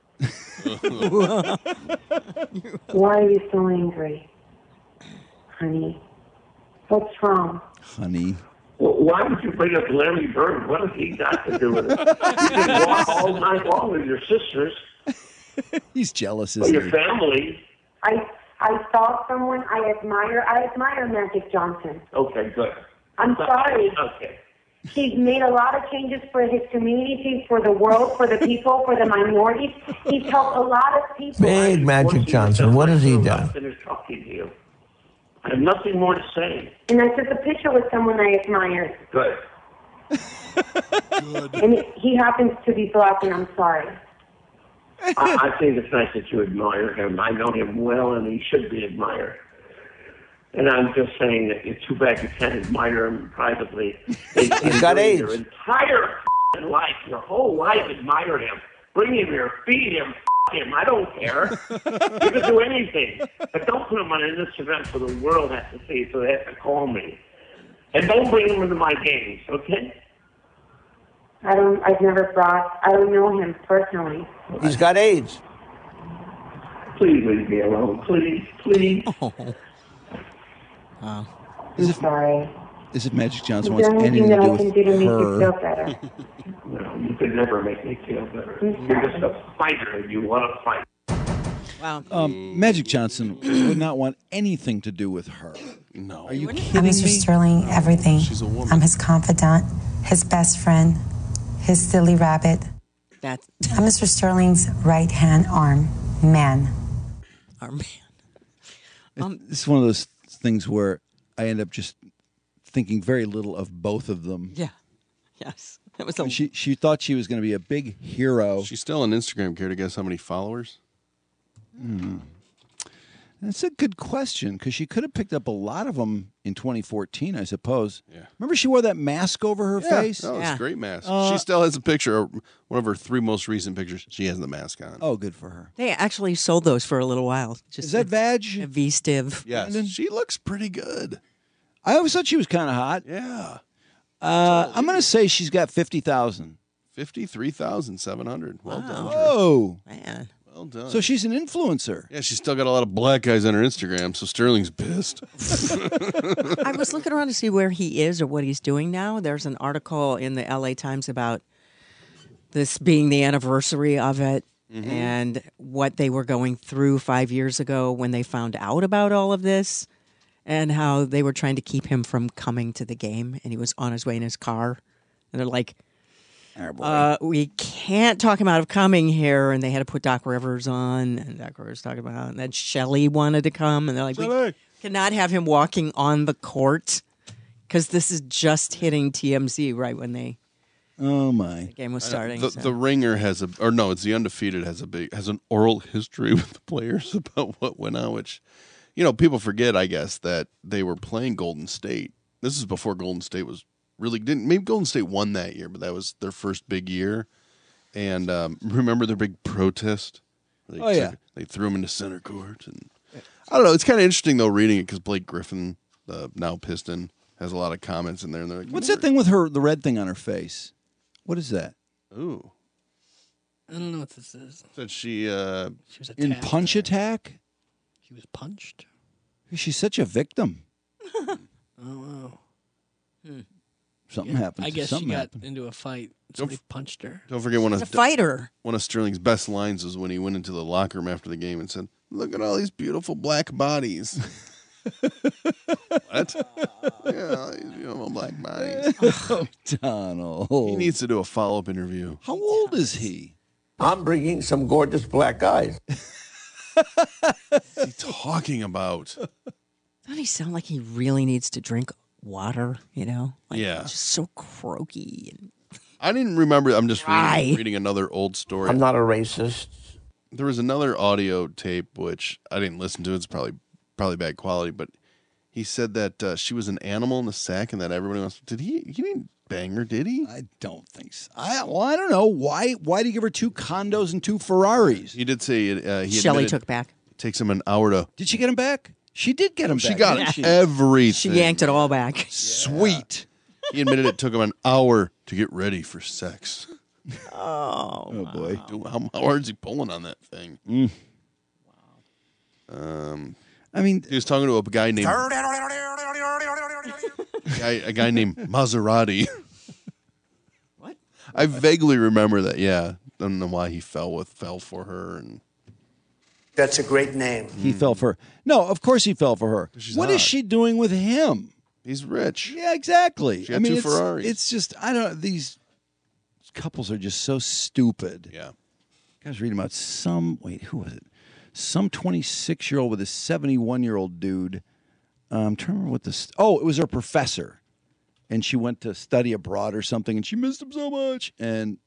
Why are you so angry, honey? What's wrong? honey. Well, why would you bring up Larry Bird? What has he got to do with it? You can walk all night long with your sisters He's jealous, or isn't your he? family. I I saw someone I admire. I admire Magic Johnson. Okay, good. I'm sorry. Okay. He's made a lot of changes for his community, for the world, for the people, for the minorities. He's helped a lot of people. Big Magic Johnson. What has he I'm done? finished talking to you. I have nothing more to say. And I took a picture with someone I admire. Good. And he happens to be black, and I'm sorry. I, I think it's nice that you admire him. I know him well, and he should be admired. And I'm just saying that it's too bad you can't admire him privately. He's got AIDS. Your entire f***ing life, your whole life, admire him. Bring him here, feed him, him. I don't care. You can do anything. But don't put him on an Instagram so the world has to see, so they have to call me. And don't bring him into my games, okay? I don't, I've never brought, I don't know him personally. He's got AIDS. Please leave me alone. Please, please. Oh. Wow. Is it, sorry. Is it Magic Johnson Is wants there anything anything that to I do can do to with make you her? feel better? No, you could never make me feel better. You're just a fighter and you want to fight. Wow. Um, Magic Johnson would not want anything to do with her. No. Are you I'm kidding Mister me? Sterling, everything. She's a woman. I'm his confidant, his best friend, his silly rabbit. That I'm Mister Sterling's right hand arm man. Arm man. Um, it's one of those things where I end up just thinking very little of both of them. Yeah. Yes. It was a... She she thought she was going to be a big hero. She's still on Instagram. Care to guess how many followers? Hmm. That's a good question because she could have picked up a lot of them in twenty fourteen, I suppose. Yeah. Remember she wore that mask over her Yeah, face? that was a great mask. Uh, she still has a picture. One of her three most recent pictures. She has the mask on. Oh, good for her. They actually sold those for a little while. Just Is that Vag? A V-Stiv. Yes. She looks pretty good. I always thought she was kind of hot. Yeah. Uh, I'm going to say she's got fifty thousand. fifty-three thousand seven hundred. Well done. Drew. Whoa. Man. Well done. So she's an influencer. Yeah, she's still got a lot of black guys on her Instagram, so Sterling's pissed. I was looking around to see where he is or what he's doing now. There's an article in the L A Times about this being the anniversary of it Mhm. and what they were going through five years ago when they found out about all of this and how they were trying to keep him from coming to the game. And he was on his way in his car. And they're like, uh, we can't talk him out of coming here. And they had to put Doc Rivers on. And Doc Rivers talking about, and then Shelley wanted to come. And they're like, we cannot have him walking on the court because this is just hitting T M Z right when they Oh my! the game was I know. starting. The, so. the Ringer has a, or no, it's the Undefeated has a big has an oral history with the players about what went on. Which, you know, people forget, I guess, that they were playing Golden State. This is before Golden State was really didn't. Maybe Golden State won that year, but that was their first big year. And um, remember their big protest? They Oh, yeah. they threw him into center court, and I don't know. It's kind of interesting though reading it because Blake Griffin, the now Piston, has a lot of comments in there, and they're like, What's that thing with her, the red thing on her face? What is that? Ooh. I don't know what this is. Said she uh She was In attacked. Punch Attack? She was punched. She's such a victim. Oh wow. Hmm. Something Yeah, happened. I to- guess something she got happened. into a fight. Somebody punched her. Don't forget one She's of a fighter. One of Sterling's best lines was when he went into the locker room after the game and said, "Look at all these beautiful black bodies." What? Yeah, all these beautiful black bodies. Oh, Donald. He needs to do a follow up interview. How old is he? I'm bringing some gorgeous black guys. What's he talking about? Doesn't he sound like he really needs to drink water? You know, like, Yeah. just so croaky. And I didn't remember. I'm just Dry. reading, reading another old story. I'm not a racist. There was another audio tape which I didn't listen to. It's probably probably bad quality, but he said that uh, she was an animal in the sack, and that everybody wants. Did he? He didn't bang her, did he? I don't think so. I well, I don't know why. Why did he give her two condos and two Ferraris? He did say uh, he. Shelley admitted took back. It takes him an hour to. Did she get him back? She did get him She back. got didn't she? everything. She yanked it all back. Sweet. He admitted it took him an hour to get ready for sex. Oh, Oh boy. Dude, How, how hard is he pulling on that thing? Mm. Um, I mean, he was talking to a guy named a guy, a guy named Maserati. What? I vaguely remember that. Yeah, don't know why he fell with fell for her, and That's a great name. He fell for her. No, of course he fell for her. She's What hot. is she doing with him? he's rich. Yeah, exactly. She had I mean, two it's, Ferraris. it's just I don't. These couples are just so stupid. Yeah. I was reading about some. Wait, who was it? Some twenty-six year old with a seventy-one year old dude. Um, I'm trying to remember what this. Oh, it was her professor, and she went to study abroad or something, and she missed him so much. And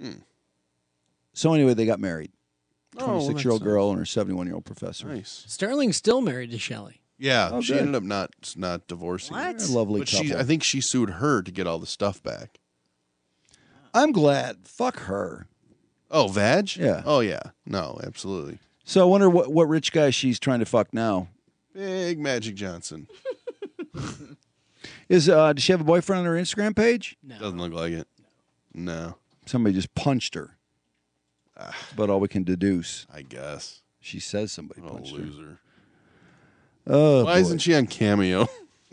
so anyway, they got married. Oh, well, twenty-six year old that's girl and her seventy-one year old professor. Nice. Sterling's still married to Shelley. Yeah, Oh, she good. ended up not not divorcing. What? They're a lovely But couple. she, I think she sued her to get all the stuff back. I'm glad. Fuck her. Oh, Vag? Yeah. Oh, yeah. No, absolutely. So I wonder what, what rich guy she's trying to fuck now. Big Magic Johnson. Is uh, does she have a boyfriend on her Instagram page? No. Doesn't look like it. No. Somebody just punched her. That's about all we can deduce. I guess. She says somebody What a punched loser. her. Oh, Why boy. isn't she on Cameo?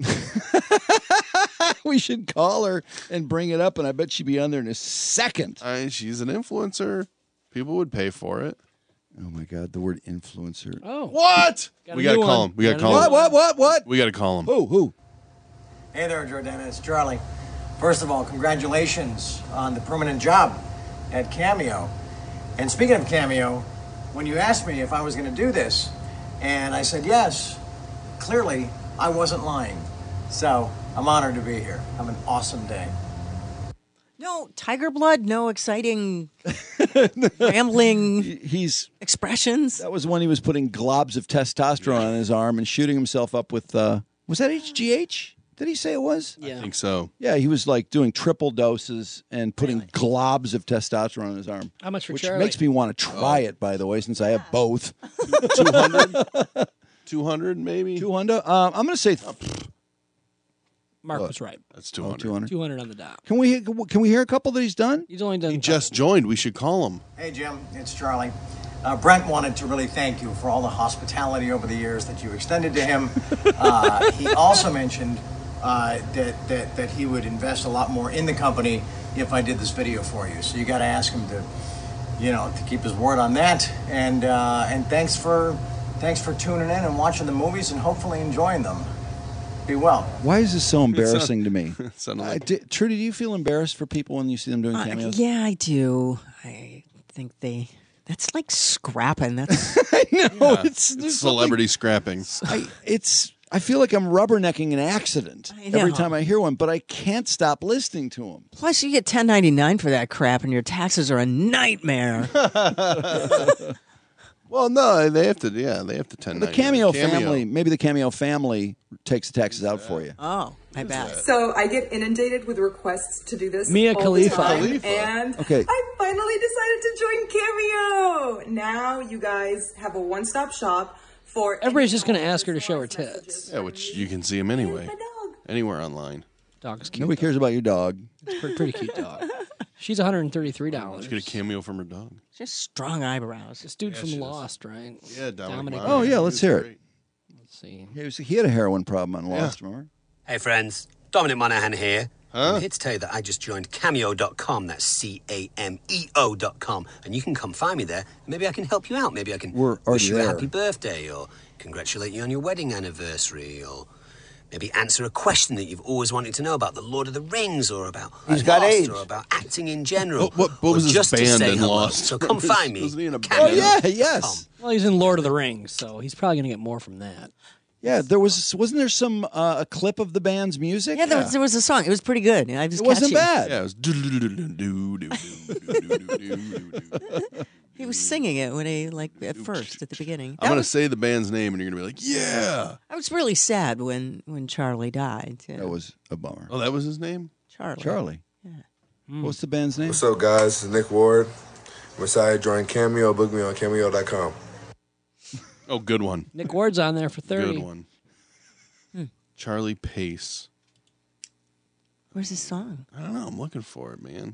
We should call her and bring it up, and I bet she'd be on there in a second. I, she's an influencer. People would pay for it. Oh, my God. The word influencer. Oh. What? Got a we got to new call one. him. We got to Got a call new him. What, what, what, what? We got to call him. Who, who? Hey there, Jordana. It's Charlie. First of all, congratulations on the permanent job at Cameo. And speaking of Cameo, when you asked me if I was going to do this, and I said yes, clearly I wasn't lying. So I'm honored to be here. Have an awesome day. No tiger blood, no exciting, rambling He's expressions. That was when he was putting globs of testosterone on his arm and shooting himself up with, uh, was that H G H? Did he say it was? I think so. Yeah, he was like doing triple doses and putting globs of testosterone on his arm. How much for Which Charlie? makes me want to try it, by the way, since I have both. two hundred? two hundred maybe? two hundred? Um, I'm going to say... Th- Mark What? was right. That's two oh, hundred. two hundred. two hundred on the dot. Can we, can we hear a couple that he's done? He's only done. He just joined. We should call him. Hey, Jim. It's Charlie. Uh, Brent wanted to really thank you for all the hospitality over the years that you extended to him. Uh, he also mentioned uh, that, that, that he would invest a lot more in the company if I did this video for you. So you got to ask him to, you know, to keep his word on that. And uh, and thanks for thanks for tuning in and watching the movies and hopefully enjoying them. Be well. Why is this so embarrassing to me? Sounded I like di- Trudy, do you feel embarrassed for people when you see them doing Uh, cameos? yeah, I do. I think they. That's like scrapping. That's. I know. Yeah, It's, it's there's celebrity scrapping. something- I, it's. I feel like I'm rubbernecking an accident I every know. time I hear one, but I can't stop listening to them. Plus, you get ten ninety-nine for that crap, and your taxes are a nightmare. Well, no, they have to. Yeah, they have to ten. The Cameo, family, maybe the Cameo family takes the taxes out for you. Oh, I bet. So I get inundated with requests to do this. Mia all Khalifa. the time, Khalifa. and Okay. I finally decided to join Cameo. Now you guys have a one-stop shop for. Everybody's just going to ask her to show her tits. Yeah, which you can see them anyway, anywhere online. Dog's cute. Nobody cares about your dog. It's a pretty, pretty cute dog. She's one hundred thirty-three dollars. Let's get a cameo from her dog. Just strong eyebrows. This dude Yeah, from she is. Lost, right? Yeah, Dominic. Oh, yeah, let's hear it. Let's see. He, was, he had a heroin problem on Lost, remember? Hey friends, Dominic Monaghan here. Huh? I'm here to tell you that I just joined cameo dot com, that's C A M E O dot com, and you can come find me there. Maybe I can help you out. Maybe I can We're wish already you there. a happy birthday or congratulate you on your wedding anniversary or maybe answer a question that you've always wanted to know about the Lord of the Rings or about He's got Lost AIDS. or about acting in general. What, what, what or was his just to band say in hello. Lost? So come find me. Wasn't he in a cameo Oh, yeah, dot com. yes. Well, he's in Lord of the Rings, so he's probably going to get more from that. Yeah, there was, wasn't there some, uh, a clip of the band's music? Yeah, there was, there was a song. It was pretty good. I just It wasn't catchy. bad. Yeah, it was. I'm He was singing it when he like at first at the beginning. That gonna was, say the band's name, and you're gonna be like, "Yeah." I was really sad when when Charlie died. Too. That was a bummer. Oh, that was his name. Charlie. Charlie. Yeah. What's the band's name? What's up, guys? This is Nick Ward. I'm excited to join Cameo. Book me on cameo dot com. Oh, good one. Nick Ward's on there for thirty. Good one. Hmm. Charlie Pace. Where's his song? I don't know. I'm looking for it, man.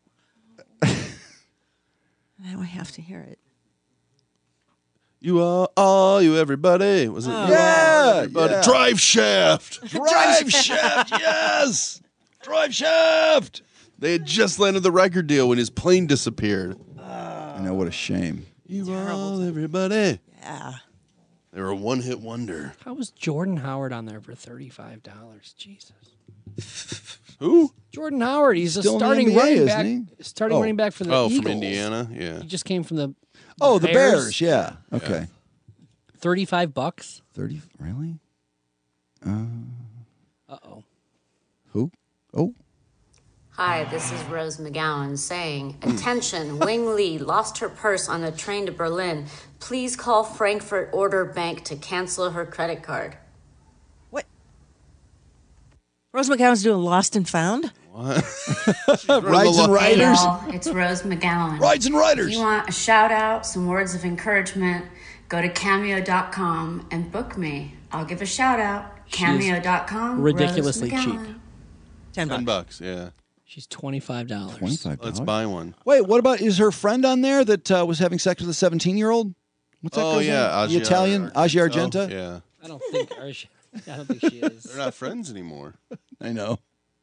Now I have to hear it. You are all you everybody. Was it? Oh. You Yeah, Are everybody. yeah. Drive Shaft. Drive Shaft, yes! Drive Shaft! They had just landed the record deal when his plane disappeared. I know, what a shame. You are all everybody. Yeah. They were a one-hit wonder. How was Jordan Howard on there for thirty-five dollars? Jesus. Who? Jordan Howard. He's Still a in the starting N B A, running isn't back. he? Starting Oh. running back for the Oh, Eagles. from Indiana. Yeah. He just came from the. Oh, the Bears, yeah. Okay. Thirty-five bucks. thirty, really? Uh, Uh oh. who? Oh. Hi, this is Rose McGowan saying, attention, Wing Lee lost her purse on the train to Berlin. Please call Frankfurt Order Bank to cancel her credit card. Rose McGowan's doing Lost and Found. What? Rides and Hey, Riders. y'all, it's Rose McGowan. Rides and Riders. If you want a shout out, some words of encouragement, go to cameo dot com and book me. I'll give a shout out. cameo dot com. ridiculously Rose cheap. McGowan. Ten Ten bucks, yeah. She's twenty-five dollars. twenty-five dollars. Let's buy one. Wait, what about, is her friend on there that uh, was having sex with a seventeen-year-old? What's that Oh, girl's yeah, name? The Asia Italian? Asia Argento. Argenta? Yeah. I don't think Arsh- I don't think she is. They're not friends anymore. I know.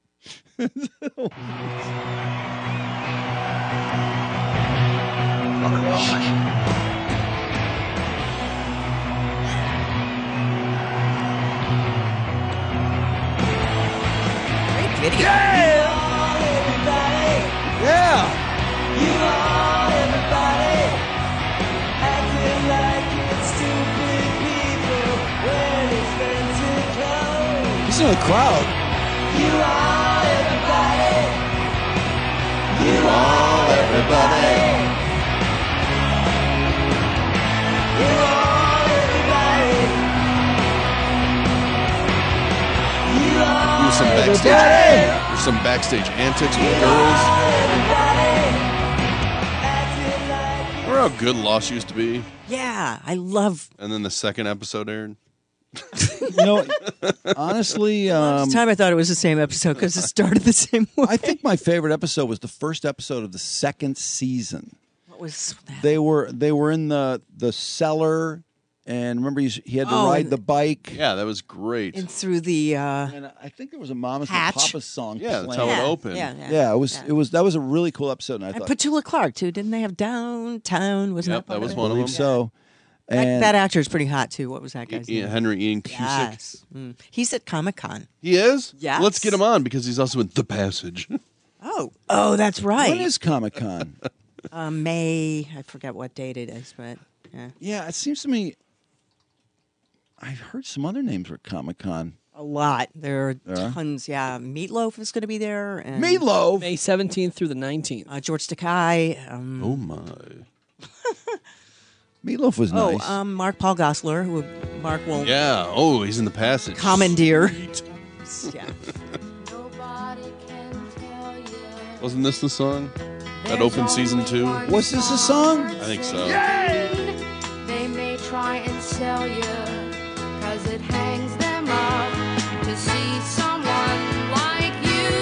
Great video. Yeah! You are everybody acting like it's stupid people when it's meant to close. He's in the crowd. You are everybody. You are everybody. You are everybody. You are There's some backstage. There's some backstage antics with girls. Remember how good Lost used to be? Yeah, I love. And then the second episode aired. You know, honestly, um, This time I thought it was the same episode because it started the same way. I think my favorite episode was the first episode of the second season. What was that? They were they were in the the cellar, and remember he, he had to Oh, ride and- the bike. Yeah, that was great. And through the. Uh, And I think there was a Mama's and Hatch. Papa's song. Yeah, that's playing. how it Yeah, opened. yeah, yeah. Yeah, it was Yeah. it was that was a really cool episode. And I and thought Petula Clark too. Didn't they have Downtown? Wasn't Yep, that, that part was of one it? of them. believe so. That, And that actor is pretty hot too. What was that guy's Ian- name? Henry Ian Cusick. Yes. Mm. He's at Comic Con. He is? Yes. Let's get him on because he's also in The Passage. Oh, oh, that's right. when is Comic Con? uh, May? I forget what date it is, but yeah, Yeah, it seems to me. I've heard some other names for Comic Con. a lot. There are There are? tons. Yeah, Meatloaf is going to be there. And, Meatloaf. May seventeenth through the nineteenth. Uh, George Takei. Um, Oh, my. Meatloaf was oh, nice. um, Mark Paul Gosselaar, who Mark will Yeah. Oh, he's in The Passage. commandeer. Yeah. Wasn't this the song that opened season two? Was this a song? I think so. They may try and sell you, cause it hangs them up to see someone like you.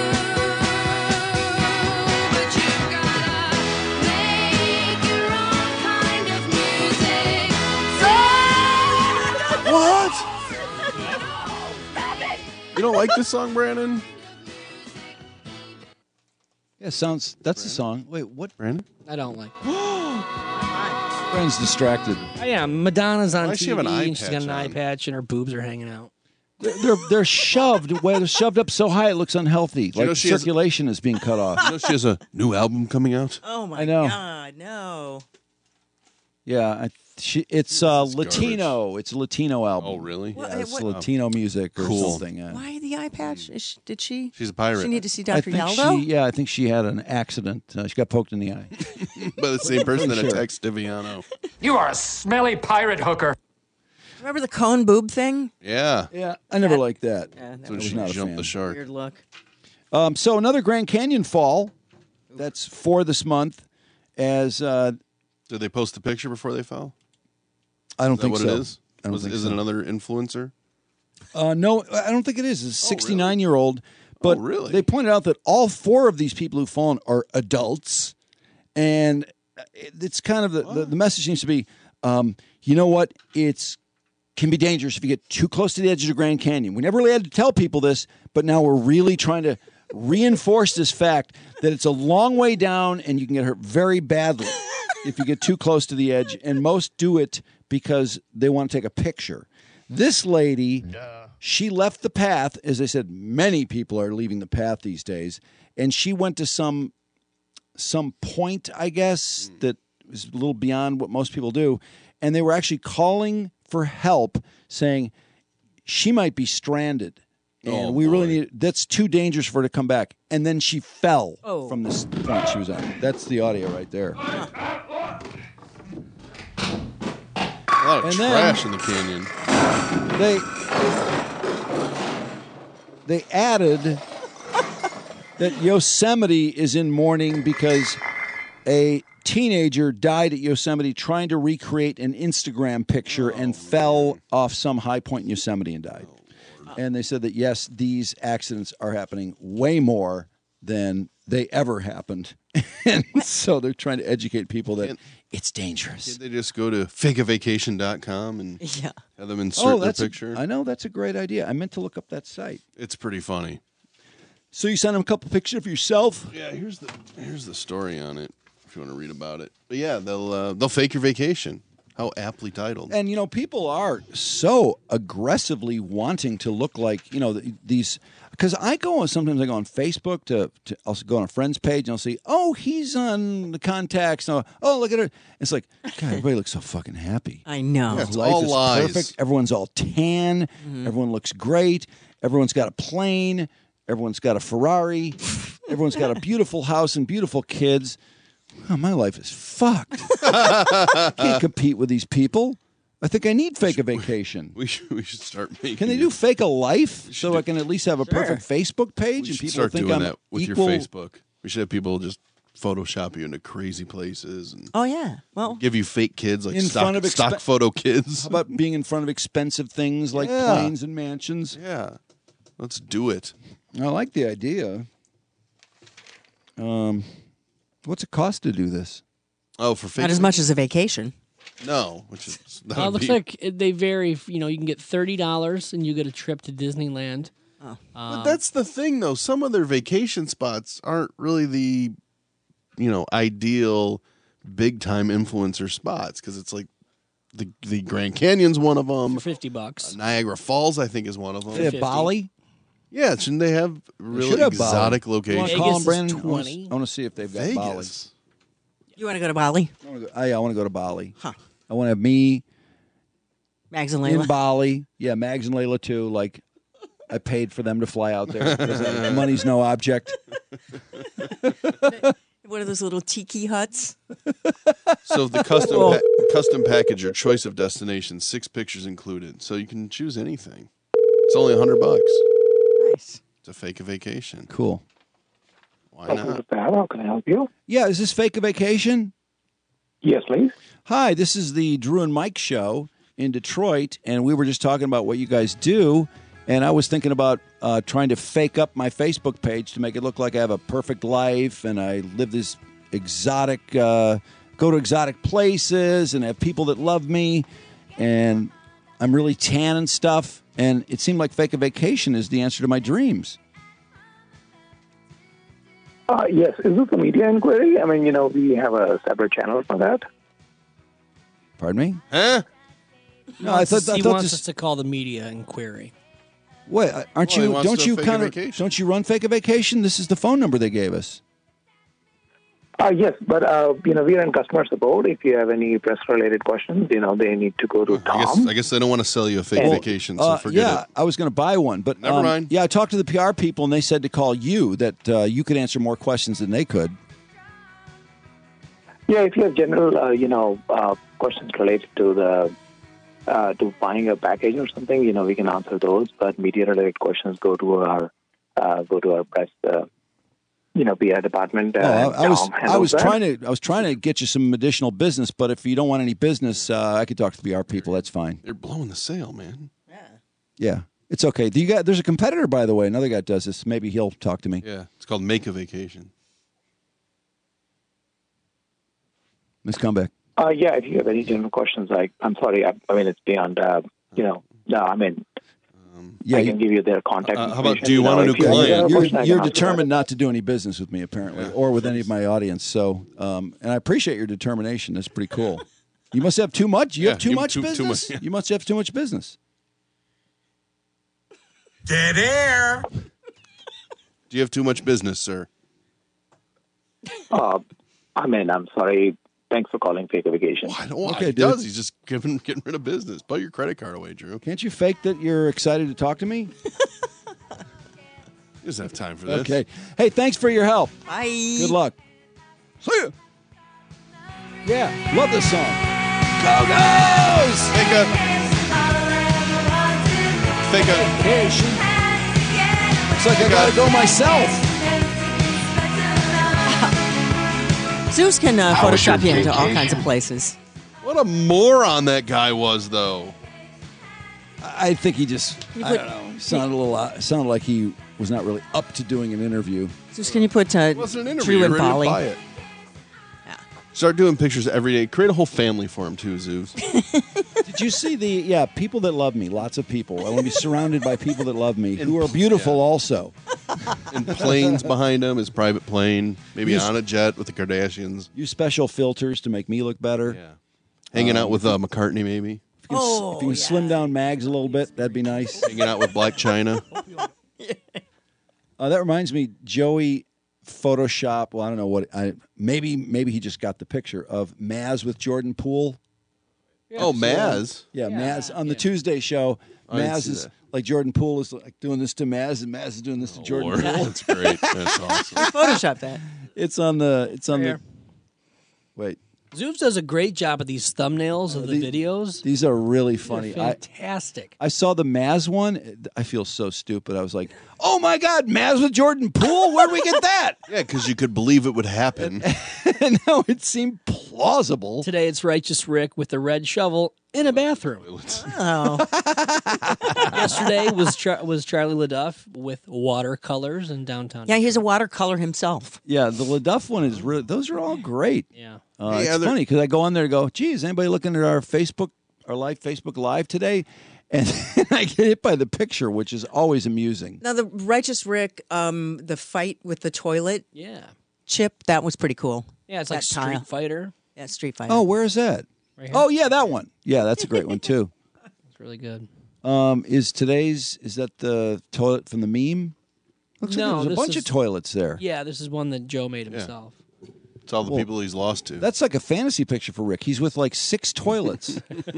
But you gotta make your own kind of music. So What? You don't like this song, Brandon? Yeah, sounds. That's the song. Wait, what? Brandon? I don't like. Brandon's distracted. Oh, yeah, Madonna's on Why does T V. she have an eye and she's got an patch eye on? patch, and her boobs are hanging out. They're they're, they're shoved. Where they're shoved up so high it looks unhealthy. you Like know she has- circulation is being cut off. You know she has a new album coming out? Oh my I know. God, no. Yeah, I, she, it's uh, This is Latino. It's a Latino album. Oh, really? What- Yeah, it's what- Latino music or Cool. something. Yeah. Why the eye patch? Is she, did she? She's a pirate. She need to see I Doctor think Yaldo. she, yeah, I think she had an accident. Uh, she got poked in the eye. By the same person that Sure. attacked Stiviano. You are a smelly pirate hooker. Remember the cone boob thing? Yeah. Yeah, I never liked that. Yeah, that That's when was she not a jumped fan. the shark. Weird look. Um, so another Grand Canyon fall. That's for this month. As uh, Did they post the picture before they fell? I don't Is that think what so. it is? I don't Was, think is so. it another influencer? Uh, no, I don't think it is. It's a sixty-nine-year-old. But Oh, really? they pointed out that all four of these people who've fallen are adults. And it's kind of the, the, the message seems to be, um, you know what? It's can be dangerous if you get too close to the edge of the Grand Canyon. We never really had to tell people this, but now we're really trying to reinforce this fact that it's a long way down and you can get hurt very badly if you get too close to the edge. And most do it because they want to take a picture. This lady, she left the path. As I said, many people are leaving the path these days. And she went to some some point, I guess, that was a little beyond what most people do. And they were actually calling for help, saying she might be stranded. And Oh, we really boy. need, that's too dangerous for her to come back. And then she fell Oh. from this point she was on. That's the audio right there. A lot of And then- trash in the canyon. They they added that Yosemite is in mourning because a teenager died at Yosemite trying to recreate an Instagram picture and fell off some high point in Yosemite and died. And they said that, yes, these accidents are happening way more than they ever happened. And so they're trying to educate people that it's dangerous. Can't they just go to fake a vacation dot com and yeah. have them insert Oh, their that's a- picture? I know, that's a great idea. I meant to look up that site. It's pretty funny. So you sent them a couple pictures of yourself? Yeah, here's the here's the story on it if you want to read about it. But yeah, they'll uh, they'll fake your vacation. How aptly titled. And, you know, people are so aggressively wanting to look like, you know, th- these. Because I go on, sometimes I go on Facebook to, to also go on a friend's page and I'll see, oh, he's on the contacts. Oh, oh look at her. It's like, God, everybody looks so fucking happy. I know. Yeah, it's life all is lies. perfect. Everyone's all tan. Mm-hmm. Everyone looks great. Everyone's got a plane. Everyone's got a Ferrari. Everyone's got a beautiful house and beautiful kids. Oh, my life is fucked. Can't compete with these people. I think I need fake a vacation. We should we should start making. Can they do fake a life so I can at least have a perfect Facebook page We and should people start think doing I'm that with equal? your Facebook. We should have people just Photoshop you into crazy places and Oh yeah. Well, give you fake kids like In stock, front of expe- stock photo kids. How about being in front of expensive things like Yeah. planes and mansions? Yeah, let's do it. I like the idea. Um, what's it cost to do this? Oh, for fake not as much as a vacation. No, which is that Uh, would looks be- like it- they vary. You know, you can get thirty dollars and you get a trip to Disneyland. Oh. But that's the thing, though. Some of their vacation spots aren't really the, you know, ideal big time influencer spots because it's like the the Grand Canyon's one of them. For fifty bucks. Niagara Falls, I think, is one of them. They have Bali? Yeah, shouldn't they have They really should have Bali. exotic You wanna locations? call 'em, Vegas is Brandon? I wanna- twenty. I want to see if they've got Bali. Vegas. You want to go to Bali? I wanna go, I, I want to go to Bali. Huh. I want to have me Mags and in Layla. Bali. Yeah, Mags and Layla too. Like, I paid for them to fly out there because money's no object. One of those little tiki huts. So the custom Cool. pa- custom package or choice of destination, six pictures included. So you can choose anything. It's only a hundred bucks. Nice. It's a fake a vacation. Cool. Why not? How can I help you? Yeah, is this fake a vacation? Yes, please. Hi, this is the Drew and Mike show in Detroit, and we were just talking about what you guys do. And I was thinking about uh, trying to fake up my Facebook page to make it look like I have a perfect life and I live this exotic, uh, go to exotic places and have people that love me. And I'm really tan and stuff. And it seemed like fake a vacation is the answer to my dreams. Uh, yes, is this a media inquiry? I mean, you know, we have a separate channel for that. Pardon me? Huh? No, I thought, I he thought wants this. us to call the media inquiry. Wait, uh, aren't Well, he you? wants Don't to you fake a kind of? vacation. Don't you run fake a vacation? This is the phone number they gave us. Uh, yes, but, uh, you know, we are in customer support. If you have any press-related questions, you know, they need to go to I Tom. guess I guess they don't want to sell you a fake Well, vacation, so Uh, forget yeah, it. I was going to buy one, but Never um, mind. Yeah, I talked to the P R people, and they said to call you. That uh, you could answer more questions than they could. Yeah, if you have general, uh, you know, uh, questions related to the uh, to buying a package or something, you know, we can answer those. But media-related questions go to our uh, go to our press, uh, you know, P R department. Uh, Oh, I, I was Tom I handles was that. trying to I was trying to get you some additional business, but if you don't want any business, uh, I could talk to the P R people. That's fine. They're blowing the sale, man. Yeah, it's okay. Do you got? There's a competitor, by the way. Another guy does this. Maybe he'll talk to me. Yeah, it's called Make a Vacation. Miss Comeback. Uh, yeah, if you have any general questions, like, I'm sorry, I, I mean, it's beyond, uh, you know, no, I mean, Yeah, I you- can give you their contact Uh, how about, information, do you want know, a new if you have any client? other You're, question, I can you're answer that. determined not to do any business with me, apparently, or with any of my audience. So, um, and I appreciate your determination. That's pretty cool. You must have too much. You Yeah, have too you- much too- too business. much, yeah. You must have too much business. Dead air. Do you have too much business, sir? Uh, I mean, I'm sorry. Thanks for calling Fake a Vacation. I don't want. Okay, he dude. does. He's just giving, getting rid of business. Put your credit card away, Drew. Can't you fake that you're excited to talk to me? He doesn't have time for this. Okay. Hey, thanks for your help. Bye. Good luck. See ya. Yeah, love this song. Go Go's! Fake a. Fake a. Vacation. Looks like I gotta go myself. Zeus can uh, I was Photoshop your you into all vacation. kinds of places. What a moron that guy was, though. I think he just, You I put- don't know, sounded a little, uh, sounded like he was not really up to doing an interview. Zeus, can you put uh, It wasn't an interview. Drew You're and ready to Polly? buy it. Start doing pictures every day. Create a whole family for him, too, Zeus. Did you see the, yeah, people that love me, lots of people. I want to be surrounded by people that love me, who are beautiful also. And planes behind him, his private plane. Maybe Use- on a jet with the Kardashians. Use special filters to make me look better. Yeah. Hanging Um, out with uh, McCartney, maybe. If you can, s- if you can slim down Mags a little bit, that'd be nice. Hanging out with Black China. Uh, that reminds me, Joey Photoshop. Well, I don't know what. I maybe maybe he just got the picture of Maz with Jordan Poole. Oh, Maz. Yeah, Maz on the Tuesday show. I didn't Maz see is that. like Jordan Poole is like doing this to Maz, and Maz is doing this to Jordan Lord, Poole. that's great. That's awesome. Photoshop that. It's on the. It's on Here. the. Wait, Zeus does a great job of these thumbnails of the these- videos. these are really They're funny. I, fantastic. I saw the Maz one. I feel so stupid. I was like, "Oh my God, Maz with Jordan Poole! Where'd we get that?" Yeah, because you could believe it would happen. And now it seemed plausible. Today it's Righteous Rick with the red shovel in a bathroom. Oh. Yesterday was Char- was Charlie LaDuff with watercolors in downtown. Yeah, he's a watercolor himself. Yeah, the LaDuff one is really. Those are all great. Yeah. Uh, Hey, it's are there- funny because I go on there and go, geez, anybody looking at our Facebook, our live Facebook Live today? And I get hit by the picture, which is always amusing. Now, the Righteous Rick, um, the fight with the toilet Yeah. chip, that was pretty cool. Yeah, it's That like Street tile. Fighter. Yeah, Street Fighter. Oh, where is that? Right here. Oh, yeah, that one. Yeah, that's a great one, too. It's really good. Um, is today's, is that the toilet from the meme? Looks No, like there's a this bunch is- of toilets there. Yeah, this is one that Joe made himself. It's all the Well, people he's lost to. That's like a fantasy picture for Rick. He's with like six toilets.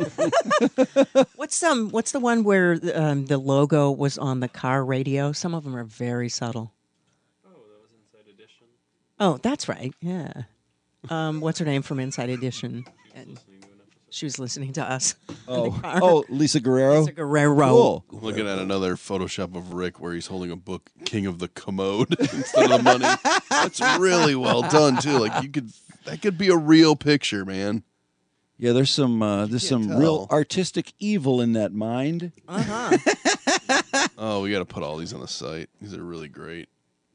What's um what's the one where um, the logo was on the car radio? Some of them are very subtle. Oh, that was Inside Edition. Oh, that's right. Yeah. Um, what's her name from Inside Edition? And she was listening to us. in the Oh, car. oh, Lisa Guerrero. Lisa Guerrero. Cool. Looking at another Photoshop of Rick where he's holding a book, King of the Commode, instead of the money. That's really well done too. Like you could, that could be a real picture, man. Yeah, there's some uh, there's some tell. real artistic evil in that mind. Uh-huh. Oh, we got to put all these on the site. These are really great.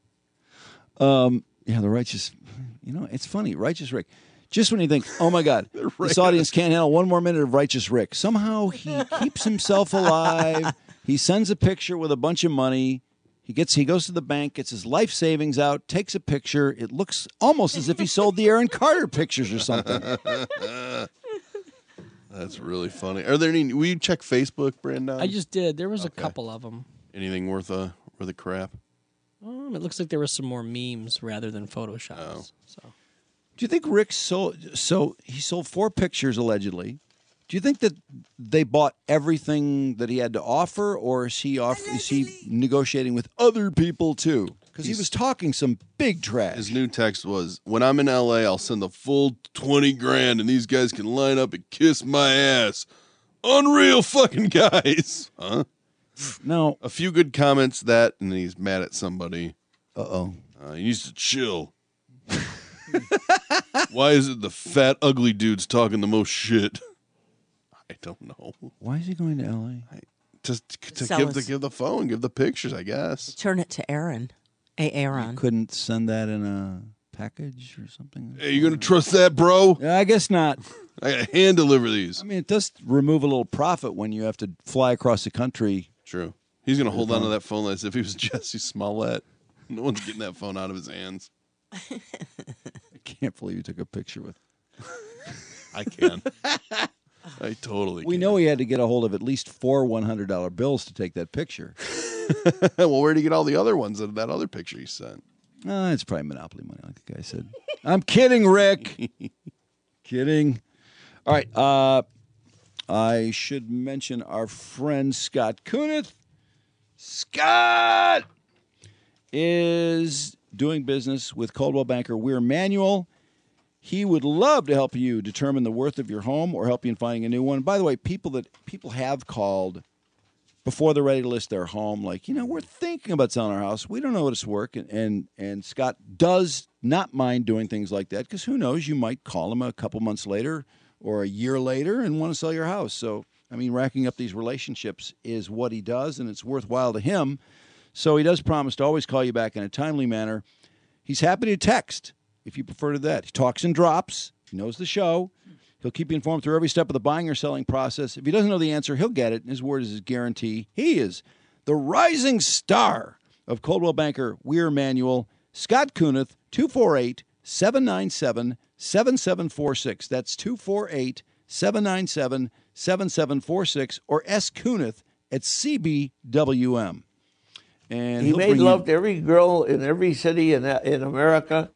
Um, yeah, the righteous. You know, it's funny, righteous Rick. Just when you think, oh my God, this right. audience can't handle one more minute of righteous Rick. Somehow he keeps himself alive. He sends a picture with a bunch of money. He gets he goes to the bank, gets his life savings out, takes a picture. It looks almost as if he sold the Aaron Carter pictures or something. That's really funny. Are there any? Will you check Facebook, Brandon? I just did. There was Okay. a couple of them. Anything worth a worth a crap? Um, it looks like there was some more memes rather than photoshops. Oh. So Do you think Rick sold? So he sold four pictures allegedly. Do you think that they bought everything that he had to offer, or is he off? Is he negotiating with other people too? Because he He's- was talking some big trash. His new text was, "When I'm in L A, I'll send the full twenty grand, and these guys can line up and kiss my ass. Unreal fucking guys, huh?" No, a few good comments that, and then he's mad at somebody. Uh-oh. Uh He needs to chill. Why is it the fat, ugly dudes talking the most shit? I don't know. Why is he going to L A? Just to Sell give the us. give the phone, give the pictures, I guess. Turn it to Aaron. A Aaron. Couldn't send that in a package or something? Hey, you gonna trust that, bro? Yeah, I guess not. I gotta hand deliver these. I mean, it does remove a little profit when you have to fly across the country. True. He's gonna hold on to that phone as if he was Jesse Smollett. No one's getting that phone out of his hands. I can't believe you took a picture with. I can. I totally We can. know he had to get a hold of at least four one hundred dollar bills to take that picture. Well, where'd he get all the other ones of that other picture he sent? Uh, it's probably Monopoly money, like the guy said. I'm kidding, Rick. Kidding. All right. Uh, I should mention our friend Scott Kunith. Scott is doing business with Coldwell Banker Weir Manuel. He would love to help you determine the worth of your home or help you in finding a new one. By the way, people that people have called before they're ready to list their home, like, you know, we're thinking about selling our house. We don't know it's work. And, and, and Scott does not mind doing things like that because who knows, you might call him a couple months later or a year later and want to sell your house. So, I mean, racking up these relationships is what he does, and it's worthwhile to him. So he does promise to always call you back in a timely manner. He's happy to text if you prefer to that. He talks and drops. He knows the show. He'll keep you informed through every step of the buying or selling process. If he doesn't know the answer, he'll get it. His word is his guarantee. He is the rising star of Coldwell Banker Weir Manual. Scott Kunith, two four eight, seven nine seven, seven seven four six. That's two four eight, seven nine seven, seven seven four six or S. Kunith at C B W M. And he he'll made bring love you- to every girl in every city in in America.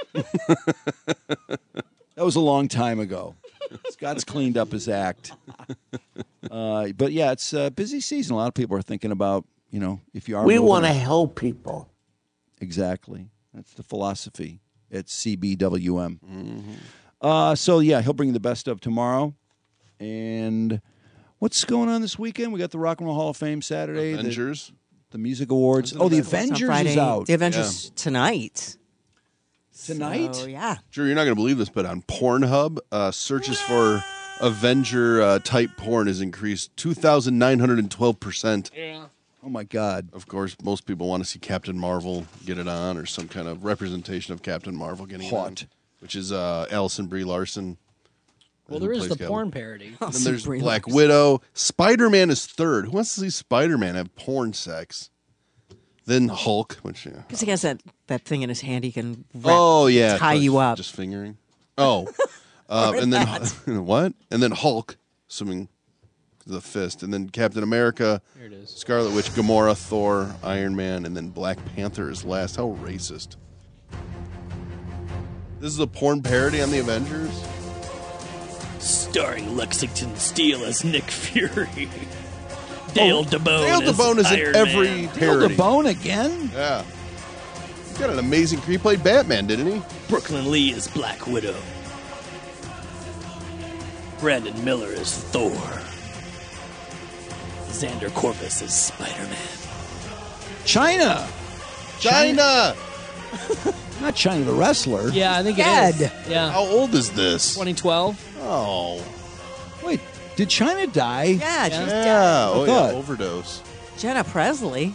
That was a long time ago. Scott's cleaned up his act. Uh, but yeah, it's a busy season. A lot of people are thinking about, you know, if you are. We moving- want to help people. Exactly. That's the philosophy at C B W M. Uh, so yeah, he'll bring you the best of tomorrow. And what's going on this weekend? We got the Rock and Roll Hall of Fame Saturday. the- Avengers. The, music awards. Oh, the Avengers Friday. is out. The Avengers tonight. Tonight? So, yeah. Drew, you're not going to believe this, but on Pornhub, uh, searches for Avenger uh, type porn has increased two thousand nine hundred twelve percent. Yeah. Oh, my God. Of course, most people want to see Captain Marvel get it on or some kind of representation of Captain Marvel getting Hot. it on, which is uh, Allison Brie Larson. Well, who there is plays the Gal- porn parody. And then there's Black Widow. Spider-Man is third. Who wants to see Spider-Man have porn sex? Then Hulk, which yeah. Because he has that, that thing in his hand he can wrap, Oh yeah, tie just- you up. Just fingering. Oh, uh, Or and then that. what? And then Hulk, assuming the fist, and then Captain America, There it is. Scarlet Witch, Gamora, Thor, Iron Man, and then Black Panther is last. How racist! This is a porn parody on the Avengers. Starring Lexington Steele as Nick Fury. Dale DeBone. Dale as DeBone is Iron in every Man. parody. Dale DeBone again? Yeah. He's got an amazing. He played Batman, didn't he? Brooklyn Lee is Black Widow. Brandon Miller is Thor. Xander Corvus is Spider-Man. China. China. Not China the wrestler. Yeah, I think Dead. it is. Yeah. How old is this? twenty twelve. Oh. Wait, did China die? Yeah, she's Yeah. dead. Oh I yeah. thought. Overdose. Jenna Presley.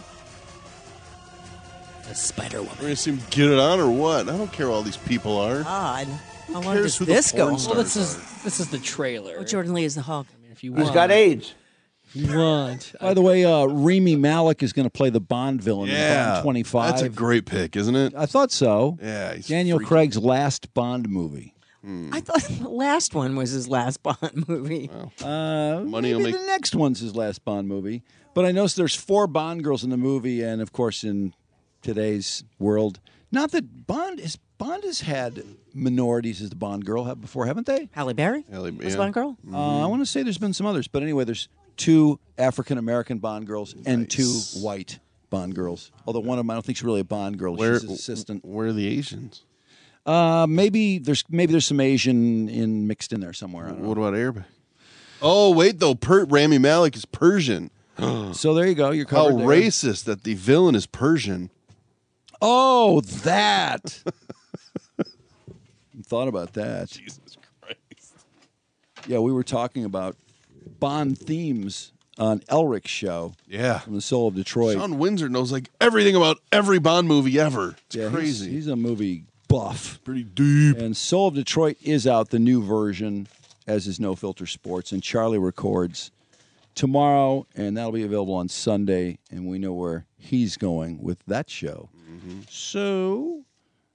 As Spider-Woman. We're gonna see him get it on or what? I don't care who all these people are. God. How long cares does who the this go porn on? star Well, this is this is the trailer. Oh, Jordan Lee is the Hulk. I mean, if you He's want, got AIDS. if you want. By the way, uh, Rami Malek is going to play the Bond villain in Yeah. Bond twenty-five. That's a great pick, isn't it? I thought so. Yeah. He's Daniel freaky. Craig's last Bond movie. I thought the last one was his last Bond movie. Uh, Money will maybe make- the next one's his last Bond movie. But I noticed there's four Bond girls in the movie, and of course, in today's world, not that Bond is Bond has had minorities as the Bond girl have before, haven't they? Halle Berry Halle- was yeah. Bond girl. Uh, I want to say there's been some others, but anyway, there's two African American Bond girls and two white Bond girls. Although one of them, I don't think she's really a Bond girl. Where, She's an assistant. where are the Asians? Uh, maybe there's maybe there's some Asian in mixed in there somewhere. I don't know. What about Arabic? Oh wait, though, per- Rami Malek is Persian. So there you go. You're How covered there. racist that the villain is Persian. Oh, that. Thought about that. Jesus Christ. Yeah, we were talking about Bond themes on Elric's show. Yeah. From the Soul of Detroit. Sean Windsor knows like everything about every Bond movie ever. It's Yeah, he's- crazy. He's, a movie buff. Pretty deep. And Soul of Detroit is out, the new version, as is No Filter Sports, and Charlie records tomorrow, and that'll be available on Sunday, and we know where he's going with that show. Mm-hmm. So,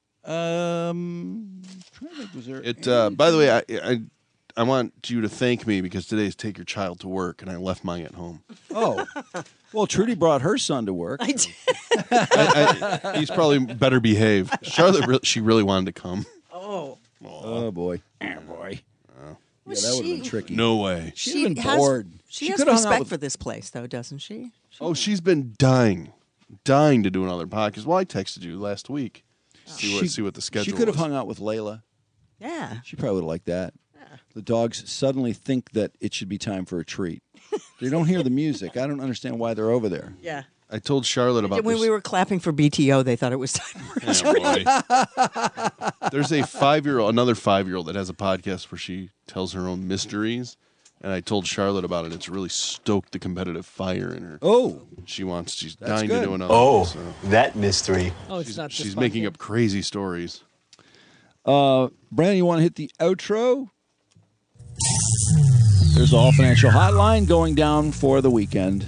um, trying to think, was there It. Uh, by the way, I, I I want you to thank me because today's Take Your Child to Work, and I left mine at home. Oh, well, Trudy brought her son to work. I did. I, I, he's probably better behaved. Charlotte, re- she really wanted to come. Oh. Oh boy, oh boy. Yeah, that would have been she- tricky. No way. She'd She have been has, bored. She, She has coulda hung out respect with- for this place, though, doesn't she? Oh, she's been dying, dying to do another podcast. Well, I texted you last week. See what She- see what the schedule. She could have was. hung out with Layla. Yeah. She probably would have liked that. the dogs suddenly think that it should be time for a treat. They don't hear the music. I don't understand why they're over there. Yeah. I told Charlotte about When this. we were clapping for B T O, they thought it was time for a treat. boy. There's a five-year-old, another five-year-old that has a podcast where she tells her own mysteries, and I told Charlotte about it. It's really stoked the competitive fire in her. Oh, she wants. She's That's dying good. to do another. Oh, so. that mystery. Oh, it's she's, not just she's fun making here. up crazy stories. Uh, Brandon, you want to hit the outro? There's the All Financial Hotline going down for the weekend.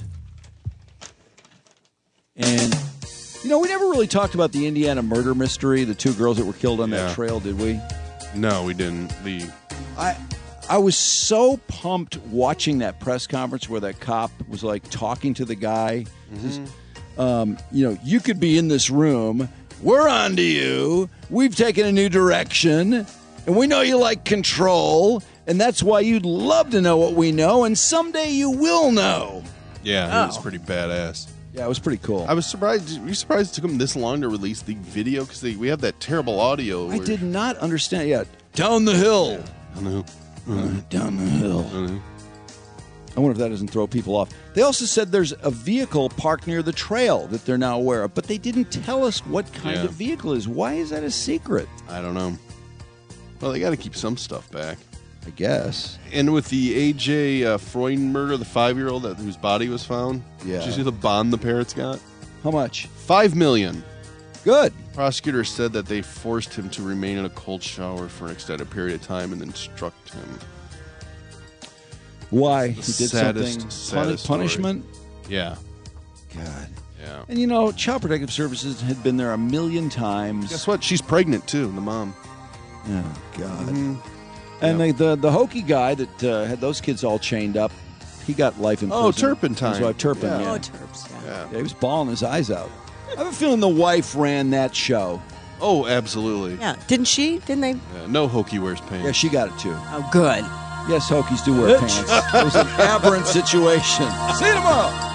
And, you know, we never really talked about the Indiana murder mystery, the two girls that were killed on Yeah. that trail, did we? No, we didn't. The I I was so pumped watching that press conference where that cop was, like, talking to the guy. Says, Um, you know, you could be in this room. We're on to you. We've taken a new direction. And we know you like control. And that's why you'd love to know what we know. And someday you will know. yeah, it was Oh. pretty badass. Yeah, it was pretty cool. I was surprised. Were you surprised it took them this long to release the video? Because we have that terrible audio. I where- did not understand yet. Down the hill. I know. Down the hill. I know. I wonder if that doesn't throw people off. They also said there's a vehicle parked near the trail that they're now aware of, but they didn't tell us what kind Yeah. of vehicle it is. Why is that a secret? I don't know. Well, they got to keep some stuff back. I guess. And with the A J uh, Freund murder, the five-year-old that whose body was found. Yeah. Did you see the bond the parents got? How much? Five million. Good. Prosecutors said that they forced him to remain in a cold shower for an extended period of time and then struck him. Why? The He did saddest, something. saddest Puni- story. punishment? Yeah. God. Yeah. And you know, Child Protective Services had been there a million times. Guess what? She's pregnant too, the mom. Oh, God. Mhm. And the, the the hokey guy that uh, had those kids all chained up, he got life in prison. Oh, Turpentine. His wife, Turpin, Yeah. yeah. Oh, Terps, yeah. Yeah. Yeah, he was bawling his eyes out. I have a feeling the wife ran that show. Oh, absolutely. Yeah. Didn't she? Didn't they? Yeah, no hokey wears pants. Yeah, she got it too. Oh, good. Yes, hokies do wear pants. It was an aberrant situation. See you tomorrow.